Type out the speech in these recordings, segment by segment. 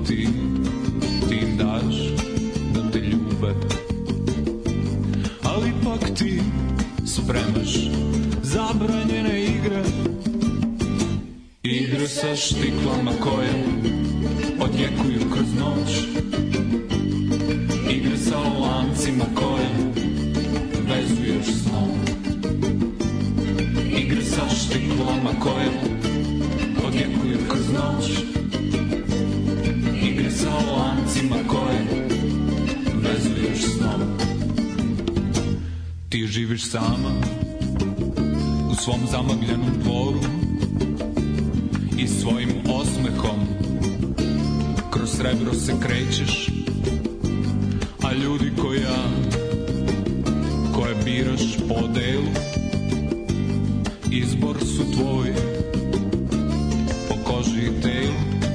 ti im daš da te ljube, ali ipak ti spremaš zabranjene igre, igre sa štiklama koje odjekuju kroz noć, igre sa lancima koje vezuješ snom, igre sa štiklama koje odjekuju kroz noć, igre sa lancima koje vezuješ snom. Ti živiš sama u svom zamagljenom dvoru i svojim osmehom kroz srebro se krećeš, a ljudi koje biraš po delu izbor su tvoj po koži i telu,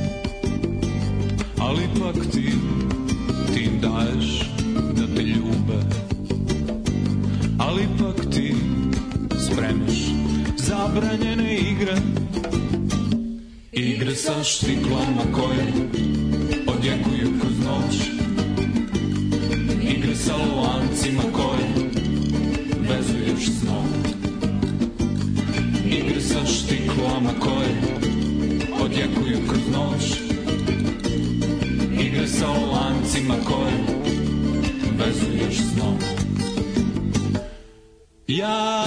ali ipak ti im daješ da te ljube, ali ipak ti spremaš zabranjene igre, igre sa štiklama koje odjekuju kroz noć, igre sa lancima koje vezuješ snom, igre sa štiklama koje odjekuju kroz noć, igre sa lancima koje vezuješ snom. Ja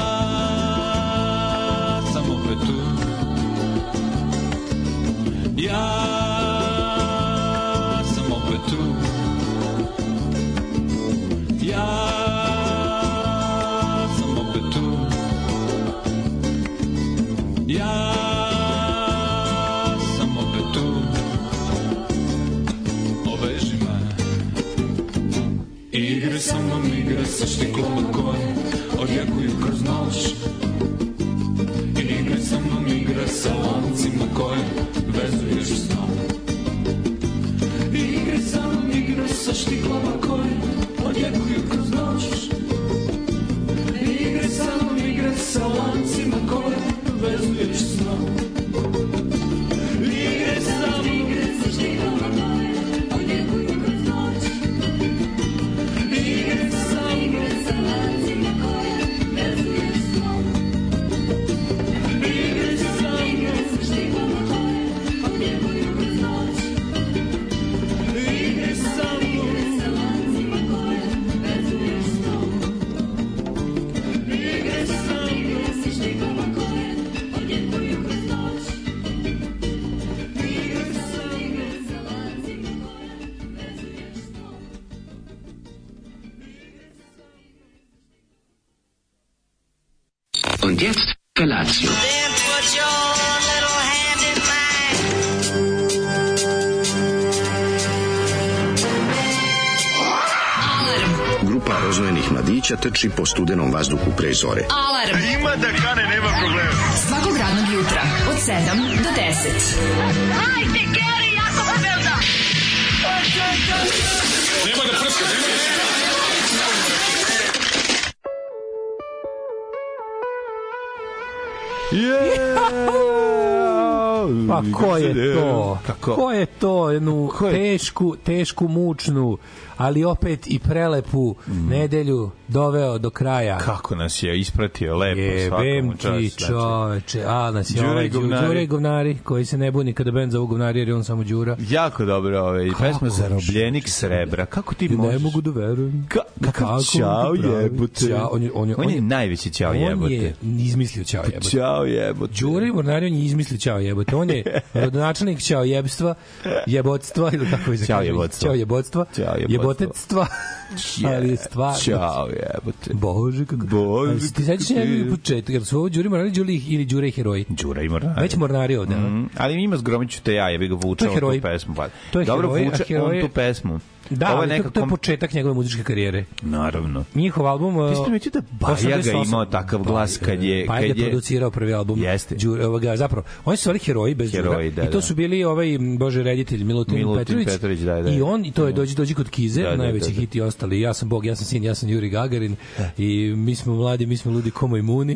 sam opet tu, ja sam opet tu, ja sam opet tu, ja sam opet tu, oveži me. Igre sa mnom, igre sa štiklama koje odjekuju kroz noć, igre sa mnom, igre sa lancima koje vezuješ snom, igre sa mnom, igre sa štiklama koje odjekuju kroz noć, igre sa mnom, igre sa lancima koje vezuješ snom, igre sa mnom, igre sa štiklama koje odjekuju kroz noć, igre sa mnom, igre sa lancima koje vezuješ snom, igre sa mnom, igre sa štiklama koje odjekuju kroz noć, igre sa mnom, igre sa lancima koje vezuješ snom, igre sa mnom, igre sa štiklama koje odjekuju kroz noć, igre sa mnom, igre sa lancima koje vezuješ snom. Und jetzt Felatio. Then put your little hand in mine. Grupa rozvojenih mladića trči po studenom vazduhu pre zore. Alarm. Ima da kane, nema problema. Svakog radnog jutra od 7 do 10. Hajde, Geri, jako se velda. Nema da prska, nema da prska. Pa ko je to? Kako? Ko je to? Jednu tešku, mučnu, ali opet i prelepu nedelju doveo do kraja. Kako nas je ispratio lepo. Jebem ti, čoveče. A nas je ovaj Đure Govnari, koji se ne buni kada bend zovu Govnari, jer je on samo Đura. Jako dobro, pesma Zarobljenik srebra. Kako ti možeš? Ne mogu da verujem. Kako ćao jebote. On je najveći ćao jebote. On je izmislio ćao jebote. Ćao jebote. Đure Govnari, on je izmislio ćao jebote. On je rodonačelnik ćao jebstva, jebotstva, ili kako se kaže? Ćao jebotstva. Jebotectva. Ali stvar. Ćao jebote. Bože, kako... Bože. Ti sećaš njegov početak, jer su ovo Đuri Mornari ili Đure i heroji? Đura i Mornari. Već Mornari ovde. Ali ima Zgromiću te ja, jebi ga vučao tu pesmu. To je dobro, heroj, vuče on tu pesmu. Da, ali to je početak njegove muzičke karijere. Naravno. Njihov album... Ti si primetio da Bajaga imao takav glas kad je... Bajaga je producirao prvi album. Jeste. Zapravo, oni su stvari heroji bez Đura. I to su bili Bože reditelj, Milutin Petrović. I on, i to je Dođi kod Kize, najveći hit i ostali. Ja sam Bog, ja sam sin, ja sam Juri Gagarin. I mi smo mladi, mi smo ludi ko Majmuni.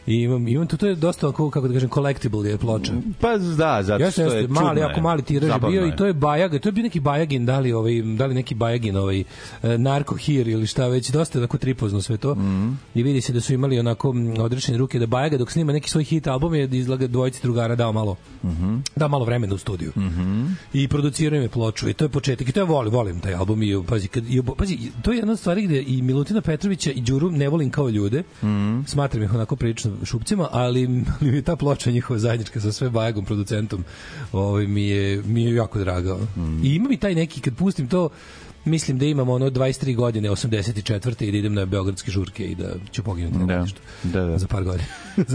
I imam to je dosta kako da kažem collectible je ploča. Pa da, zato što je mali, jako mali tiraž bio i to je Bajaga, to je bio neki Bajagin, da li neki Bajagin Narko Hir ili šta već, dosta onako tripozno sve to. I vidi se da su imali onako odrečene ruke, da Bajaga dok snima neki svoj hit album je izlaga dvojici drugara dao malo vremena u studiju. I producirao im je ploču i to je početak i to ja volim taj album i pazi, to je jedna od stvari gde i Milutina Petrovića i Đuru ne volim kao ljude, smatram ih onako prilično šupcima, ali mi je ta ploča njihova zajednička sa sve Bajagom producentom mi je jako draga. I ima mi taj neki, kad pustim to, mislim da imamo 23 godine, 84. i da idem na beogradske žurke i da ću poginuti za par godina.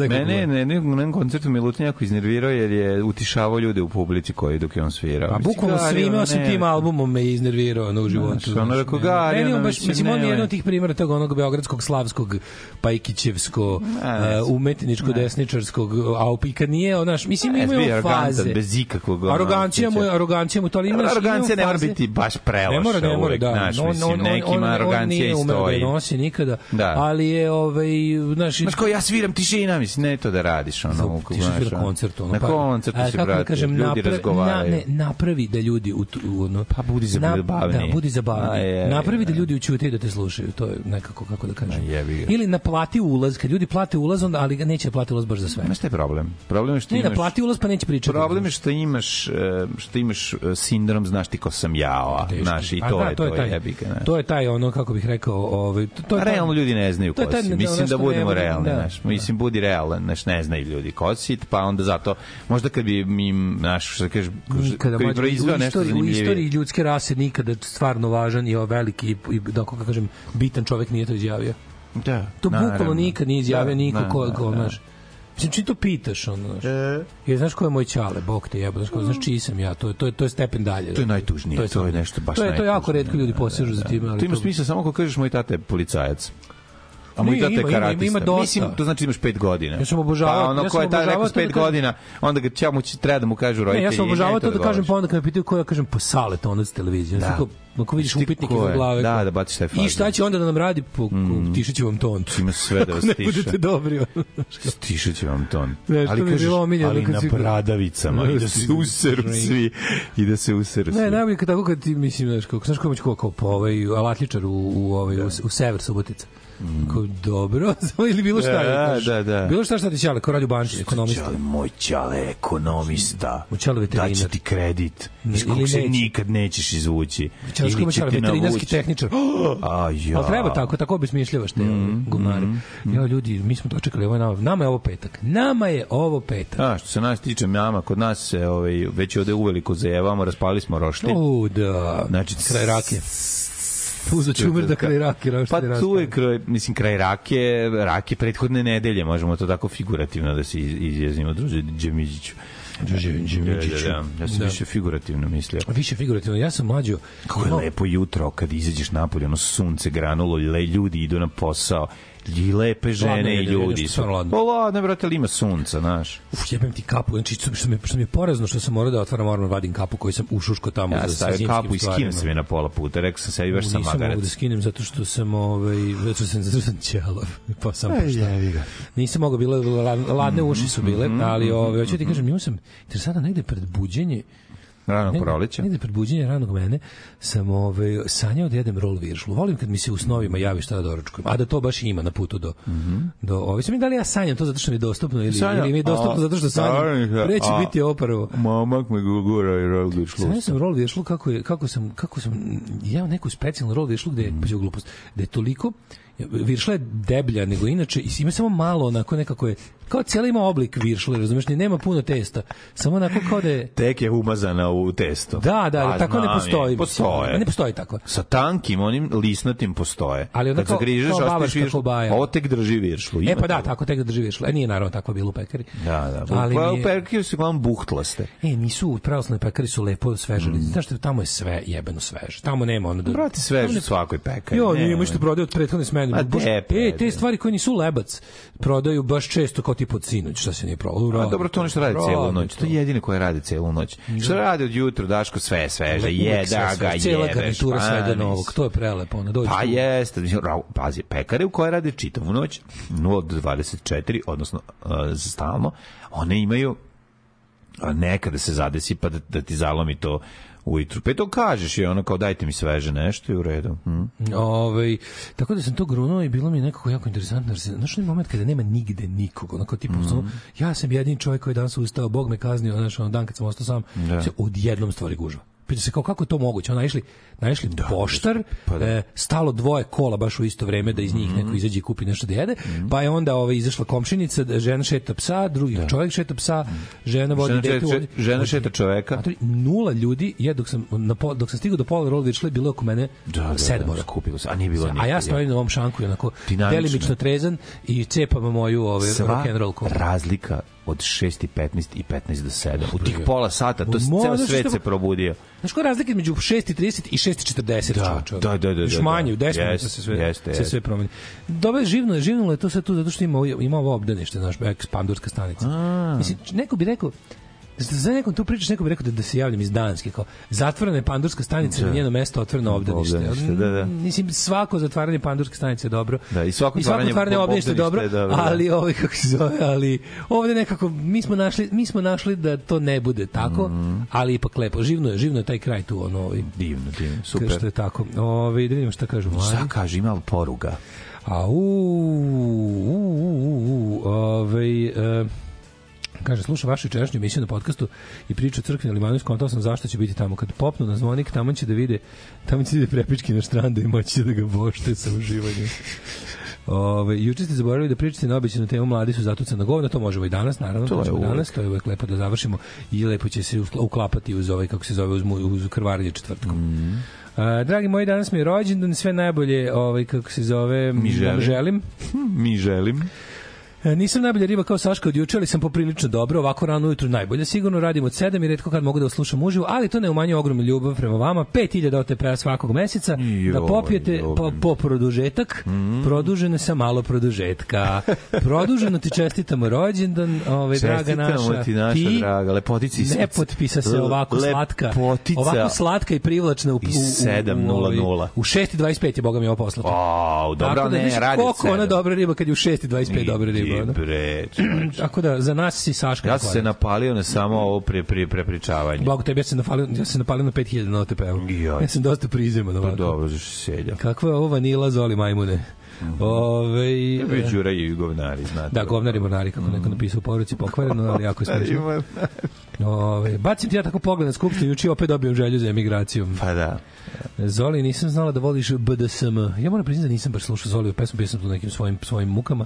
Mene koncertu Milutin jako iznervirao jer je utišavao ljude u publici koji dok je on svirao. A bukvalno svime osim tim albumom me iznervirao u životu. Ono rekao Garija. Mislim, on je jedan od tih primjera tog onog beogradskog, slavskog, pajkićevsko, umetničko-desničarskog, a kad nije, mislim, imaju faze. Bez ikakvog. Arogancija mu to, ali imaš... Arogancija ne mora biti baš preloša. Uvek, nekima arogancija i stoji. Ne nosi nikada, ali je znaš ko ja sviram tišina, mislim, ne to da radiš ti svira koncert na koncertu se brate, ljudi razgovaraju. Napravi da ljudi pa budi zabavni. Da, budi zabavni. Napravi da ljudi ućute i da te slušaju, to je nekako, kako da kažem. Ili naplati ulaz, kad ljudi plate ulaz, ali ga neće plati ulaz baš za sve. Znaš šta je problem? Problem je što imaš... Ne, naplati ulaz pa neće pričati. Problem je što imaš sindrom, znaš ti ko sam ja, znaš, i to je taj ono, kako bih rekao, realno ljudi ne znaju ko si. Mislim da budemo realni, mislim budi realan, ne znaju ljudi ko si, pa onda zato možda kad bi im kad bi proizveo nešto zanimljivije. U istoriji ljudske rase nikada stvarno važan i veliki i da kako kažem bitan čovjek nije to izjavio. Da. To bukvalno nikad nije izjavio niko ko znaš. Mislim, čim to pitaš, ono, znaš. Znaš ko je moj ćale, bog te jebo, znaš čiji sam ja, to je stepen dalje. To je najtužnije, to je nešto baš najtužnije. To je jako retko ljudi posežu za time. To ima smisla samo ako kažeš moj tata je policajac. A moj tata je karatista. Mislim, to znači imaš 5 godina. Ja sam obožavao. Pa ono ko je taj rekao s 5 godina, onda ga treba da mu kažu roditelji. Ja sam obožavao to da kažem, pa onda kad me pitaju ko ja kažem, pa Saleta, ono s televizije. Ako vidiš upitnik iza glave. Da baciš taj fazon. I šta će onda da nam radi? Tišit će vam ton. Ima sve da vas tiša. Ne budete dobri. Tišit će vam ton. Ali kažeš, ali na bradavicama. I da se useru svi. I da se useru svi. Ne, najbolje tako kad ti, mislim, znaš ko je kao alatličar u sever Subotica. Dobro, ili bilo šta je. Da. Bilo šta ti ćale, kao Ralju Bančić, ekonomista. Moj ćale ekonomista. Moj ćale veterinar. Daće ti kredit. Iz kog se nikad nećeš izvući. Ili će te veterinarski tehničar. Ali treba tako obesmišljavaš te gumare. Jo, ljudi, mi smo dočekali, nama je ovo petak. Što se nas tiče, kod nas se već ovde uveliko zajevamo, raspali smo roštilj. Da. Znači, kraj rakije. Uzo čumer da kraj rake. Pa tu je kraj rake prethodne nedelje, možemo to tako figurativno da se izjasnimo, druže Džemiđiću. Ja sam više figurativno mislio. Više figurativno, ja sam mlađo. Kako je lepo jutro kad izađeš napolje, ono sunce granulo, ljudi idu na posao, i lepe žene i ljudi. Ladno, brate, ali ima sunca, znaš. Jebem ti kapu, znači što mi je porazno što sam morao da otvaram orman, vadim kapu koju sam ušuško tamo za zimskim stvarima. Ja stavio kapu i skinem se mi na pola puta, rekao sam sebi, baš sam magarac. Nisam mogu da skinem zato što sam ćelav, pa sam pošta. Nisam mogu, ladne uši su bile, ali hoću ti kažem, imao sam interesantno negde pred buđenje ranog proleća. Negde pred buđenje ranog mene sam sanjao da jedem rol viršlu. Volim kad mi se u snovima javi šta da doručkujem. A da to baš ima na putu do sam mi da li ja sanjam to zato što mi je dostupno ili mi je dostupno zato što sanjam. Preći biti opravo. Mamak me gura i rol viršlu. Sanjao sam rol viršlu kako sam jeo neku specijalnu rol viršlu gde je toliko viršla je deblja nego inače i ima samo malo onako nekako je kao cijeli ima oblik viršle, razumiješ, nema puno testa, samo onako kao da je tek je umazana u testo. Da, tako ne postoji. Ne postoji tako. Sa tankim, onim lisnatim postoje. Ali kad zagrižeš, ostaviš ovo tek drži viršlu. Pa da, tako tek da drži viršlu. Nije naravno tako bilo u pekari. Da. U pekari su glavno buhtlaste. Nisu, u pravoslavnoj pekari su lepo svežali. Znaš što tamo je sve jebeno sveže. Tamo nema ono da... Brate, sveže u svakoj pekari. Jo, nije što prodaju od prethodne smene. Te stvari koje nisu lebac prodaju baš često kao tipa od sinoć, šta se nije provalo. A dobro, to nešto radi celu noć. To je jedino koje radi celu noć. Što radi od jutra, Daško, sve je sveže, jeda ga, jedeš. Cela garnitura svega novog, to je prelepo. Pa jeste, pazi, pekare u koje rade čitavu noć, 0 do 24, odnosno stalno, one imaju nekada se zadesi pa da ti zalomi to ujutru. Pa to kažeš i ono kao dajte mi sveže nešto i u redu. Tako da sam to grunuo i bilo mi nekako jako interesantno. Znaš, onaj moment kada nema nigde nikog, onako tipu, ja sam jedini čovjek koji danas ustao, Bog me kaznio, znaš, dan kad sam ostao sam, se odjednom stvari gužva. Pita se kako je to moguće. Naišli poštar, stalo dvoje kola baš u isto vreme da iz njih neko izađe i kupi nešto da jede, pa je onda izašla komšinica, žena šeta psa, drugi čovjek šeta psa, žena vodi dete. Žena šeta čoveka. 0 ljudi, dok sam stigao do pola Rolvičle, bilo oko mene 7. Kupilo se, a nije bilo. A ja stojim na ovom šanku, onako delimično trezan i cepam moju rock'n'roll kola. Razlika od 6:15 i 15 do 7. U tih pola sata, to ceo svet se probudio. Znaš koja je razlika između 6:30 i 6:40? Da. Još manje, u 10 minuta se sve promeni. Dobro, živnulo je to sve tu, zato što ima ovo obdanište, naš Pandurska stanica. Mislim, neko bi rekao, za nekom tu pričaš, neko bi rekao da se javljam iz Danske, kao zatvorena je Pandurska stanica, na njeno mesto otvoreno obdanište. Da. Mislim, svako zatvaranje Pandurske stanice je dobro. Da, i svako zatvaranje obdanište je dobro, ali kako se zove, ali ovde nekako mi smo našli da to ne bude tako, ali ipak lepo. Živno je taj kraj tu, divno, super. Što je tako. Da vidimo šta kažu. Šta kaže, ima poruga? Kaže, slušam vašu jučerašnju emisiju na podcastu i priču o crkvi na Limanu i skontao sam zašto će biti tamo. Kad popnu na zvonik, tamo će da vide prepički na štrandu i moći da ga bošte sa uživanjem. Juče ste zaboravili da pričate na običajnu temu mladi su zatucana govna, to možemo i danas, naravno, to je uvek lepo da završimo i lepo će se uklapati uz kako se zove, uz krvarenje četvrtkom. Dragi moji, danas mi je rođendan, sve najbolje, kako se zove, Mi želim. Nisam najbolja riba kao Saška od juče, ali sam poprilično dobro, ovako rano ujutru najbolje. Sigurno radim od 7 i retko kad mogu da vas slušam uživo, ali to ne umanjuje ogromnu ljubav prema vama. 5000 OTP-a svakog meseca, da popijete po produžetak, produžene sa malo produžetka. Produženo ti čestitamo rođendan, draga naša. Ti naša draga, lepotici. Nepotpisa se ovako slatka. Ovako slatka i privlačna u 7:00. U 6:25 je, boga mi, ovo poslato. Dobro, ne, radi. Koliko ona dobra riba kad je u 6:25 dobra riba. Tako da, za nas si Saška. Ja sam se napalio na samo ovo prepričavanje. Blago tebi, ja sam napalio na 5000 na OTP-u. Ja sam dosta prizeman. Dobro, zašto si selja. Kakva je ovo vanila, Zoli majmune? Tebi Đura i govnari, znate. Da, govnari i mornari, kako neko napisao u poruci, pokvareno, ali jako je smešno. Bacim ti ja tako pogled na skupštinu, juče opet dobijem želju za emigracijom. Pa da. Zoli, nisam znala da voliš BDSM. Ja moram priznati da nisam baš slušao Zoliju pesmu, bio sam tu nekim svojim mukama.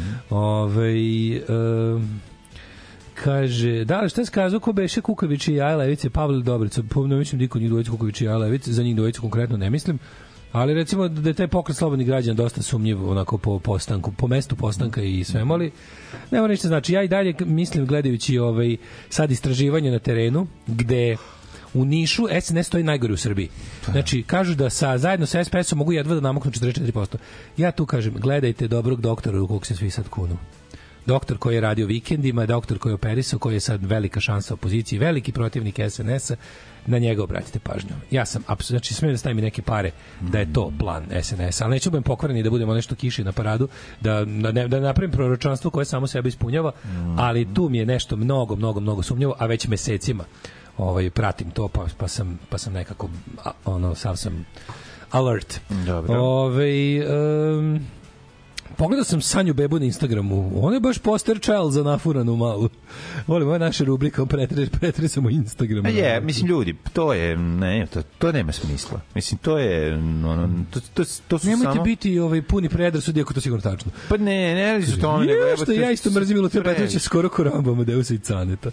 Kaže, da li šta je skazao ko beše Kukavić i Jajlevice, Pavle Dobrica, ne mislim da njih dvojicu Kukavić i Jajlevice, za njih dvojicu konkretno ne mislim, ali recimo da je taj pokret slobodnih građana dosta sumnjiv onako po mestu postanka i svemu, ali nema ništa znači. Ja i dalje mislim, gledajući sad istraživanje na terenu, gde u Nišu SNS stoji najgore u Srbiji. Znači, kažu da zajedno sa SPS-om mogu jedva da namoknu 44%. Ja tu kažem, gledajte dobrog doktora u kog se svi sad kunu. Doktor koji je radio vikendima, doktor koji je operisao, koji je sad velika šansa opoziciji, veliki protivnik SNS-a, na njega obratite pažnju. Ja sam, znači, smijem da stavim i neke pare da je to plan SNS-a, ali neću budem pokvaren i da budemo nešto kiši na paradu, da napravim proročanstvo koje samo sebe ispunjava, ali tu mi je nešto mnogo sumnjivo, a već mesecima pratim to, pa sam nekako sav sam alert. Dobro. Pogledao sam Sanju bebu na Instagramu. Ona je baš poster child za nafuranu malu. Volim, ovo je naša rubrika, pretresamo Instagram. Mislim, ljudi, to je, ne, to nema smisla. Mislim, to je, to su nemojte biti puni predrasudi, ako to sigurno tačno. Pa ne radi su tome. Što ja isto mrzim Milutija Petrovića skoro ko Ramba Amadeusa i Caneta.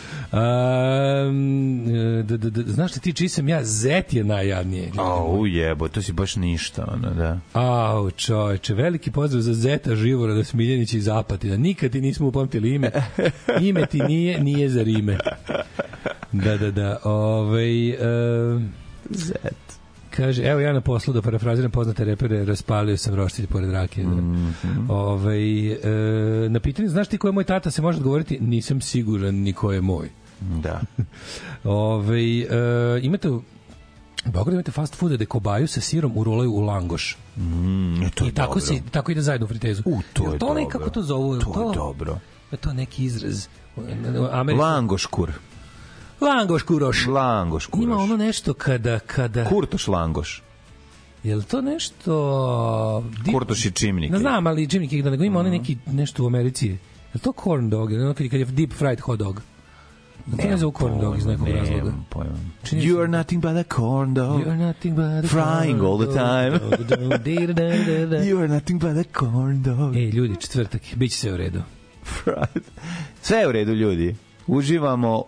Znaš li ti čiji sam ja, Zet je najjadnije. Jebo, to si baš ništa, da. Čovječe, veliki pozdrav za Zeta Živorada Smiljanića iz Apatina. Nikad ti nismo upamtili ime. Ime ti nije za rime. Da. Zet. Kaže, evo ja na poslu da parafraziram poznate repere, raspalio sam roštilj pored rakije. Na pitanje, znaš ti ko je moj tata, se može odgovoriti, nisam siguran ni ko je moj. Da. Imate u Beogradu imate fast food da kobaju sa sirom urolaju u langoš. I tako ide zajedno u fritezu. To je dobro. Kako to zovu? To je dobro. Je to neki izraz? Langoškur. Langoškuroš. Langoškuroš. Ima ono nešto kada... Kurtoš langoš. Je li to nešto... Kurtoš i čimnike. Ne znam, ali čimnike, nego ima ono neki nešto u Americi. Je li to corn dog? Je li ono kad je deep fried hot dog? To ne zove corn dog iz nekog razloga. You are nothing but a corn dog. You are nothing but a frying all the time. You are nothing but a corn dog. Ej, ljudi, četvrtak, bit će sve u redu. Sve je u redu, ljudi. Uživamo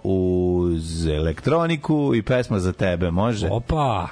uz elektroniku i pesma za tebe, može? Opa!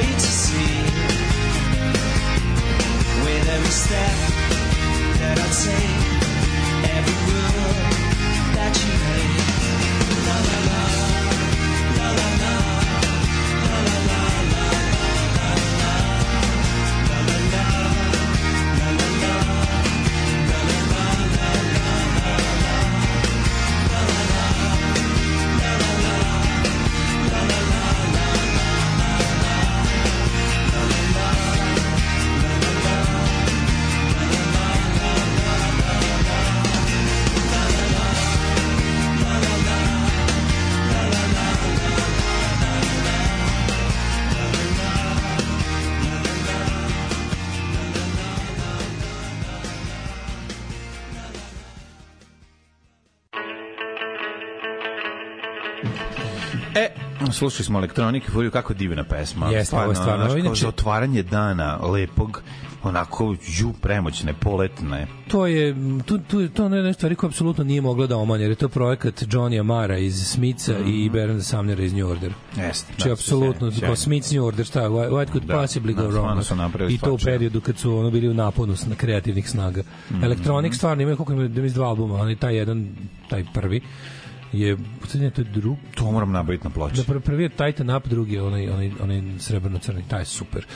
step that I take. Slušali smo Elektronike Furiju, kako divna pesma. Jeste, ovo je stvarno. Kao za otvaranje dana lepog, onako premoćne, poletne. To je to ne stvari koje apsolutno nije moglo da omanje, jer je to projekat Johnny Amara iz Smitha i Bernarda Sumnera iz New Order. Jeste. Znači, apsolutno, kao Smith's New Order, šta, what could possibly go wrong? I to u periodu kad su ono bili u naponu na kreativnih snaga. Electronic stvarno imaju, koliko ima dva albuma, ali taj prvi je to je drugi. To moram nabaviti na ploči. Da, prvi je Titan Up, drugi je onaj srebrno-crni, taj je super.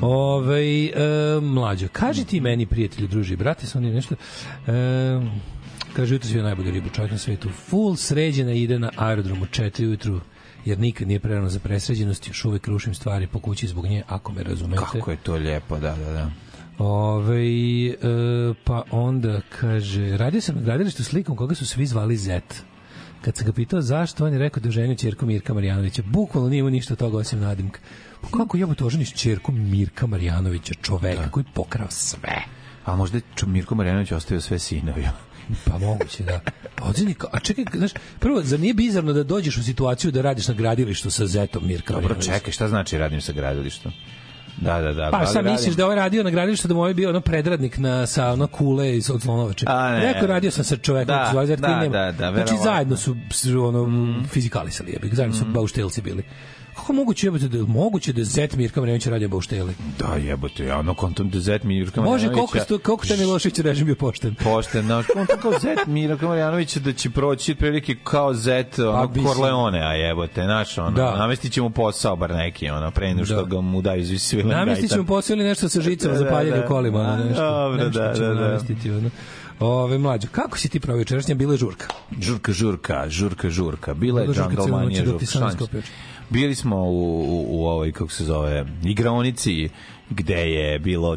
Mlađo, kaži ti meni, prijatelju, druži, brate, sam oni nešto... kaže, jutro je najbolji ribu čovjek na svetu. Full sređena ide na aerodromu 4 ujutru, jer nikad nije prerano za presređenost, još uvek rušim stvari po kući zbog nje, ako me razumete. Kako je to lijepo, da. Pa onda kaže, radio sam na gradilištu slikom koga su svi zvali Zet. Kad sam ga pitao zašto, on je rekao da ženio ćerku Mirka Marjanovića. Bukvalno nije mu ništa od toga osim nadimka. Pa kako jebote oženiš ćerku Mirka Marjanovića, čoveka koji pokrao sve? A možda je Mirko Marjanović ostavio sve sinovi. Pa moguće, da. A čekaj, znaš, prvo, zar nije bizarno da dođeš u situaciju da radiš na gradilištu sa Zetom Mirka Marjanovića? Dobro, čekaj, šta znači radim sa gradilištom? Da. Pa sam misliš da ovaj radio na gradilištu, da mu ovaj bio predradnik sa ono kule od Slonovače. Neko radio sam sa čovekom, da. Znači zajedno su fizikalisali, zajedno su bauštelci bili. Kako moguće da Zet Mirka Marjanovića radio baušteli? Da, jebote, ja ono kontom da Zet Mirka Marjanovića... Može, koliko taj Milošević režim bio pošten? Pošten, znaš, kontom kao Zet Mirka Marjanovića da će proći prilike kao Zet Corleone, a jebote, znaš, namestit će mu posao bar neki, pre nego što ga mu daju iz svilen gajta. Namestit će mu posao ili nešto sa žicama za paljanje u kolima, nešto. Dobro, da. Mlađo, kako si ti pravio večerašnja? Bila je žurka. Bila je Jungle Mania žurka. Bili smo u ovoj, kako se zove, igraonici, gde je bilo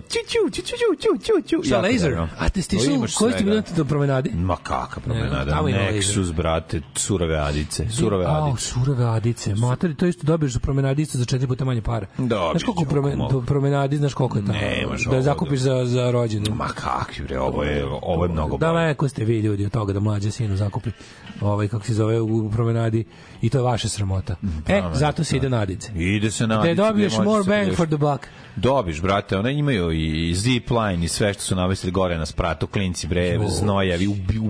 Šta, laser? A te stišao, koji ste bili na promenadi? Ma kakva promenada? Nexus, brate, surove adice. Surove adice. Materi, to isto dobiješ za promenadi isto za 4 puta manje para. Znaš koliko promenadi, znaš koliko je tamo? Da je zakupiš za rođenu. Ma kakvi bre, ovo je mnogo bolje. Daleko ste vi ljudi od toga da mlađe sinu zakupi kako se zove u promenadi i to je vaša sramota. Zato se ide na adice. Ide se na adice. Da dobiješ more bang for the buck. Dobiš, brate, one imaju i zipline i sve što su navesili gore na spratu, klinci, bre, znojavi,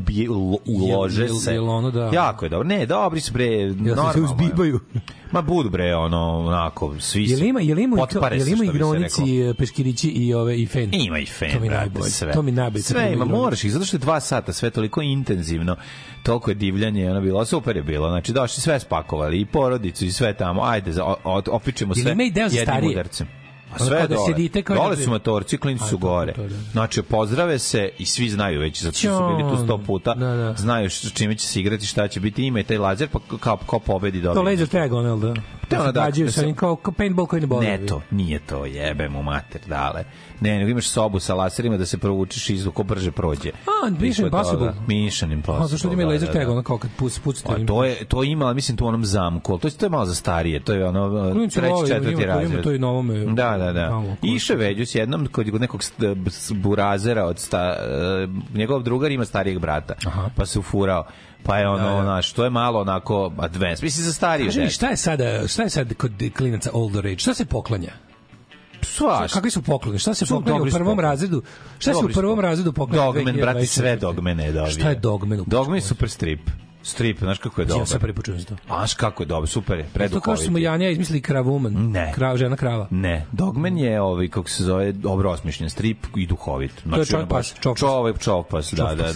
ulože se. Jako je dobro. Ne, dobri su, bre, normalno. Ja se uzbibaju. Ma budu, bre, onako, svi su. Jel ima igronici, peškirići i fen? Ima i fen, brate, sve. To mi najbolje. Sve ima, moraš ih, zato što je 2 sata, sve toliko intenzivno, toliko je divljanje, ono bilo, super je bilo, znači došli sve spakovali, i porodicu, i sve tamo, ajde, opičemo sve jednim udarcem. Sve dole su motorci, klinci su gore. Znači, pozdrave se i svi znaju već, zato što su bili tu 100 puta, znaju čime će se igrati, šta će biti, ima i taj lazer, pa kao pobedi dobiti. To laser tag, ono, da? Kao paintball koji ne boli. Ne to, nije to, jebe mu mater, dale. Ne, nego imaš sobu sa laserima da se provučiš i ko brže prođe. Mission Impossible. Mission Impossible. Zašto ima laser tag, ono kao kad pucate. To ima, ali mislim, tu u onom zamku, ali to je malo za starije, to je ono 3. 4. razred. To je novome. Da. Iše veđu s jednom kod nekog burazera od njegov drugar ima starijeg brata, pa se ufurao. Pa je ono, što je malo onako advanced. Mislim za starije. Kaži mi, šta je sad kod klinaca older age? Šta se poklanja? Kakvi su pokloni? Šta se poklanja u prvom razredu? Šta se u prvom razredu poklanja? Dogmen, brate, sve dogmene je dobio. Šta je Dogmen? Dogmen je super strip. Strip, znaš kako je dobar. Ja sam prvi počuo za to. Znaš kako je dobar, super je, preduhovit. To kao što smo Janja izmislili Kravuman. Ne. Žena krava. Ne, Dogman je kako se zove, dobro osmišljen strip i duhovit. Znači, to je Čovpas,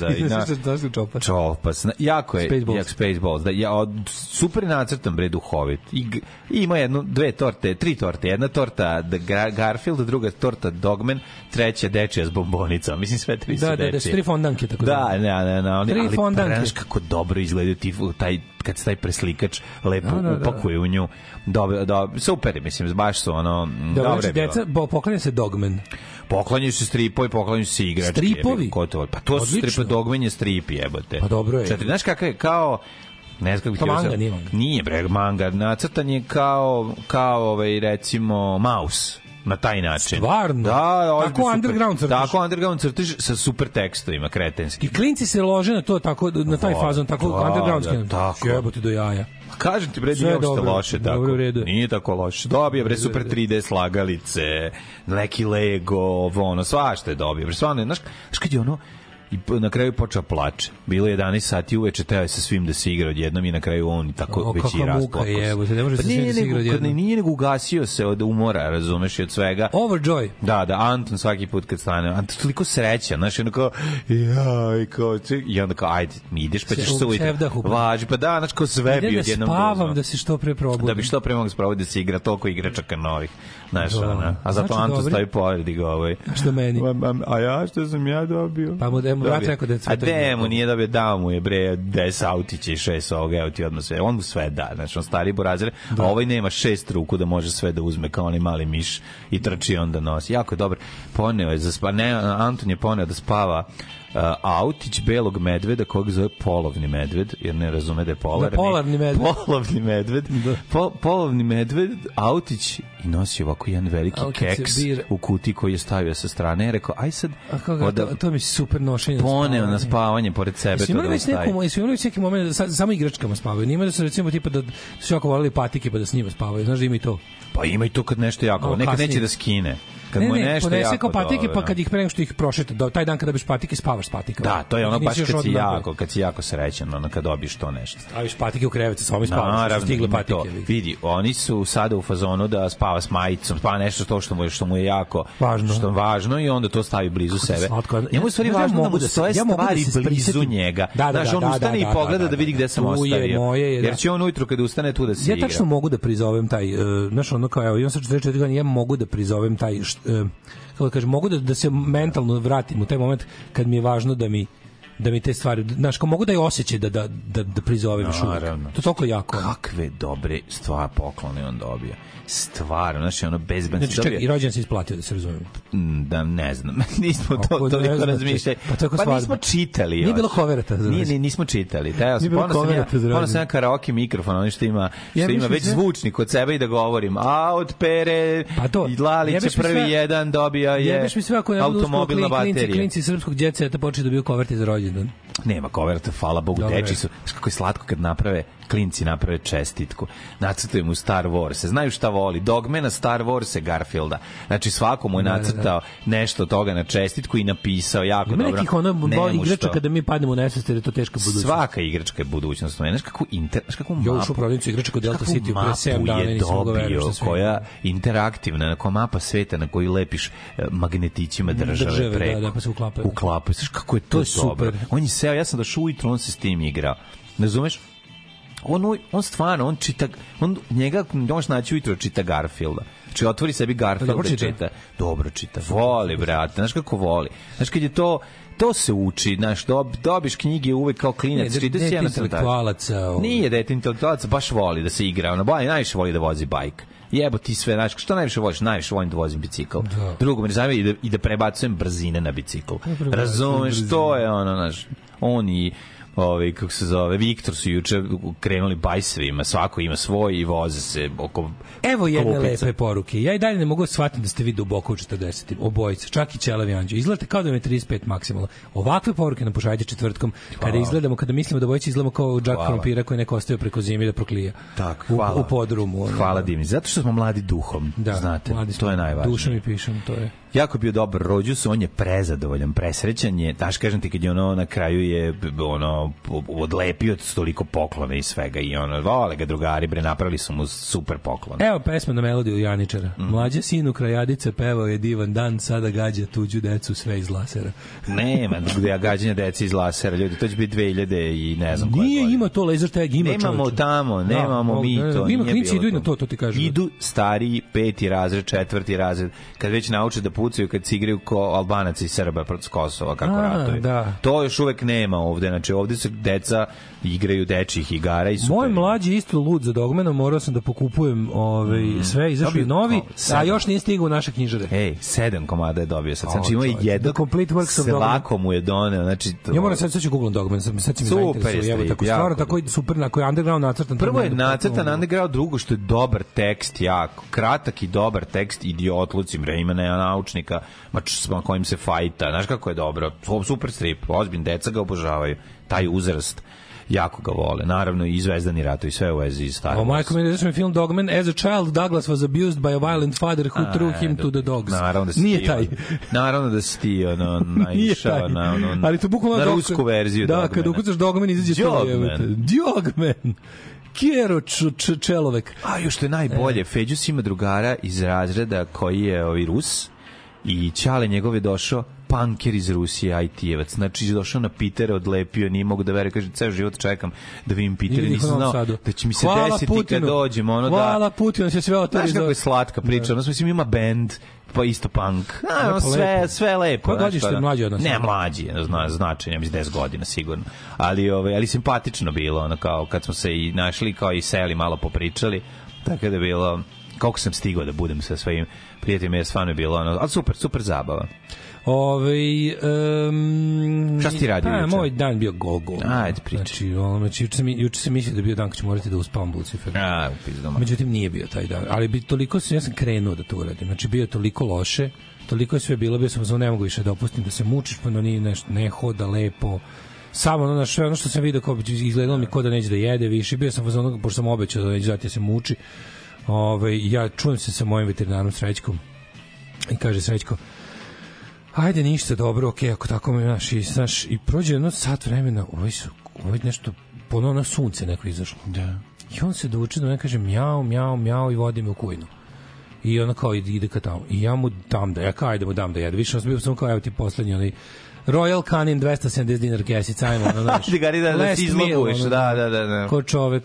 da. Čovpas. Jako je, Spaceballs. Super je nacrtan, bre, duhovit. Ima dve torte, 3 torte. Jedna torta Garfield, druga torta Dogman, treća dečija s bombonicama. Mislim, sve 3 su dečije. Da, 3 fondanke, tako da. Ali prenaš kako dobro izgledaju kad se taj preslikač lepo upakuje u nju. Super, mislim, baš su ono... Dobro, deca, poklanja se Dogman. Poklanjaju se stripovi, poklanjaju se igračke. Stripovi? Pa to su stripovi, Dogman je strip, jebote. Pa dobro je. Znaš kakav je, kao... Ne znam kako manga, nije manga. Nije, bre, manga. Nacrtan je kao recimo, Mouse. na taj način. Stvarno? Da, tako underground crtež. Tako underground crtež sa super tekstovima kretenski. I klinci se lože na to, tako, na taj fazon, tako undergroundski. Tako. Jebote do jaja. Kažem ti, bre, nije uopšte loše tako. Dobro, nije tako loše. Dobije, bre, super 3D slagalice, neki Lego, ono, svašta je dobio. Bre, stvarno, znaš kad je ono, i na kraju počeo plače. Bilo je 11 sati uveče, teo je sa svim da se igra odjednom i na kraju on tako već i rasplakao. Ne može sa svim da se igra odjednom. Nije nego ugasio se od umora, razumeš, i od svega. Overjoy. Da, Anton svaki put kad stane, Anton toliko srećan, znaš, ono kao, i onda kao, ajde, ideš pa ćeš se ujutro. Važi, pa da, znaš, kao sve bi odjednom dozno. Da spavam, da se što pre probudim. Da bi što pre mogu spraviti da se igra toliko igračaka novih. Znaš, a zato Anton stavi pored i ga ovaj. Što meni? A ja, što sam ja dobio? Pa mu brat rekao da je a demo nije dobio, dao mu je bre 10 autića i 6 ovoga, evo ti odmah sve, on mu sve da, znači on stari burazir, a ovaj nema 6 ruku da može sve da uzme kao onaj mali miš i trči onda nosi, jako je dobar. Poneo je Anton je poneo da spava autić belog medveda kojeg zove polovni medved, jer ne razume da je polarni. Polarni medved. Polovni medved. Polovni medved, autić i nosi ovako jedan veliki keks u kutiji koji je stavio sa strane. Rekao, aj sad... To mi super nošenje. Poneo na spavanje pored sebe. Jesi imali već neki moment da samo igračkama spavaju? Nima da su recimo tipa da su jako volili patike pa da s njima spavaju. Znaš da ima i to? Pa ima i to kad nešto jako. Nekad neće da skine. Kad mu je nešto ponese kao patike, pa kad ih pre nego što ih prošeta, taj dan kada dobiš patike, spavaš s patikama. Da, to je ono baš kad si jako srećan, ono kad dobiješ to nešto. Staviš patike u krevet, sa ovim spavaš, stigle patike. Vidi, oni su sada u fazonu da spava s majicom, spava nešto to što mu je jako važno i onda to stavi blizu sebe. Njemu je stvari važno da mu stoje stvari blizu njega. Znaš, on ustane i pogleda da vidi gde sam ostavio. Jer će on ujutru kad ustane tu da se igra. Ja tačno mogu da prizovem taj, znaš, ono kao, evo, imam sad 44 godina, ja mogu da prizovem taj, kako da kažem, mogu da se mentalno vratim u taj moment kad mi je važno da mi te stvari, znaš, kao mogu da je osjećaj da prizovem još uvijek. To je toliko jako. Kakve dobre stvari poklone on dobio. Stvarno, znači ono bezbanci. Znači, čekaj, i rođen se isplatio, da se razumemo. Da, ne znam. Nismo to toliko razmišljali. Pa nismo čitali. Nije bilo coverata. Nismo čitali. Ponosno sam ja karaoke mikrofon, ono što ima već zvučnik kod sebe i da govorim, a od Pere i Lalića prvi jedan dobija je automobilna baterija. Klinci srpskog djeceta počeli da bio koverte za rođendan. Nema koverta, hvala Bogu, deči su, kako je slatko kad klinci naprave čestitku, nacrtaju mu Star Wars, znaju šta voli, Dogmana, Star Wars, Garfielda, znači svako mu je nacrtao nešto od toga na čestitku i napisao jako dobro. Ima nekih igrača kada mi padnemo u nesvest, jer je to teška budućnost. Svaka igračka je budućnost, znaš kakvu mapu, ja ušao u prodavnicu igrača kod Delta City pre 7 dana je dobio, koja interaktivna, koja mapa sveta na koju lepiš magnetićima države preko. Da, pa se uklapaju. Znaš kako je to dobro. On je seo, ja sam došao ujutro, on se s tim igrao. Ne razumeš? On stvarno, on čita, njega možeš naći ujutro čita Garfielda. Znači, otvori sebi Garfielda i čita. Dobro čita. Voli, brate. Znaš kako voli. Znaš, kad je to se uči, znaš, dobiš knjige uvek kao klinac. Dete intelektualaca. Nije dete intelektualaca, baš voli da se igra. Najviše voli da vozi bajk. Jebo ti sve, znaš, što najviše voliš? Najviše volim da vozim bicikl. Drugo me ne zanima i da prebacujem brzine na bicikl. Razumeš, to je ono, znaš, oni kako se zove, Viktor su juče krenuli bajsevima, svako ima svoj i voze se oko. Evo jedne lepe poruke. Ja i dalje ne mogu shvatiti da ste vi duboko u 40. Obojica, čak i Ćelavi Anđeo. Izgledate kao da vam je 35 maksimalno. Ovakve poruke nam pošaljite četvrtkom, kada mislimo da obojica izgledamo kao Jack Krompira koji neko ostavio preko zime da proklija. Tak, u podrumu. Hvala Dimi, zato što smo mladi duhom, znate, to je najvažnije. Dušom i pišom, to je. Jako bio dobar rođus, on je prezadovoljan, presrećan je, daš kažem ti kad je na kraju je odlepio toliko poklona i svega i vole ga drugari, napravili su mu super poklon. Evo pesma na melodiju Janičara. Mlađa sinu krajadice pevao je divan dan, sada gađa tuđu decu sve iz lasera. Nema gađanja dece iz lasera, ljudi, to će biti 2000 i ne znam koje. Nije, ima to laser tag, ima nemamo čovječe. Tamo, nemamo mi to. Ima klinci idu na to ti kažem. Idu stariji, 5. razred, 4. razred, kad već nauče da pucaju kad se igraju ko Albanaca i Srba protiv Kosova, kako ratuju. Da. To još uvek nema ovde, znači ovde se deca igraju dečjih igara i super. Moj mlađi isto lud za Dogmanom, morao sam da pokupujem sve, izašli novi, a još nije stigao u naše knjižare. 7 komada je dobio sad. Znači ima jedan, lako mu je doneo. Znači, ja moram sad ću Google Dogman, sad će mi zainteresuje. Evo tako stvarno, tako super, na koji je underground nacrtan. Prvo je nacrtan underground, drugo što je dobar tekst, jako kratak i dobar tekst, idiotluci, ima naučnika, s kojim se fajta. Znaš kako je dobro? Super strip, ozbiljno, deca ga obožavaju. Taj uzrast jako ga vole. Naravno i Zvezdani ratovi, sve u vezi iz Star Wars. Majko mi je film Dogman. As a child, Douglas was abused by a violent father who threw him to the dogs. Naravno da si nije taj. Naravno da si ti naišao ali to bukvalno na rusku verziju Dogmana. Da, kad ukucaš Dogman, izađe to. Dogman. Kjero čelovek. A još što je najbolje, Feđus ima drugara iz razreda koji je Rus i Ćale njegov je došao punker iz Rusije, IT-evac. Znači, došao na Pitera, odlepio, nije mogu da vere, kaže, ceo život čekam da vidim Pitera, nisam znao da će mi se desiti kad dođem. Hvala Putinu, se sve otvori. Znaš kako je slatka priča, mislim, ima band, pa isto punk. Sve lepo. Koje godište je mlađi od nas? Ne, mlađi, značenja, mislim 10 godina sigurno. Ali simpatično bilo, kao kad smo se i našli, kao i seli, malo popričali, tako da je bilo, koliko sam stigao da budem sa svojim prijateljima, je stvarno bilo, ali super zabava. Šta si ti radio juče? Moj dan bio gol. Ajde, pričaj. Znači, juče sam mislio da je bio dan kad ću morati da uspavam Lucifer. Međutim, nije bio taj dan. Ali ja sam krenuo da to uradim. Znači, bio je toliko loše, toliko je sve bilo, bio sam ne mogu više da opustim da se mučiš, pa nije nešto, ne hoda lepo. Samo sve ono što sam vidio, izgledalo mi ko da neće da jede više. Bio sam, pošto sam obećao da neće da se muči. Ja čujem se sa mojim veterinarom Srećkom i kaže Srećko, ajde, ništa, dobro, okej, ako tako mi znaš, i prođe jedno sat vremena, ovo je nešto, ponovno sunce neko izašlo. Da. I on se dovuče do mene, kaže mjau i vodi me u kujnu. I ona kao ide ka tamo. I ja mu dam da, ajde mu dam da jede. Više bio sam kao, evo ti poslednji, Royal Canin, 270 dinar kesic, ajmo, da si izloguješ, da. Ko čovek,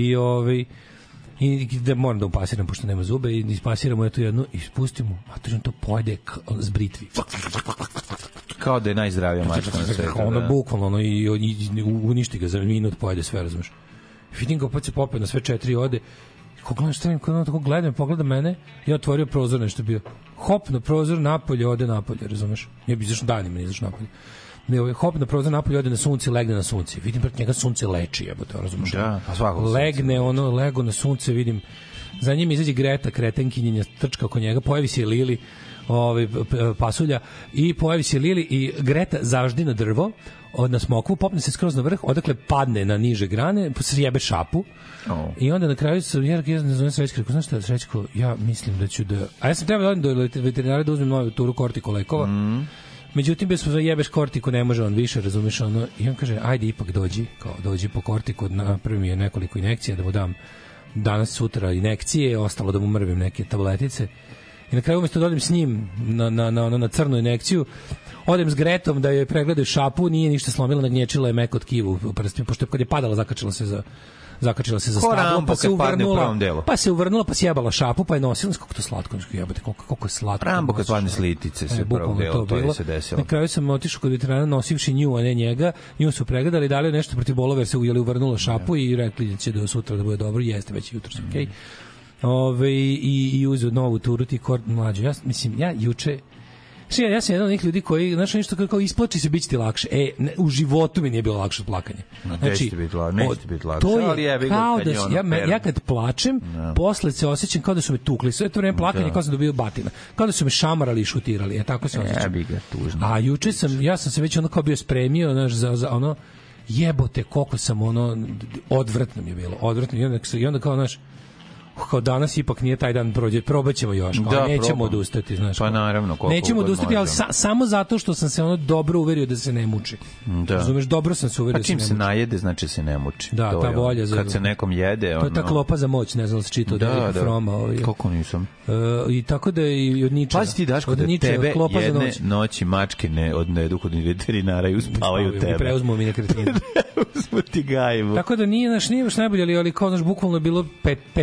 i da moram da upasiram, pošto nema zube, i ispasiramo je tu jednu i spustimo, a to to pojede s britvi. Kao da je najzdravija mačka na svetu. Bukvalno, i uništi ga za minut, pojede sve, razumeš. Vidim ga, opet se popeo na sve 4 ode, kako gledam, pogleda mene, ja otvorio prozor, nešto bio. Hop na prozor, napolje, ode napolje, razumeš. Ja bi izašao danima, ne izašao napolje. Hop na prozor napolje, ode na sunce, legne na sunce. Vidim pred njega sunce leči, jebote, razumeš? Da, pa svako legne, lego na sunce, vidim. Za njim izađe Greta, kretenkinjenja, trčka oko njega, pojavi se Lili, pasulja, i pojavi se Lili i Greta zaždi na drvo, na smokvu, popne se skroz na vrh, odakle padne na niže grane, sjebe šapu. I onda na kraju ja ne zovem Srećko, rekao, znaš šta, Srećko, ja mislim da ću da... A ja sam trebao da odem do veterinara da uzmem novu turu kortiko lekova. Međutim, bez jebeš kortiku, ne može on više, razumiješ, i on kaže, ajde ipak dođi po kortiku, napravim je nekoliko injekcija, da mu dam danas, sutra injekcije, ostalo da mu mrvim neke tabletice. I na kraju umjesto da odem s njim na crnu injekciju, odem s Gretom da joj pregledaju šapu, nije ništa slomila, nagnječila je meko tkivu u prstima, pošto kad je padala, zakačila se za stablom, pa se uvrnula, pa sjebala šapu, pa je nosila, kako to slatko, jebate, koliko je slatko. Rambo kad padne s litice, se prvog dela, to je se desilo. Na kraju sam otišao kod veterana nosivši nju, a ne njega, nju su pregledali, dali nešto protiv bolova, jer se uvrnula šapu i rekli da će do sutra da bude dobro, jeste već jutro, okej. I uzeo novu turu ti mlađe. Ja juče ja sam jedan od njih ljudi koji, znaš, nešto kao isplači se, bit će ti lakše. U životu mi nije bilo lakše od plakanja. Znači, neće biti lakše. To je kao da ja kad plačem, posle se osjećam kao da su me tukli. Sve to vreme plakanje kao da sam dobio batina. Kao da su me šamarali i šutirali. Tako se osjećam. A juče ja sam se već kao bio spremio, znaš, za jebote, koliko sam odvrtno mi je bilo. Odvrtno. I onda kao, znaš, kao danas ipak nije taj dan prođe, probaćemo još, nećemo odustati, znaš. Pa naravno, nećemo odustati, ali samo zato što sam se dobro uverio da se ne muči. Razumeš, dobro sam se uverio da se ne muči. A čim se najede, znači se ne muči. Da, ta volja za... Kad se nekom jede... To je ta klopa za moć, ne znam da se čita od Erika Froma. Kako nisam? I tako da i od Ničeva. Pazi ti, Daško, da tebe jedne noći mačke ne odnedu kod veterinara i uspavaju tebe. I preuzmu mi nekretnine. Preuzmu ti gajbu. Tako da nije baš najbolje, ali kao, znaš, bukvalno je bilo petostruko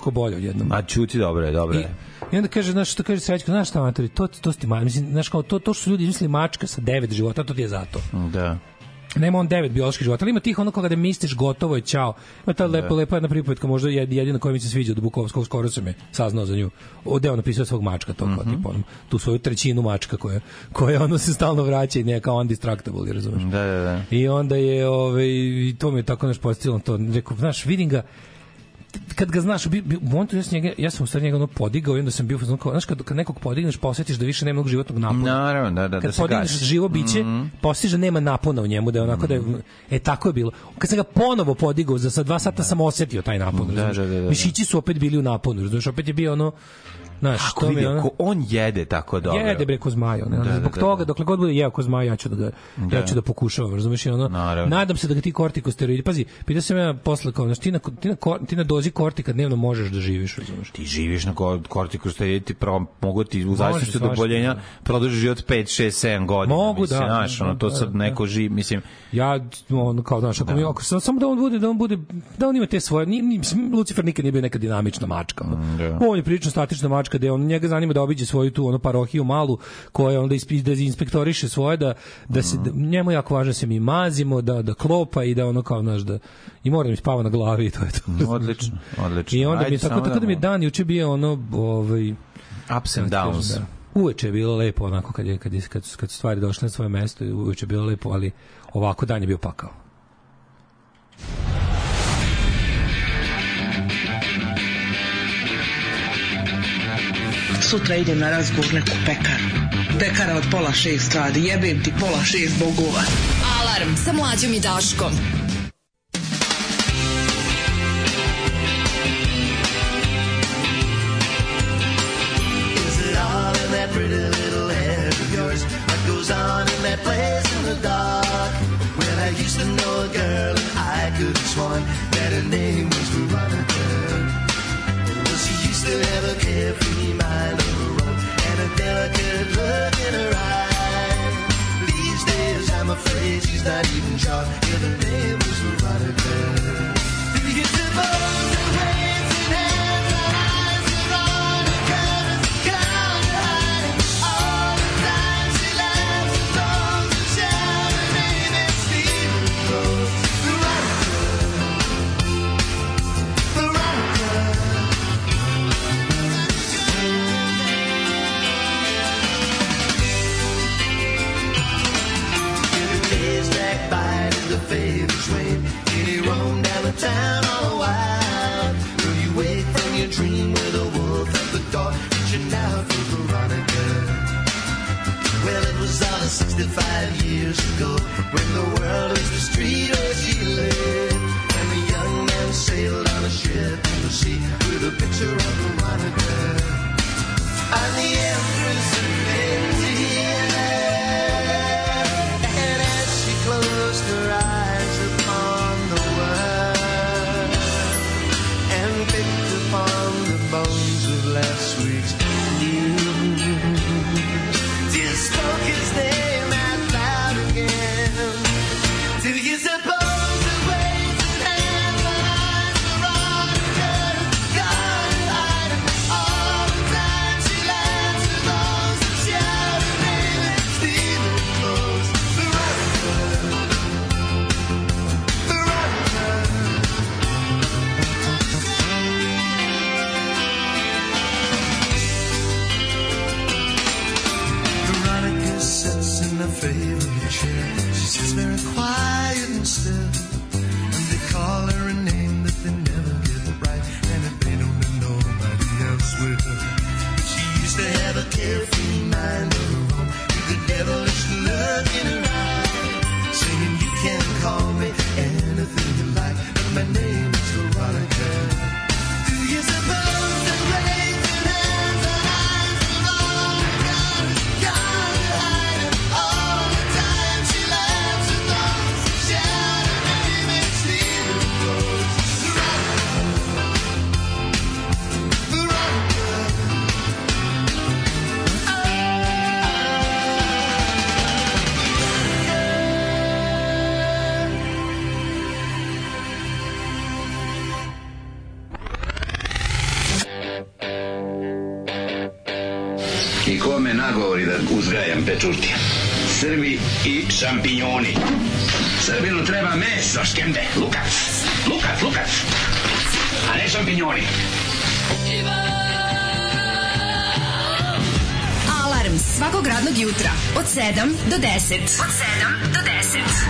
Daško bolje odjednom. A čuti, dobro je. I onda kaže, znaš, što kaže Srećko, znaš šta, matori, to ti malo, mislim, znaš, kao, to što su ljudi mislili mačka sa 9 života, to ti je zato. Da. Nema on 9 bioloških života, ali ima tih ono kada misliš gotovo je, čao. Ima ta lepa jedna pripovetka, možda jedina koja mi se sviđa od Bukovskog, skoro sam je saznao za nju. Ovde on napisao svog mačka, to kao tipa onom, tu svoju trećinu mačka koja ono se stalno vraća i nije kao undistractable, razumeš? Da. I onda je, i to mi je tako naš podsjetilo, to, rekao, znaš, vidim ga, kad ga znaš, u momentu ja sam u stvari njega podigao i onda sam bio, znaš, kad nekog podigneš, posjetiš da više nema mnogo životnog napona. Naravno, da kad se podigneš gasi. živo biće, posjetiš da nema napona u njemu, da je onako da je, tako je bilo. Kad sam ga ponovo podigao, za 2 sata sam osetio taj napon, da. mišići su opet bili u naponu, razumiješ, opet je bio ono, znaš, ako vidi, ako on jede tako dobro. Jede bre ko zmaj, zbog toga, dokle god bude jeo ko zmaj, ja ću da pokušavam, razumiješ, nadam se da ga ti kortikosteroidi, pazi, pitao sam ja posle, kao, znaš, ti na dozi kortika dnevno možeš da živiš, razumiješ. Ti živiš na kortikosteroidi, ti mogu ti u zavisnosti od oboljenja produži život 5, 6, 7 godina. Mogu, mislim, da. Znaš, to sad neko živi, mislim. Ja, kao, znaš, samo da on ima te svoje, Lucifer nikad nije bio neka dinamična mačka. On je prilično statična mačka, gde njega zanima da obiđe svoju tu parohiju malu, koja onda da inspektoriše svoje, da se njemu jako važno se mi mazimo, da klopa i da ono kao, znaš, da i mora mi spava na glavi i to je to. Odlično. I onda mi je tako da mi je dan juče bio ono, ups and downs. Uveče je bilo lepo, onako kad su stvari došle na svoje mesto, uveče je bilo lepo, ali ovako dan je bio pakao. Sutra idem na razgovor neku pekaru. Pekara od 5:30 radi, jebem ti 5:30 bogova. Alarm sa Mlađom i Daškom. Is it all in that pretty little head of yours? What goes on in that place in the dark? Well, I used to know a girl and I could have sworn that her name was Veronica. She used to have a carefree mind of her own and a delicate look in her eye. These days I'm afraid she's not even sure if her name was Veronica. Do you suppose that waves and hands are eyes Veronica doesn't come to hide all the time she laughs and throws and shouts her name and Stephen goes Veronica, Veronica. The favors rain, and he roamed down the town all the while. Will you wake from your dream with a wolf at the door, reaching out for Veronica? Well, it was all 65 years ago, when the world was the street where she lived, and the young man sailed on a ship in the sea with a picture of Veronica. I'm the Empress of India. Closed her eyes upon the world and picked upon the bones of last week's news. Just spoke his name out loud again. Do you suppose the waves and hands and eyes are on her? God light all the time she laughs at those who shout her name and Stephen close. Sits in the favorite chair. She sits very quiet and still, and they call her a name that they never get right, and if they don't, then nobody else will. She used to have a carefree mind of her own, with a devilish look in her eye, saying you can call me anything you like, but my name is Veronica. Do you suppose that waves and hands and eyes are Veronica? God, all the time she laughs at those who shout her name and Stephen goes Veronica, Veronica. I kome nagovori da uzgajam pečurke? Srbi i šampinjoni. Srbinu treba meso, škembe, lukac. Lukac, lukac. A ne šampinjoni. Alarm svakog radnog jutra od 7 do 10. Od 7 do 10.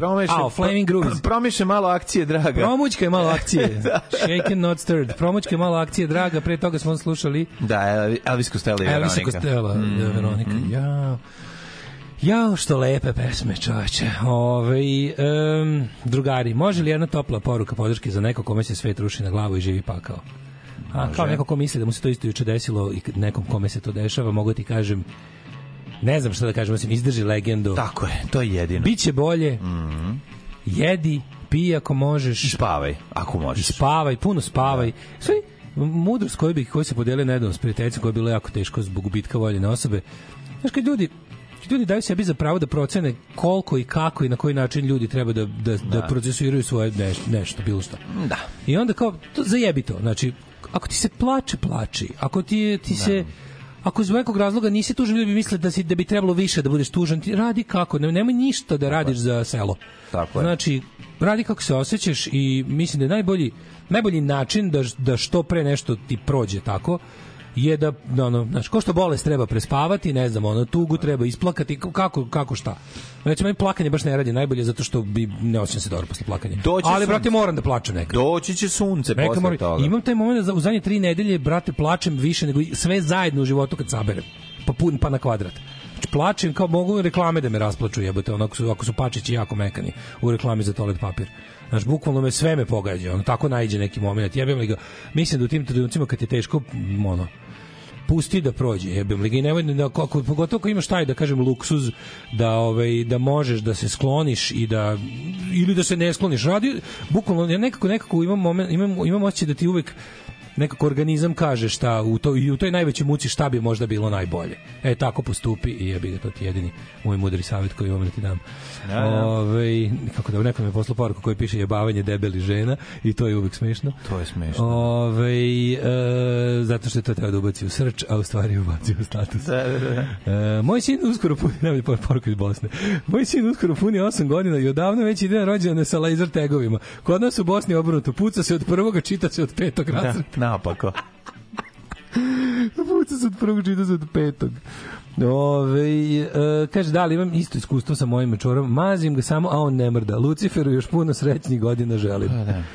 Flaming Grooves. Promiše malo akcije, draga. Promućka je malo akcije. Shaken not stirred. Promućka je malo akcije, draga. Pre toga smo slušali... Da, Elvis Costello i Veronika. Elvis Costello i Veronika. Jao, što lepe pesme, čoveče. Drugari, može li jedna topla poruka podrške za neko kome se svet ruši na glavu i živi pakao? Kao neko ko misli da mu se to isto juče desilo i nekom kome se to dešava, mogu ti kažem, ne znam šta da kažem, osim izdrži legendu. Tako je, to je jedino. Biće bolje, jedi, pij ako možeš. I spavaj, ako možeš. I spavaj, puno spavaj. Sve mudrost koju se podelio nedavno s prijateljicom, koja je bilo jako teško zbog gubitka voljene osobe. Znaš, kad ljudi daju sebi za pravo da procene koliko i kako i na koji način ljudi treba da procesuiraju svoje nešto, bilo šta. Da. I onda kao, zajebi to. Znači, ako ti se plači. Ako ti se... Ako zbog nekog razloga nisi tužan, ljudi bi misle da bi trebalo više da budeš tužan. Ti radi kako? Nemoj ništa da radiš za selo. Tako je. Znači, radi kako se osjećaš i mislim da je najbolji način da što pre nešto ti prođe tako je da, znaš, ko što bolest treba prespavati, ne znam, tugu treba isplakati, kako šta. Recimo, meni plakanje baš ne radi najbolje zato što ne osjećam se dobro posle plakanja. Ali, brate, moram da plačem nekad. Doći će sunce posle toga. Imam taj moment da u zadnje 3 nedelje, brate, plačem više nego sve zajedno u životu kad saberem. Pa na kvadrat. Znači, plačem kao mogu reklame da me rasplaču, jebote, ako su pačići jako mekani u reklami za toalet papir. Znaš, bukvalno sve me pogađa, tako naiđe neki moment. Jebem li ga, mislim da u tim trenucima kad je teško, pusti da prođe, jebem li ga i nemoj, pogotovo ako imaš taj, da kažem, luksuz da možeš da se skloniš ili da se ne skloniš. Radi, bukvalno, ja nekako imam osjećaj da ti uvek nekako organizam kaže šta u toj najvećoj muci šta bi možda bilo najbolje. Tako postupi i jebi ga, to ti jedini moj mudri savjet koji imam da ti dam. Kako da neko mi je poslao poruku koji piše jebavanje debeli žena i to je uvek smešno. To je smešno. Zato što je to treba da ubaci u srč, a u stvari ubaci u status. Moj sin uskoro puni, nema poruku iz Bosne. Moj sin uskoro puni 8 godina i odavno već ide na rođendane sa laser tagovima. Kod nas u Bosni obrnuto, puca se od prvog, čita se od 5. razreda. Napako. Puca se od prvog, čita se od 5. Kaže, da li imam isto iskustvo sa mojim mečorom, mazim ga samo, a on ne mrda. Luciferu još puno srećnih godina želim.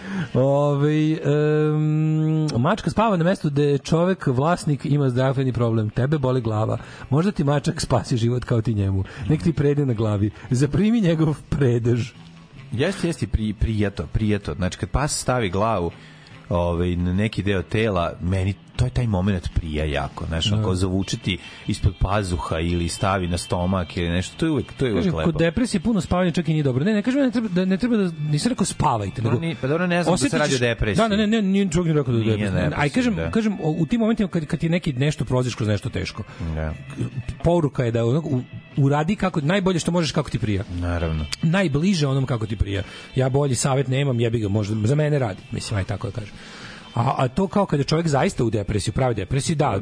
Mačka spava na mestu gde čovek, vlasnik, ima zdravstveni problem. Tebe boli glava. Možda ti mačak spasi život kao ti njemu. Nek ti prede na glavi. Zaprimi njegov predež. Jeste, prijeto. Znači, kad pas stavi glavu na neki deo tela, meni to je taj moment prija jako, znaš, ako zavučiti ispod pazuha ili stavi na stomak ili nešto, to je uvek lepo. Kod depresije puno spavanja čak i nije dobro. Ne kažem ne treba da nisam rekao spavajte, nego pa dobro, ne znam da se radi o depresiji. Ne, nije čovjek rekao da je depresija. Aj kažem u tim momentima kad ti neki nešto prođeš kroz nešto teško. Poruka je da uradi kako najbolje što možeš, kako ti prija. Naravno. Najbliže onom kako ti prija. Ja bolji savjet nemam, jebi ga, možda za mene radi. Mislim, aj tako da kažem. A to kao kada čovjek zaista u depresiji, pravi depresiji, da,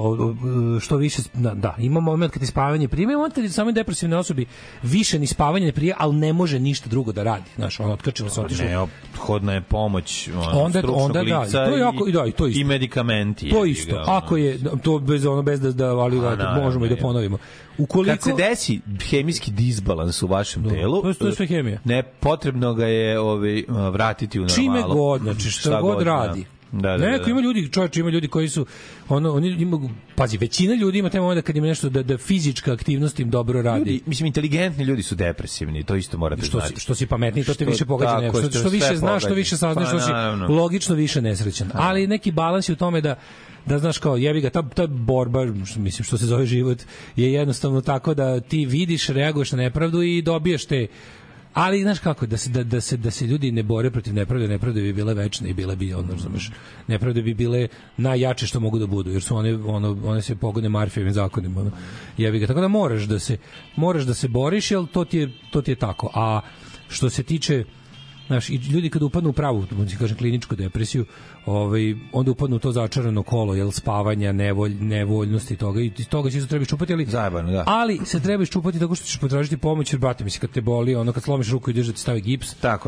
što više, da, ima moment kad ti spavanje prije, ima moment kad je samoj depresivnoj osobi više ni spavanje ne prije, ali ne može ništa drugo da radi. Znaš, otkačilo se, otišlo. Neophodna je pomoć onda lica i medikamenti. To isto, ako je, to bez da ali možemo i da ponovimo. Kad se desi hemijski disbalans u vašem telu, to je sve hemija. Ne, potrebno ga je vratiti u normalu. Čime god, znači šta god radi. Neko ima ljudi, čovječe, ima ljudi koji su oni imaju, pazi, većina ljudi ima taj moment kad ima nešto da fizička aktivnost im dobro radi. Mislim, inteligentni ljudi su depresivni, to isto morate znati. Što si pametniji, to te više pogađa nego. Što više znaš, što više saznaš, što si logično više nesrećan. Ali neki balans je u tome da znaš kao jebi ga, ta borba, mislim, što se zove život, je jednostavno tako da ti vidiš, reaguješ na nepravdu i dobiješ te. Ali znaš kako, da se ljudi ne bore protiv nepravde bi bile večne i bile bi, znaš, nepravde bi bile najjače što mogu da budu, jer su one se pogone Marfijevim zakonima, jebi ga, tako da moraš da se boriš, jer to ti je tako. A što se tiče, znaš, i ljudi kada upadnu u pravu, kažem, kliničku depresiju, onda upadnu u to začarano kolo, jel, spavanja, nevoljnosti toga, i toga se isto treba iščupati, ali se treba iščupati tako što ćeš potražiti pomoć, jer, brate, misli, kad te boli, kad slomiš ruku ideš da ti stavi gips. Tako je.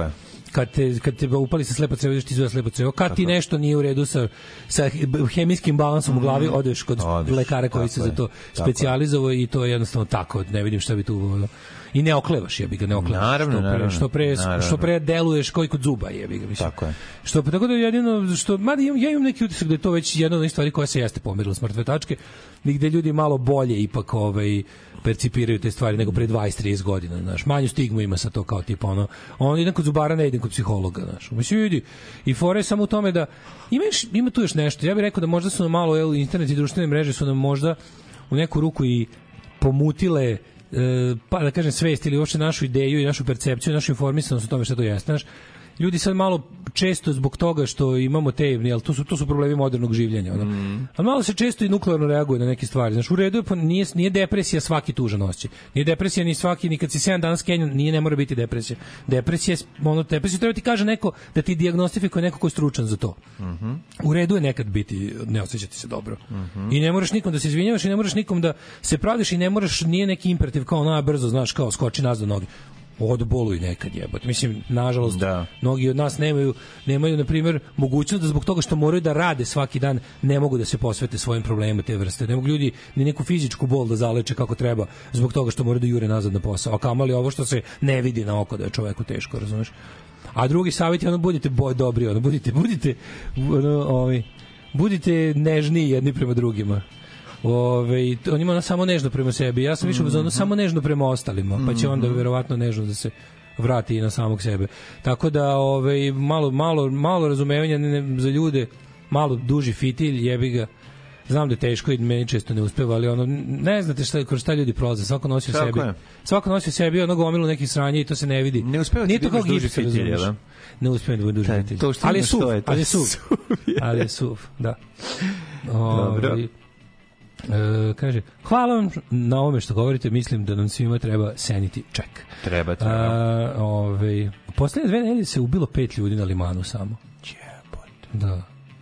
kad te upali sa slepo crevo, ideš ti zove slepo crevo. Kad ti nešto nije u redu sa hemijskim balansom u glavi, odeš kod lekara koji se za to specijalizovao i to je jednostavno tako. Ne vidim šta bi tu... I ne oklevaš, jebi ga, ne oklevaš. Naravno. Što pre deluješ koji kod zuba, jebi ga, mislim. Tako je. Tako da jedino, mada ja imam neki utisak da je to već jedna od stvari koja se jeste pomerila s mrtve tačke, gde ljudi malo bolje ipak percipiraju te stvari nego pre 20-30 godina, znaš. Manju stigmu ima sa to kao tipa on ide kod zubara, ne ide kod psihologa, znaš. Mislim, vidi, i fora je samo u tome da ima tu još nešto. Ja bih rekao da možda su nam malo internet i društvene mreže su nam možda u neku ruku i pomutile pa da kažem svest ili uopšte našu ideju i našu percepciju, našu informisanost o tome šta to jeste, znaš. Ljudi sad malo često zbog toga što imamo jel, to su problemi modernog življenja. A malo se često i nuklearno reaguje na neke stvari. Znaš, u redu je, pa nije depresija svaki tužan osjećaj. Nije depresija ni svaki, ni kad si 7 dana skenjan, ne mora biti depresija. Depresija treba ti kaže neko da ti dijagnostifikuje neko ko je stručan za to. U redu je nekad biti, ne osjećati se dobro. I ne moraš nikom da se izvinjavaš i ne moraš nikom da se pravdiš i ne moraš, nije neki imperativ kao brzo, znaš, kao skoči nazad noge. Odboluj nekad jebote. Mislim, nažalost, mnogi od nas nemaju na primjer, mogućnost da zbog toga što moraju da rade svaki dan, ne mogu da se posvete svojim problemima te vrste. Ne mogu ljudi ni neku fizičku bol da zaleče kako treba zbog toga što moraju da jure nazad na posao. A kamali ovo što se ne vidi na oko da je čoveku teško, razumeš? A drugi savjet je budite dobri, budite nežniji jedni prema drugima. On ima samo nežno prema sebi. Ja sam više u samo nežno prema ostalima, pa će onda verovatno nežno da se vrati i na samog sebe. Tako da malo razumevanja za ljude, malo duži fitilj, jebi ga. Znam da je teško i meni često ne uspeva, ali ne znate kroz šta ljudi prolaze. Svako nosi u sebi gomilu nekih sranja i to se ne vidi. Ne uspeva ti da imaš duži fitilj, jel? Ne uspeva da bude duži fitilj. Ali je suv, da. Dobro. Kaže, hvala vam na ovome što govorite, mislim da nam svima treba sanity check. Treba. Poslednje 2 nedelje se ubilo 5 ljudi na limanu samo. Jebote. Da.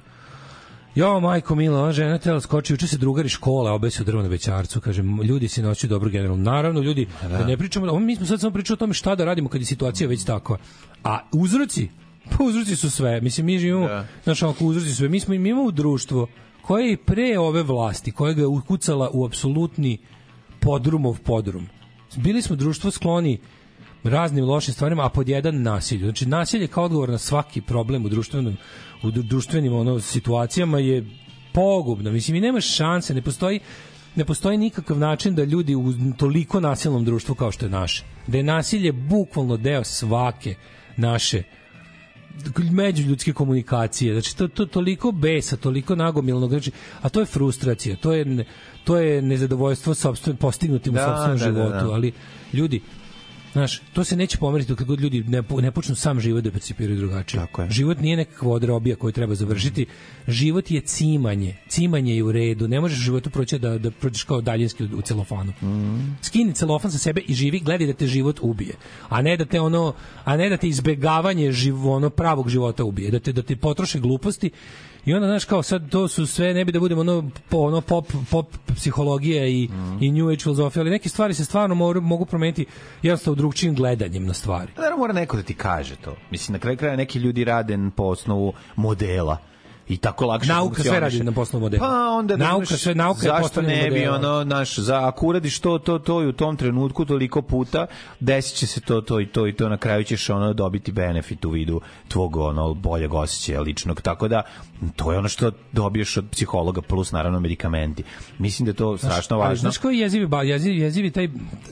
Jo, majko mila, ona žena tela skoči, juče se drugari škole obesio drvo na Bećarcu, kaže, ljudi se noći dobro generalno. Naravno, ljudi, da ne pričamo, mi smo sad samo pričali o tome šta da radimo kad je situacija već takva. A uzroci su sve. Mislim, mi živimo, uzroci su sve. Mi imamo društvo koje je i pre ove vlasti, koja ga je ukucala u apsolutni podrum. Bili smo društvo skloni raznim lošim stvarima, a pod jedan nasilju. Znači, nasilje kao odgovor na svaki problem u društvenim situacijama je pogubno. Mislim, i nema šanse, ne postoji nikakav način da ljudi u toliko nasilnom društvu kao što je naše, da je nasilje bukvalno deo svake naše međuljudske komunikacije. Znači, to toliko besa, toliko nagomilnog, znači, a to je frustracija, to je nezadovoljstvo postignutim u sopstvenom životu, ali ljudi, znaš, to se neće pomeriti dok god ljudi ne počnu sam život da percipiraju drugačije. Život nije nekakva odrobija koju treba završiti. Život je cimanje. Cimanje je u redu. Ne možeš u životu proći da prođeš kao daljinski u celofanu. Skini celofan sa sebe i živi, gledaj da te život ubije. A ne da te izbegavanje pravog života ubije. Da te potroše gluposti. I onda, znaš, kao sad to su sve, ne bi da budemo pop psihologija i New Age filozofija, ali neke stvari se stvarno mogu promeniti jednostavno drugčijim gledanjem na stvari. Da, mora neko da ti kaže to. Mislim, na kraju kraja neki ljudi rade po osnovu modela i tako lakše nauka sve radi na poslu modela. Pa onda zašto ne bi ako uradiš to i u tom trenutku toliko puta, desit će se to i to, na kraju ćeš dobiti benefit u vidu tvog boljeg osjećaja ličnog, tako da to je ono što dobiješ od psihologa plus naravno medikamenti. Mislim da je to strašno važno. Znaš koji jezivi taj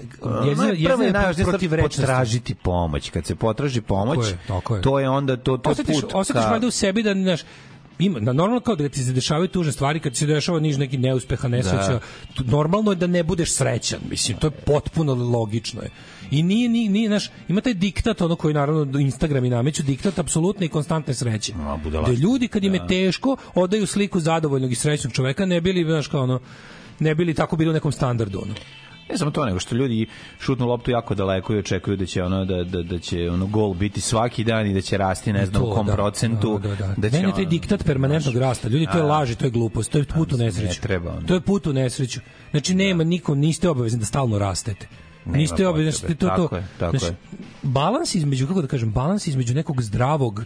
potražiti pomoć. Kad se potraži pomoć, to je onda to put. Osjetiš valjda u sebi da normalno kao da ti se dešavaju tužne stvari, kad se dešava neki neuspeha, nesreća, normalno je da ne budeš srećan, mislim, to je potpuno logično je. I nije, znaš, ima taj diktat, koji naravno Instagrami nameću, diktat apsolutne i konstantne sreće. Da ljudi kad im je teško, odaju sliku zadovoljnog i srećnog čoveka, ne bili, znaš, kao ne bili tako bili u nekom standardu, Ne samo to, nego što ljudi šutnu loptu jako daleko i očekuju da će da će gol biti svaki dan i da će rasti ne znam u kom procentu. Ne, taj diktat permanentnog rasta. Ljudi, to je laž i to je glupost. To je put u nesreću. To je put u nesreću. Znači, niste obavezni da stalno rastete. Niste obavezni, tako je. Balans između, kako da kažem, balans između nekog zdravog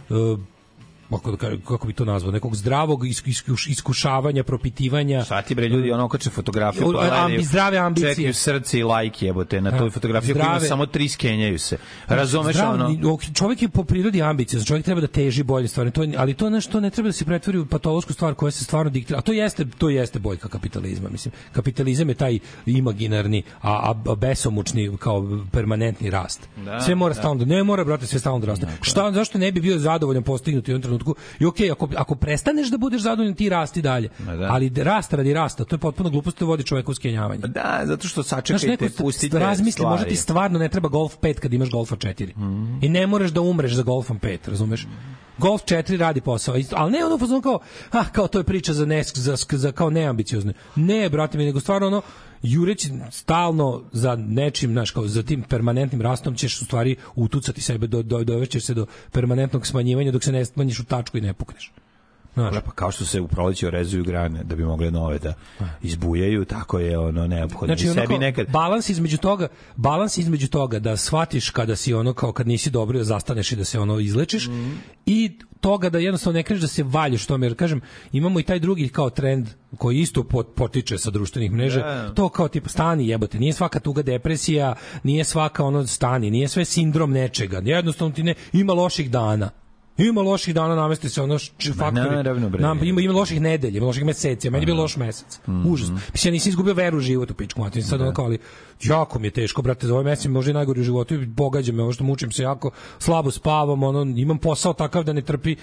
kako bi to nazvao, nekog zdravog iskušavanja, propitivanja. Šta ti bre ljudi ono okače fotografiju, zdrave ambicije, čekaju srce i like jebote na toj fotografiji, koja ima samo 3 skenjaju se. Razumeš ono? Čovjek je po prirodi ambiciozan, čovjek treba da teži bolje stvari, ali to nešto ne treba da se pretvori u patološku stvar koja se stvarno diktira. A to jeste boljka kapitalizma, mislim. Kapitalizam je taj imaginarni, a besomučni kao permanentni rast. Sve mora stalno, ne mora brate sve stalno da raste. Zašto ne bi bio zadovoljan postignuti u trenutku? I okej, ako prestaneš da budeš zadovoljan, ti rasti dalje. Ali rast radi rasta, to je potpuno glupost, to vodi čoveka u skenjavanje. Da, zato što sačekajte, pustite razmisli, možda ti stvarno ne treba Golf 5 kad imaš Golfa 4. I ne moraš da umreš za Golfom 5, razumeš? Golf 4 radi posao, ali ne ono fazon kao to je priča za kao neambiciozne. Ne, brate mi, nego stvarno ono jureći stalno za nečim, znaš, kao za tim permanentnim rastom ćeš u stvari utucati sebe, dovešćeš se do permanentnog smanjivanja dok se ne smanjiš u tačku i ne pukneš. Pa kao što se u proleću rezuju grane da bi mogle nove da izbujaju, tako je ono neophodno. Znači, sebi nekad balans između toga da shvatiš kada si ono kao kad nisi dobro da zastaneš i da se ono izlečiš i toga da jednostavno ne kreneš da se valjaš tome, jer kažem, imamo i taj drugi kao trend koji isto potiče sa društvenih mreža, to kao tipa stani jebote, nije svaka tuga depresija, nije svaka ono stani, nije sve sindrom nečega, jednostavno ti ne, ima loših dana. Ima loših dana, namesti se ono faktori. Ima loših nedelja, ima loših meseci, meni je bio loš mesec. Užas. Mislim, ja nisam izgubio veru u život u pičku mater. Sad ono kao, ali jako mi je teško, brate, za ovaj mesec možda i najgori u životu i pogađa me, ovo što mučim se jako, slabo spavam, ono, imam posao takav da ne trpi,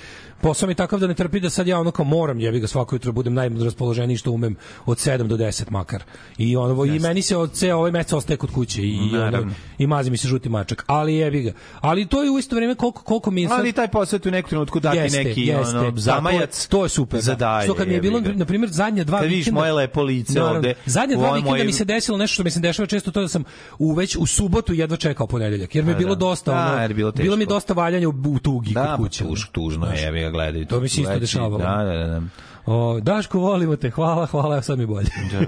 da sad ja ono kao moram, jebi ga svako jutro budem najraspoloženiji što umem od 7 do 10 makar. I ono, i meni se od ceo ovaj mesec ostaje kod kuće i mazi mi se žuti mačak, ali jebi ga. Ali to je u isto vrijeme koliko mi je sad... Ali taj posao u nekom trenutku dati neki ono zamajac. To je super. Što kad mi je bilo, na primjer, zadnja 2 vikenda... Kad vidiš moje lepo lice ovde. Zadnja 2 vikenda mi se desilo nešto što mi se dešava često, to da sam već u subotu jedva čekao ponedeljak, jer mi je bilo dosta bilo mi dosta valjanja u tugi kod kuće. Tužno je, ja ga gledam. To mi se isto dešavalo. Da. Daško, volimo te, hvala, sad mi bolje.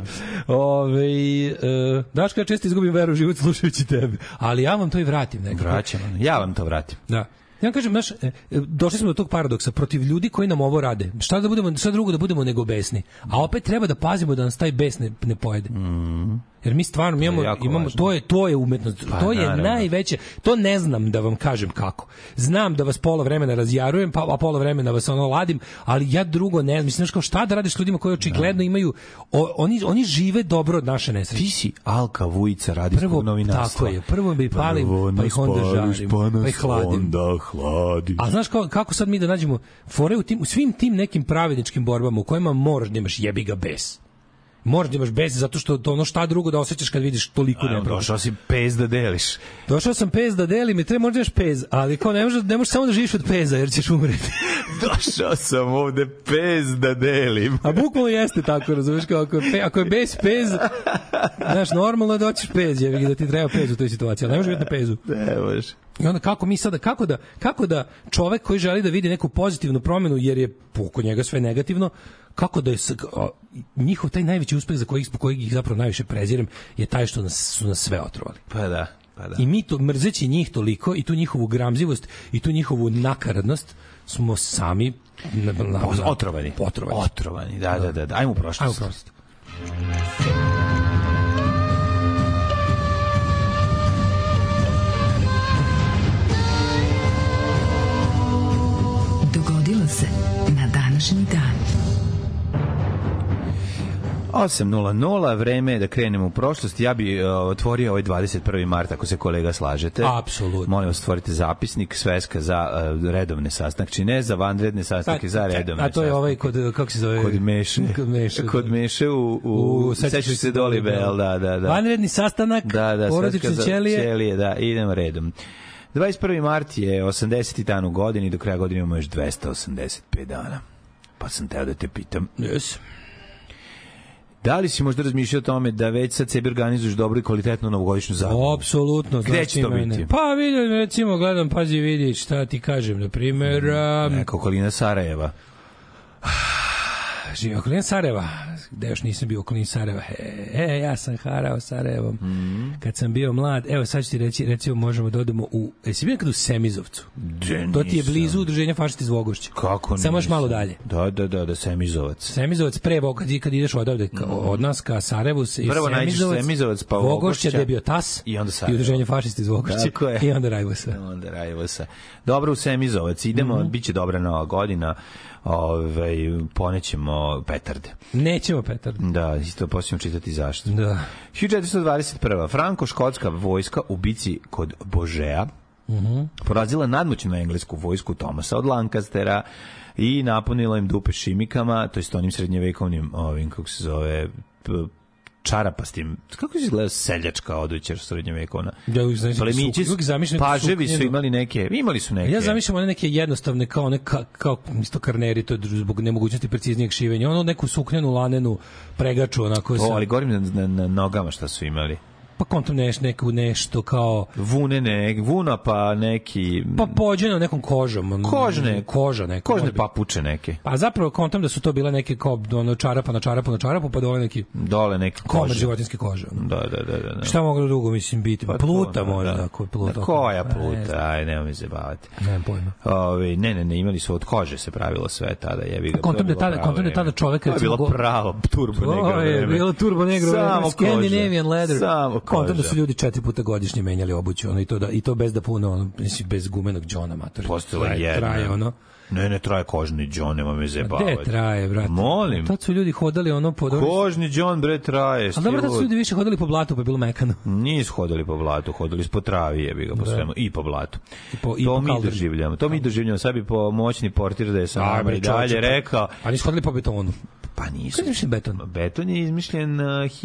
Daško, ja često izgubim veru u život slušajući tebe, ali ja vam to i vratim nekako. Ja vam to vratim. Da. Ja kažem, došli smo do tog paradoksa protiv ljudi koji nam ovo rade. Šta drugo da budemo nego besni? A opet treba da pazimo da nas taj bes ne pojede. Jer mi stvarno imamo to je umetnost. To je najveće. To ne znam da vam kažem kako. Znam da vas pola vremena razjarujem, a pola vremena vas ono ladim, ali ja drugo ne znam. Mislim, šta da radiš s ljudima koji očigledno imaju oni žive dobro od naše nesreće. Ti si Alka Vujica radijskog novinarstva. Tako je. Prvo bi palim, pa ih onda žarim, pa ih hladim. A znaš kako sad mi da nađemo fore u svim tim nekim pravedničkim borbama u kojima moraš da imaš jebi ga bes. Moraš da imaš bes zato što to ono šta drugo da osjećaš kad vidiš toliko nepravde. Došao si pez da deliš. Došao sam pez da delim i treba možda imaš pez, ali kao ne možeš samo da živiš od peza jer ćeš umreti. Došao sam ovde pez da delim. A bukvalno jeste tako, razumiješ, kao ako je bez pez, znaš, normalno da hoćeš pez, jevi da ti treba pez u toj situaciji, ali ne možeš biti na pezu. Ne možeš. I onda kako mi sada, kako da čovek koji želi da vidi neku pozitivnu promenu jer je oko njega sve negativno, kako da je njihov taj najveći uspeh zbog kojeg ih zapravo najviše prezirem je taj što su nas sve otrovali. Pa da. I mi to, mrzeći njih toliko i tu njihovu gramzivost i tu njihovu nakaradnost smo sami otrovani. Da. Ajmo u prošlost. Dogodilo se na današnji dan. 8:00, vreme je da krenemo u prošlost. Ja bi otvorio ovaj 21. mart, ako se kolega slažete. Apsolutno. Molim vas, stvorite zapisnik, sveska za redovne sastanke, ne za vanredne sastanke, za redovne sastanke. A to je ovaj kako se zove? Kod Meše u sećaš se Dolibel, da. Vanredni sastanak, porodične ćelije. Da, idemo redom. 21. mart je 80. dan u godini, do kraja godine imamo još 285 dana. Pa sam teo da te pitam. Yes. Da li si možda razmišljao o tome da već sad sebi organizuješ dobro i kvalitetnu novogodišnju zabavu? Apsolutno. Gde će to biti? Pa vidim, recimo, gledam, pazi, vidi, šta ti kažem, na primjer... Neka okolina Sarajeva. živim okolini Sarajeva, gde još nisam bio okolini Sarajeva. Ja sam harao Sarajevom. Kad sam bio mlad, evo sad ću ti reći, recimo možemo da odemo u, jesi bio nekad u Semizovcu? To ti je blizu udruženja fašisti iz Vogošća. Kako nisam? Samo još malo dalje. Da, Semizovac. Semizovac pre Vogošća, kad ideš odavde od nas ka Sarajevu, prvo nađeš Semizovac, pa Vogošća, gde je bio TAS i onda i udruženje fašisti iz Vogošća i onda Rajvosa. Dobro, u Semizovac idemo, biće dobra Nova godina. Ponećemo petarde. Nećemo petarde. Da, isto posljedno čitati zašto. Da. 1421. Franko-škotska vojska u bici kod Božeja porazila nadmoćnu englesku vojsku Thomasa od Lancastera i napunila im dupe šimikama, to jest onim srednjevekovnim kako se zove, čarapastim, kako se izgleda seljačka oduća srednjevekovna. Plemići, paževi su imali neke. Ja zamišljam one neke jednostavne kao isto karneri, to je zbog nemogućnosti preciznijeg šivenja. Ono neku suknenu, lanenu pregaču onako. Ali govorim na nogama šta su imali. Pa kontam nešto kao vuna pa neki pa pođeno nekom kožom, kožne papuče neke. Pa zapravo kontam da su to bile neke kao čarapa na čarapu pa dole neki komad životinjske kože. Da. Šta moglo drugo mislim biti? Pa pluta možda, ako je pluta. Koja pluta? Aj, nemoj me zabavati. Nemam pojma. Ne, imali su od kože se pravilo sve tada, jebi ga. Kontam da tada čovek recimo bilo pravo turbo negro. Je bilo turbo negro, Scandinavian leather. Kontam da su ljudi 4 puta godišnje menjali obuću, i to bez da puno, bez gumenog džona matori. Postala jedna. Ne, traje kožni džon, nema me zebavati. Gde traje, brate? Molim. Tad su ljudi hodali po... Kožni džon, bre, traje. A dobro, tad su ljudi više hodali po blatu, pa je bilo mekano. Nisu hodali po blatu, hodali po travi, jebi ga, po svemu, i po blatu. To mi doživljamo. Sad bi po moćni portir da je sa nama i dalje rekao... A nisu hodali po betonu? Pa nisu. Kada je izmišljen beton? Beton je izmišljen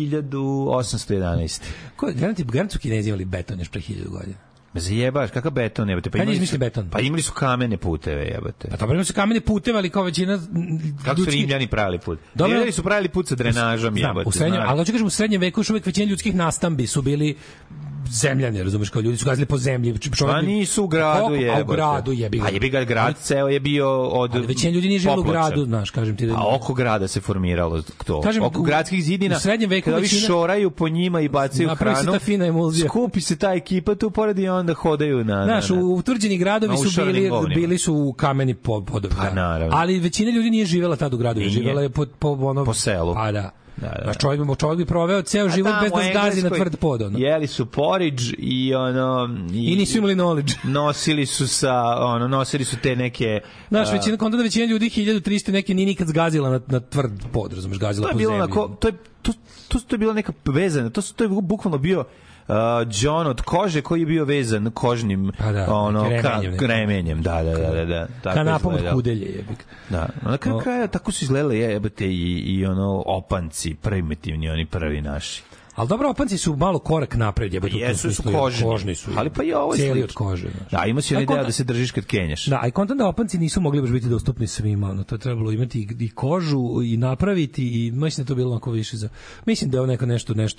1811. Garant su Kinezi imali beton još pre 1000 godina. Zajebaš, kakav beton, jebate? Kad je izmišljen beton? Pa imali su kamene puteve, jebate. Pa dobro, imali su kamene puteve, ali kao većina... Kako su Rimljani pravili put? Rimljani su pravili put sa drenažom, jebate. Ali hoću kažem, u srednjem veku još uvek većina ljudskih nastambi su bili zemljani, razumeš, kao ljudi su gazili po zemlji. Pa nisu u gradu, jebate. A u gradu jebi ga. A jebi ga, grad ceo je bio od... Ali većina ljudi nije živjela u gradu, znaš, kažem ti. A oko grada se formiralo to. Oko gradskih zidina, u srednjem veku kada ovi šoraju po njima i bacaju hranu, skupi se ta ekipa tu pored i onda hodaju na... Znaš, utvrđeni gradovi su bili su u kameni podovi. Pa naravno. Ali većina ljudi nije živjela tad u gradu, živjela je po selu. Pa da. Da. Čovjek bi proveo ceo život bez da zgazi na tvrd pod. Jeli su porridge i i nisu imali knowledge. Nosili su te neke... Znaš, većina ljudi 1300 neke nije nikad zgazila na tvrd pod, razumeš, gazila po zemlji. To je bilo neka vezana, to je bukvalno bio John od kože koji je bio vezan kožnim kremenjem. Da. Kanapom od kudelje, jebik. Da. Na kraju kraja tako su izgledali jebate i opanci primitivni, oni prvi naši. Ali dobro, opanci su malo korak napred, jebate. Jesu su kožni su. Ali pa i ovo je cijeli od kože. Da, ima si ideja da se držiš kad kenješ. Da, i kontam da opanci nisu mogli baš biti dostupni svima, to je trebalo imati i kožu i napraviti i mislim da to bilo onako više za... Mislim da je ovo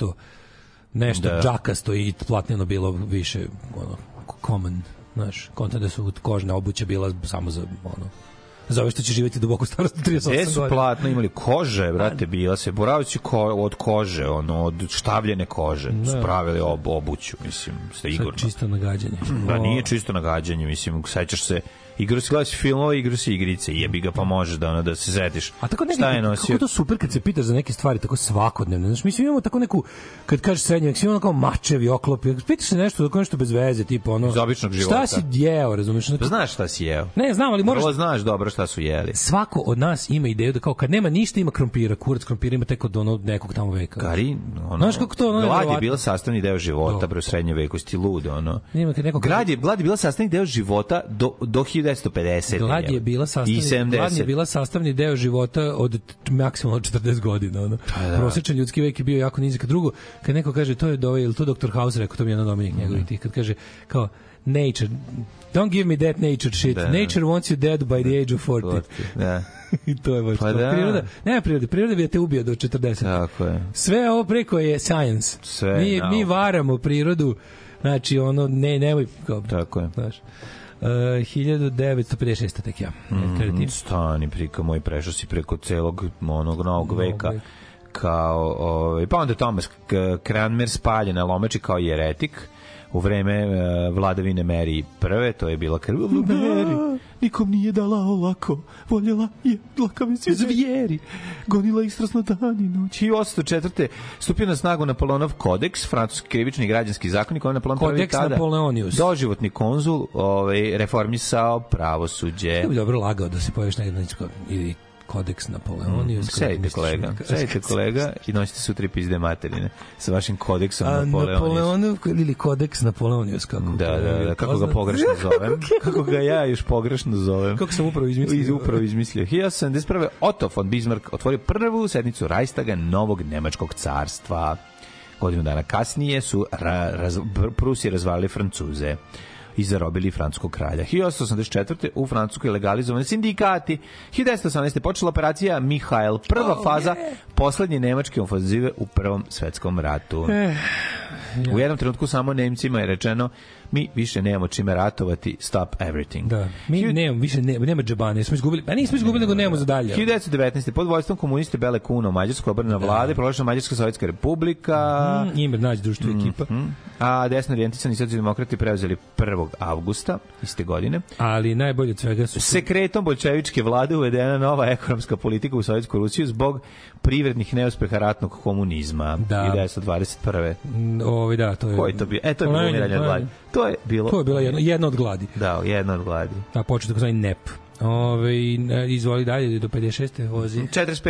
nešto džakasto i platneno bilo više common, znaš, kontent da su kožna obuća bila samo za za ove što će živjeti duboko starost 38 godina. Su platno imali kože, brate, bila se boravići od kože, od štavljene kože, su pravili obuću, mislim, sigurno. Čisto nagađanje. Da, nije čisto nagađanje, mislim, sećaš se, gledaš filmove, igraš se igrice, jebi ga, pa možeš da se setiš. A tako kako to super kad se pitaš za neke stvari tako svakodnevne. Znači, mislim, imamo tako neku, kad kažeš srednjak, imamo kao mačevi, oklopi, pitaš se nešto bez veze, tipa iz običnog života. Šta si jeo, razumiješ? Pa znaš šta si jeo. Ne, znam, ali moraš... znaš dobro šta su jeli. Svako od nas ima ideju da kao kad nema ništa ima krompira, kurac krompira ima tek od nekog tamo veka. Gari, znaš kako to... Glad je bila sastavni deo života, bre, u srednjem veku, sti ludo, Glad je bila sastavni deo života do 1950. Glad je bila sastavni deo života od maksimalno 40 godina. Prosječan ljudski vek je bio jako nizak. Drugo, kad neko kaže to je to Dr. House rekao, to mi je jedan Dominik njegovih tih, kad kaže kao nature, don't give me that nature shit. Nature wants you dead by the age of 40. Da. I to je baš priroda. Nema prirode. Priroda bi te ubio do 40. Tako je. Sve ovo preko je science. Mi varamo prirodu. Znači, nemoj... Tako je. Znaš. 1956. tek ja. Stani, prika moj, prešao si preko celog onog novog veka. Kao, pa onda Thomas Cranmer spaljen na Lomeči kao jeretik u vreme vladavine Mary prve, to je bila krvavna Mary. Nikom nije dala olako, voljela je dlakave zvijeri, gonila ih strasno dan i noć. I 1804. stupio na snagu Napoleonov kodeks, francuski krivični i građanski zakonik, on Napoleon prvi tada Napoleonius. Doživotni konzul, reformisao pravosuđe. To bi dobro lagao da se pojaviš negdje ili kodeks Napoleonius. Sedite kolega i nosite sutra pizde materine sa vašim kodeksom Napoleonius. Ili kodeks Napoleonius, kako? Da, kako ga pogrešno zovem. Kako ga ja još pogrešno zovem. Kako sam upravo izmislio. 1871. Otto von Bismarck otvorio prvu sednicu Reichstaga novog nemačkog carstva. Godinu dana kasnije su Prusi razvalili Francuze i zarobili francuskog kralja. 1884. u Francuskoj legalizovani sindikati. 1918. počela operacija Mihael, prva faza poslednje nemačke ofanzive u Prvom svetskom ratu. U jednom trenutku samo Nemcima je rečeno mi više nemamo čime ratovati, stop everything. Da. Mi nemamo više nema džabane, smo izgubili. Pa nismo izgubili, nego nemamo za dalje. 1919. pod vođstvom komuniste Bele Kuna u Mađarskoj obrana vlade, proglašena Mađarska sovjetska republika. Imer nađe društvo ekipa. A desno orijentisani socijaldemokrati preuzeli 1. avgusta iste godine. Ali najbolje od svega su sekretom boljševičke vlade uvedena nova ekonomska politika u Sovjetsku Rusiju zbog privrednih neuspeha ratnog komunizma. 1921. Da, to je. Koji to bio? To je bilo umiranje od gladi. To je bila jedna od gladi. Da, jedna od gladi. A počeo tako zvani NEP. Izvoli dalje do 56. vozi.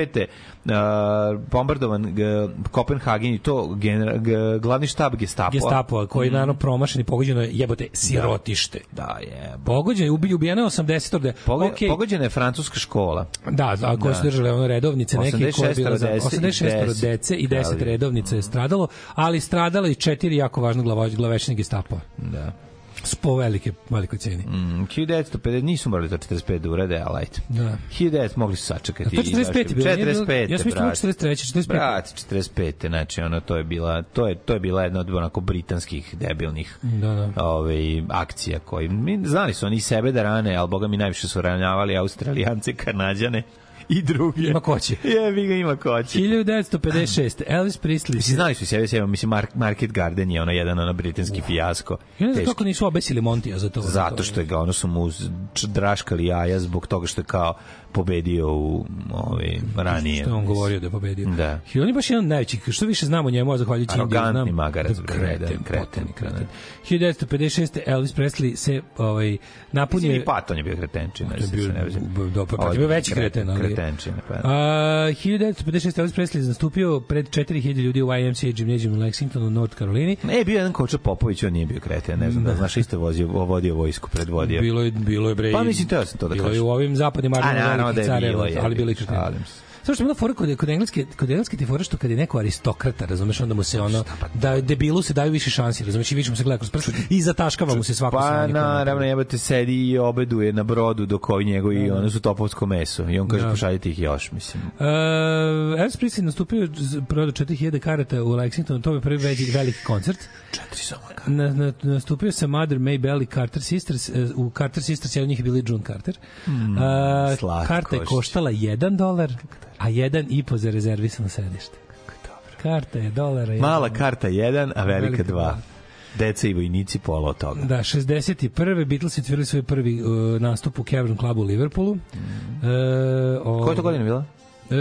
45. Bombardovan Kopenhagen i to glavni štab Gestapoa koji je naravno promašen i pogođeno je jebote sirotište. Da je. Pogođeno je, ubijeno 80. Pogođena je francuska škola. Da, a koje su držale ono redovnice neke koje je bilo za 86 dece i 10 redovnica je stradalo, ali stradalo i 4 jako važne glavešine Gestapoa. Da. Po velikoj ceni. 1950 nisu morali to 45 da urade, ali ajte. Da. 1900 mogli su sačekati. To 45 bilo. 45. Ja sam mislio 43, 45. Brat, 45. Znači, to je bila jedna od onako britanskih debilnih akcija koji znali su oni sebe da rane, ali boga mi najviše su ranjavali Australijance, Kanadjane i drugi. Ima ko će. Jebi ga, ima ko će. 1956. Elvis Presley. Znali su sebe, mislim, Market Garden je jedan britanski fijasko. Ja ne znam kako nisu obesili Montija za to. Zato što je ga, su mu draškali jaja zbog toga što je kao pobedio u ranije. Što je on govorio da je pobedio. Da. I on je baš jedan najveći, što više znamo o njemu, zahvaljujući Indiju. Arogantni magarac. Kreten. 1956. Elvis Presley se napunio... I Patton je bio kretenčina. To je bio veći kreten. Kretenčina. 1956. Elvis Presley je nastupio pred 4000 ljudi u YMCA gimnazijum u Lexingtonu u North Carolini. Bio jedan Koča Popović, on nije bio kreten, ne znam da znaš, isto vodio vojsku, predvodio. Bilo je bre. Pa mislim, teo sam to da kažem. Bilo je u ovim zapadnim armijama da je bilo, ali bilo i kreten. Samo što je bila fora kod engleske ti fora što kad je neko aristokrata, razumeš, onda mu se da debilu se daju više šansi, razumeš, i više mu se gleda kroz prst i zataškava mu se svako sranje. Pa naravno, jebate, sedi i obeduje na brodu dok ovi njegovi, ono su topovsko meso i on kaže pošaljite ih još, mislim. Elvis Presley nastupio, prodao 4000 karata u Lexingtonu, to je prvi veliki koncert. 4 samo karata. Nastupio sa Mother Maybelle i Carter Sisters, u Carter Sisters jedan od njih je bili June Carter. Karta je koštala $1, a 1,5 za rezervisano sedište. Karta je $1. Mala karta 1, a velika 2. Deca i vojnici, pola od toga. Da, 61. Beatles otvorili svoj prvi nastup u Cavern Clubu u Liverpoolu. Koja je to godina bila?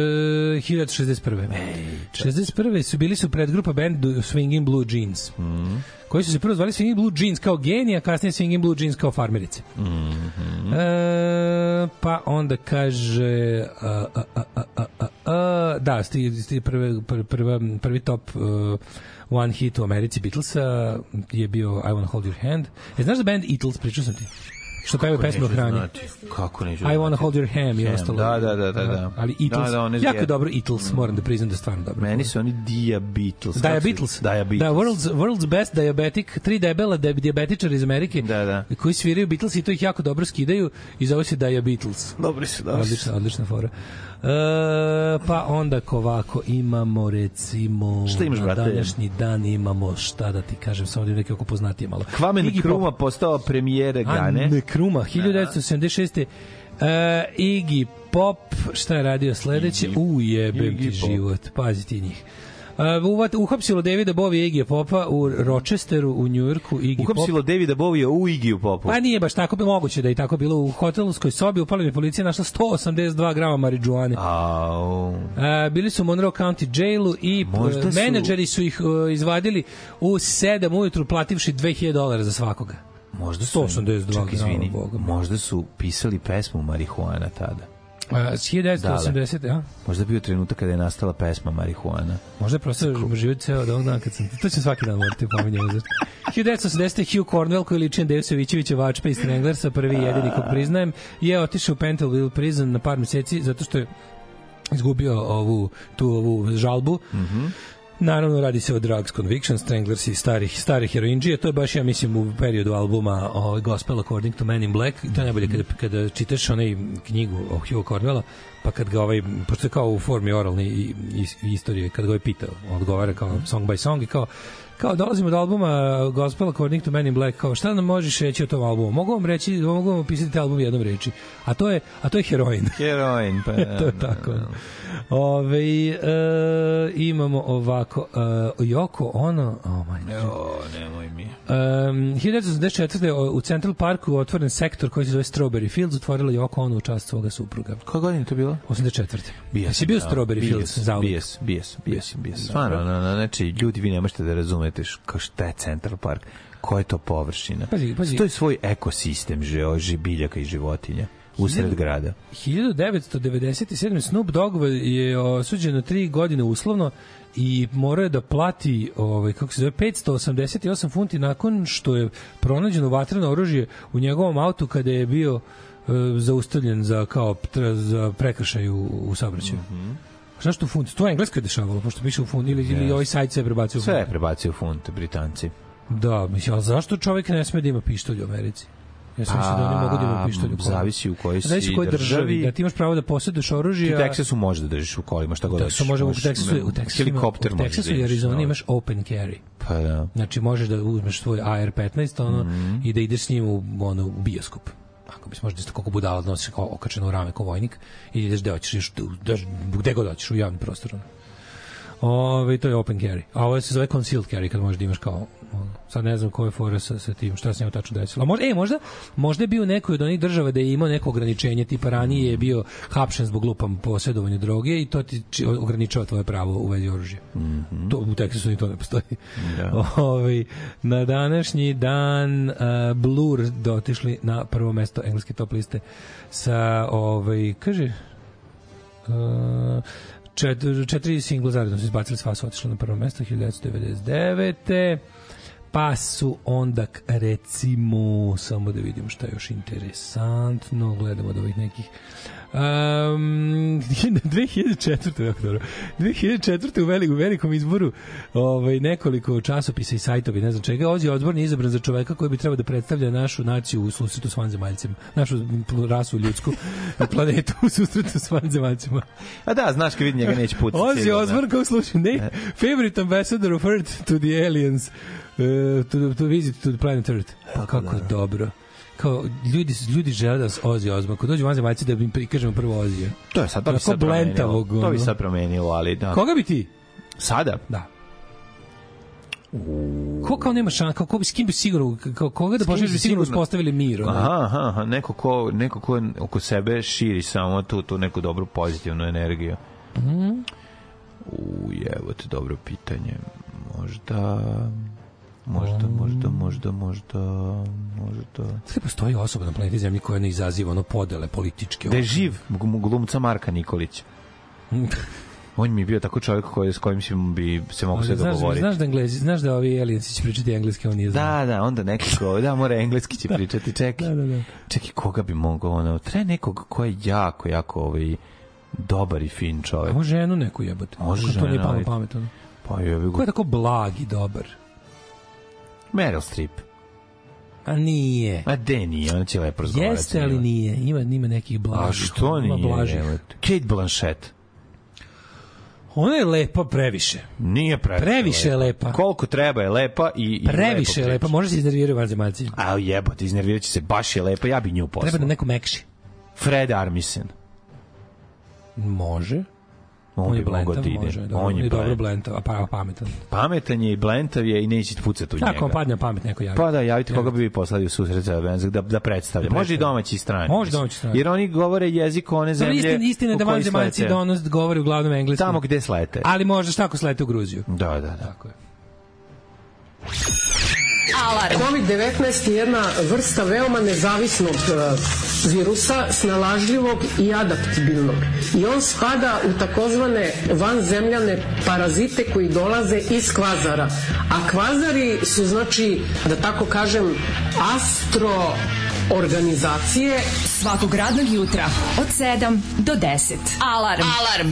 1961. 61. bili su predgrupa band Swingin' Blue Jeans, koji su se prvo zvali Swingin' Blue Jeans kao geniji, a kasnije Swingin' Blue Jeans kao farmerice. Pa onda kaže da, prvi top one hit u Americi Beatlesa je bio I Wanna Hold Your Hand. Znaš da band Eatles, pričao sam ti? Što pevaju pesme o hrani. Kako neću I Wanna Hold Your Ham i ostalo. Da. Ali Eatles, jako dobro Eatles, moram da priznam da je stvarno dobro. Meni su oni Diabeatles. Da, World's Best Diabetic, 3 debela dijabetičara iz Amerike, koji sviraju Beatles i to ih jako dobro skidaju i zove se Diabeatles. Dobri su. Odlična fora. Pa onda ovako imamo recimo na današnji dan imamo šta da ti kažem, samo da neki oko poznatije malo. Kwame Nkrumah postao premijer Gane. Kruma, 1976. Iggy Pop, šta je radio sledeće? Ujebem ti život, pazi ti njih. Uhapsilo Davida Bovija i Iggy Popa u Rochesteru u Njujorku. Uhapsilo Davida Bovija u Iggy Popu. Pa nije baš tako, moguće da je tako bilo. U hotelskoj sobi upala mi policija, našla 182 grama marijuane. Bili su u Monroe County jailu i menadžeri su ih izvadili u 7 ujutru plativši $2.000 za svakoga. Možda su 182 grama, Boga. Možda su pisali pesmu Marihuana tada. 1980, ja? Možda bio trenutak kada je nastala pesma Marihuana. Možda je prosto živjeti ceo od ovog dana kad sam... To ću svaki dan morati pominjati. 1980. Hugh Cornwell, koji liči na Deju Savićevića Vačpa iz Stranglersa, prvi i jedini kog priznajem, je otišao u Pentonville prison na par meseci zato što je izgubio ovu žalbu. Naravno, radi se o Drugs Conviction, Stranglers i starih heroinđije. To je baš, ja mislim, u periodu albuma Gospel According to Men in Black. I to je najbolje kada čitaš onaj knjigu o Hugh Cornwella, pa kad ga pošto je kao u formi oralne istorije, kad ga je pitao, odgovara kao song by song i kao dolazimo do albuma Gospel According to Men in Black, kao šta nam možeš reći o tom albumu? Mogu vam opisati taj album jednom reči. A to je heroin. Heroin, pa to je tako. Imamo ovako Yoko Ono, nemoj mi. 1984. u Central Parku otvoren sektor koji se zove Strawberry Fields, otvorila Yoko Ono u čast svoga supruga. Koja godina to bilo? 84. Si bio Strawberry Fields? Bio. Stvarno, znači, ljudi, vi ne možete da razumete šta je Central Park, koja je to površina. Pazi. To je svoj ekosistem biljaka i životinja usred grada. 1997. Snoop Dogg je osuđen na 3 godine uslovno i morao je da plati 588 funti nakon što je pronađeno vatreno oružje u njegovom autu kada je bio zaustavljen za prekršaj u saobraćaju. Zašto funt? To je englesko je dešavalo, pošto piše u funt, ili ovaj sajt se prebacio u funt. Sve je prebacio u funt, Britanci. Da, mislim, ali zašto čovjek ne sme da ima pištolj u Americi? Ja sam mislio da oni mogu da imaju pištolj u kolima. Zavisi u kojoj si državi. Da ti imaš pravo da posjeduješ oružje. U Teksasu možeš da držiš u kolima, šta god hoćeš. U Teksasu i Arizoni imaš open carry. Pa da. Znači možeš da uzmeš svoj AR-15 i da ideš s njim u bioskop. Ako bis možda koliko budala nosiš kao okačeno u rame kao vojnik i ideš gde god hoćeš u javnom prostoru. To je open carry. A ovo se zove concealed carry kad možeš da imaš kao sad ne znam koje fore sa tim, šta se njemu tačno desilo. Možda je bio nekoj od onih država da je imao neko ograničenje, tipa ranije je bio hapšen zbog glupam posjedovanja droge i to ti ograničava tvoje pravo u vezi oružja. To, u Teksasu ni to ne postoji. Na današnji dan Blur dotišli na prvo mesto engleske top liste sa kaže 4 singla zaredno su izbacili, sva su otišla na prvo mesto 1999. Pa su onda recimo, samo da vidim šta je još interesantno, gledamo od ovih nekih 2004. u velikom izboru nekoliko časopisa i sajtovi, ne znam čega, Ozzy Osbourne je izabran za čoveka koji bi trebao da predstavlja našu naciju u susretu s vanzemaljcima, našu rasu ljudsku na planetu u susretu s vanzemaljcima. A da, znaš kad vidi njega neće putiti. Ozzy Osbourne kao slučaj, favorite ambassador of Earth to the aliens, to visit to the planet Earth. Pa kako dobro. Kao ljudi žele da Ozzy Osbourne, kad dođu vanzemaljci da im prikažemo prvo Ozzy. To je sad, to bi sad promenilo, ali da. Koga bi ti? Sada? Da. Ko kao nema šans, kao s kim bi sigurno, koga da Bože bi sigurno uspostavili mir? Aha, neko ko oko sebe širi samo tu neku dobru pozitivnu energiju. Evo te dobro pitanje. Možda... Sve postoji osoba na planeti Zemlji koja ne izaziva podele političke. Da je živ glumca Marka Nikolića. On mi je bio tako čovjek s kojim bi se mogu sve dogovoriti. Znaš da ovi alijenci će pričati engleski, on nije znam. Da, onda nekako, mora engleski će pričati, čekaj. Čekaj, koga bi mogao, treba nekog ko je jako dobar i fin čovjek. Može ženu neku jebati. Može ženu. To nije pametno. Ko je tako blag i dobar? Meryl Streep. A nije. A de nije, ona će lepo razgovarati. Jeste, ali nije. Ima nekih blažih. A što nije? Kate Blanchett. Ona je lepa previše. Nije previše je lepa. Koliko treba je lepa i previše je lepa. Može se iznervirati vanzemaljci. A jebote, iznervirat će se, baš je lepa, ja bi nju poslao. Treba da neko mekši. Fred Armisen. Može. On je blentav, može. On je dobro blentav, a pametan. Pametan je i blentav je i neće pucati u njega. Tako, padne pamet neko javi. Pa da, javite koga bi poslali u susret da predstavlja. Može i domaći i strani. Može domaći i strani. Jer oni govore jezik one zemlje. Istina da vanzemaljci donos govore uglavnom engleskom. Tamo gde slete. Ali možeš tako slete u Gruziju. Da. Tako je. Alarm. COVID-19 je jedna vrsta veoma nezavisnog virusa, snalažljivog i adaptibilnog. I on spada u takozvane vanzemljane parazite koji dolaze iz kvazara. A kvazari su, znači, da tako kažem, astroorganizacije. Svakog radnog jutra od 7 do 10. Alarm. Alarm.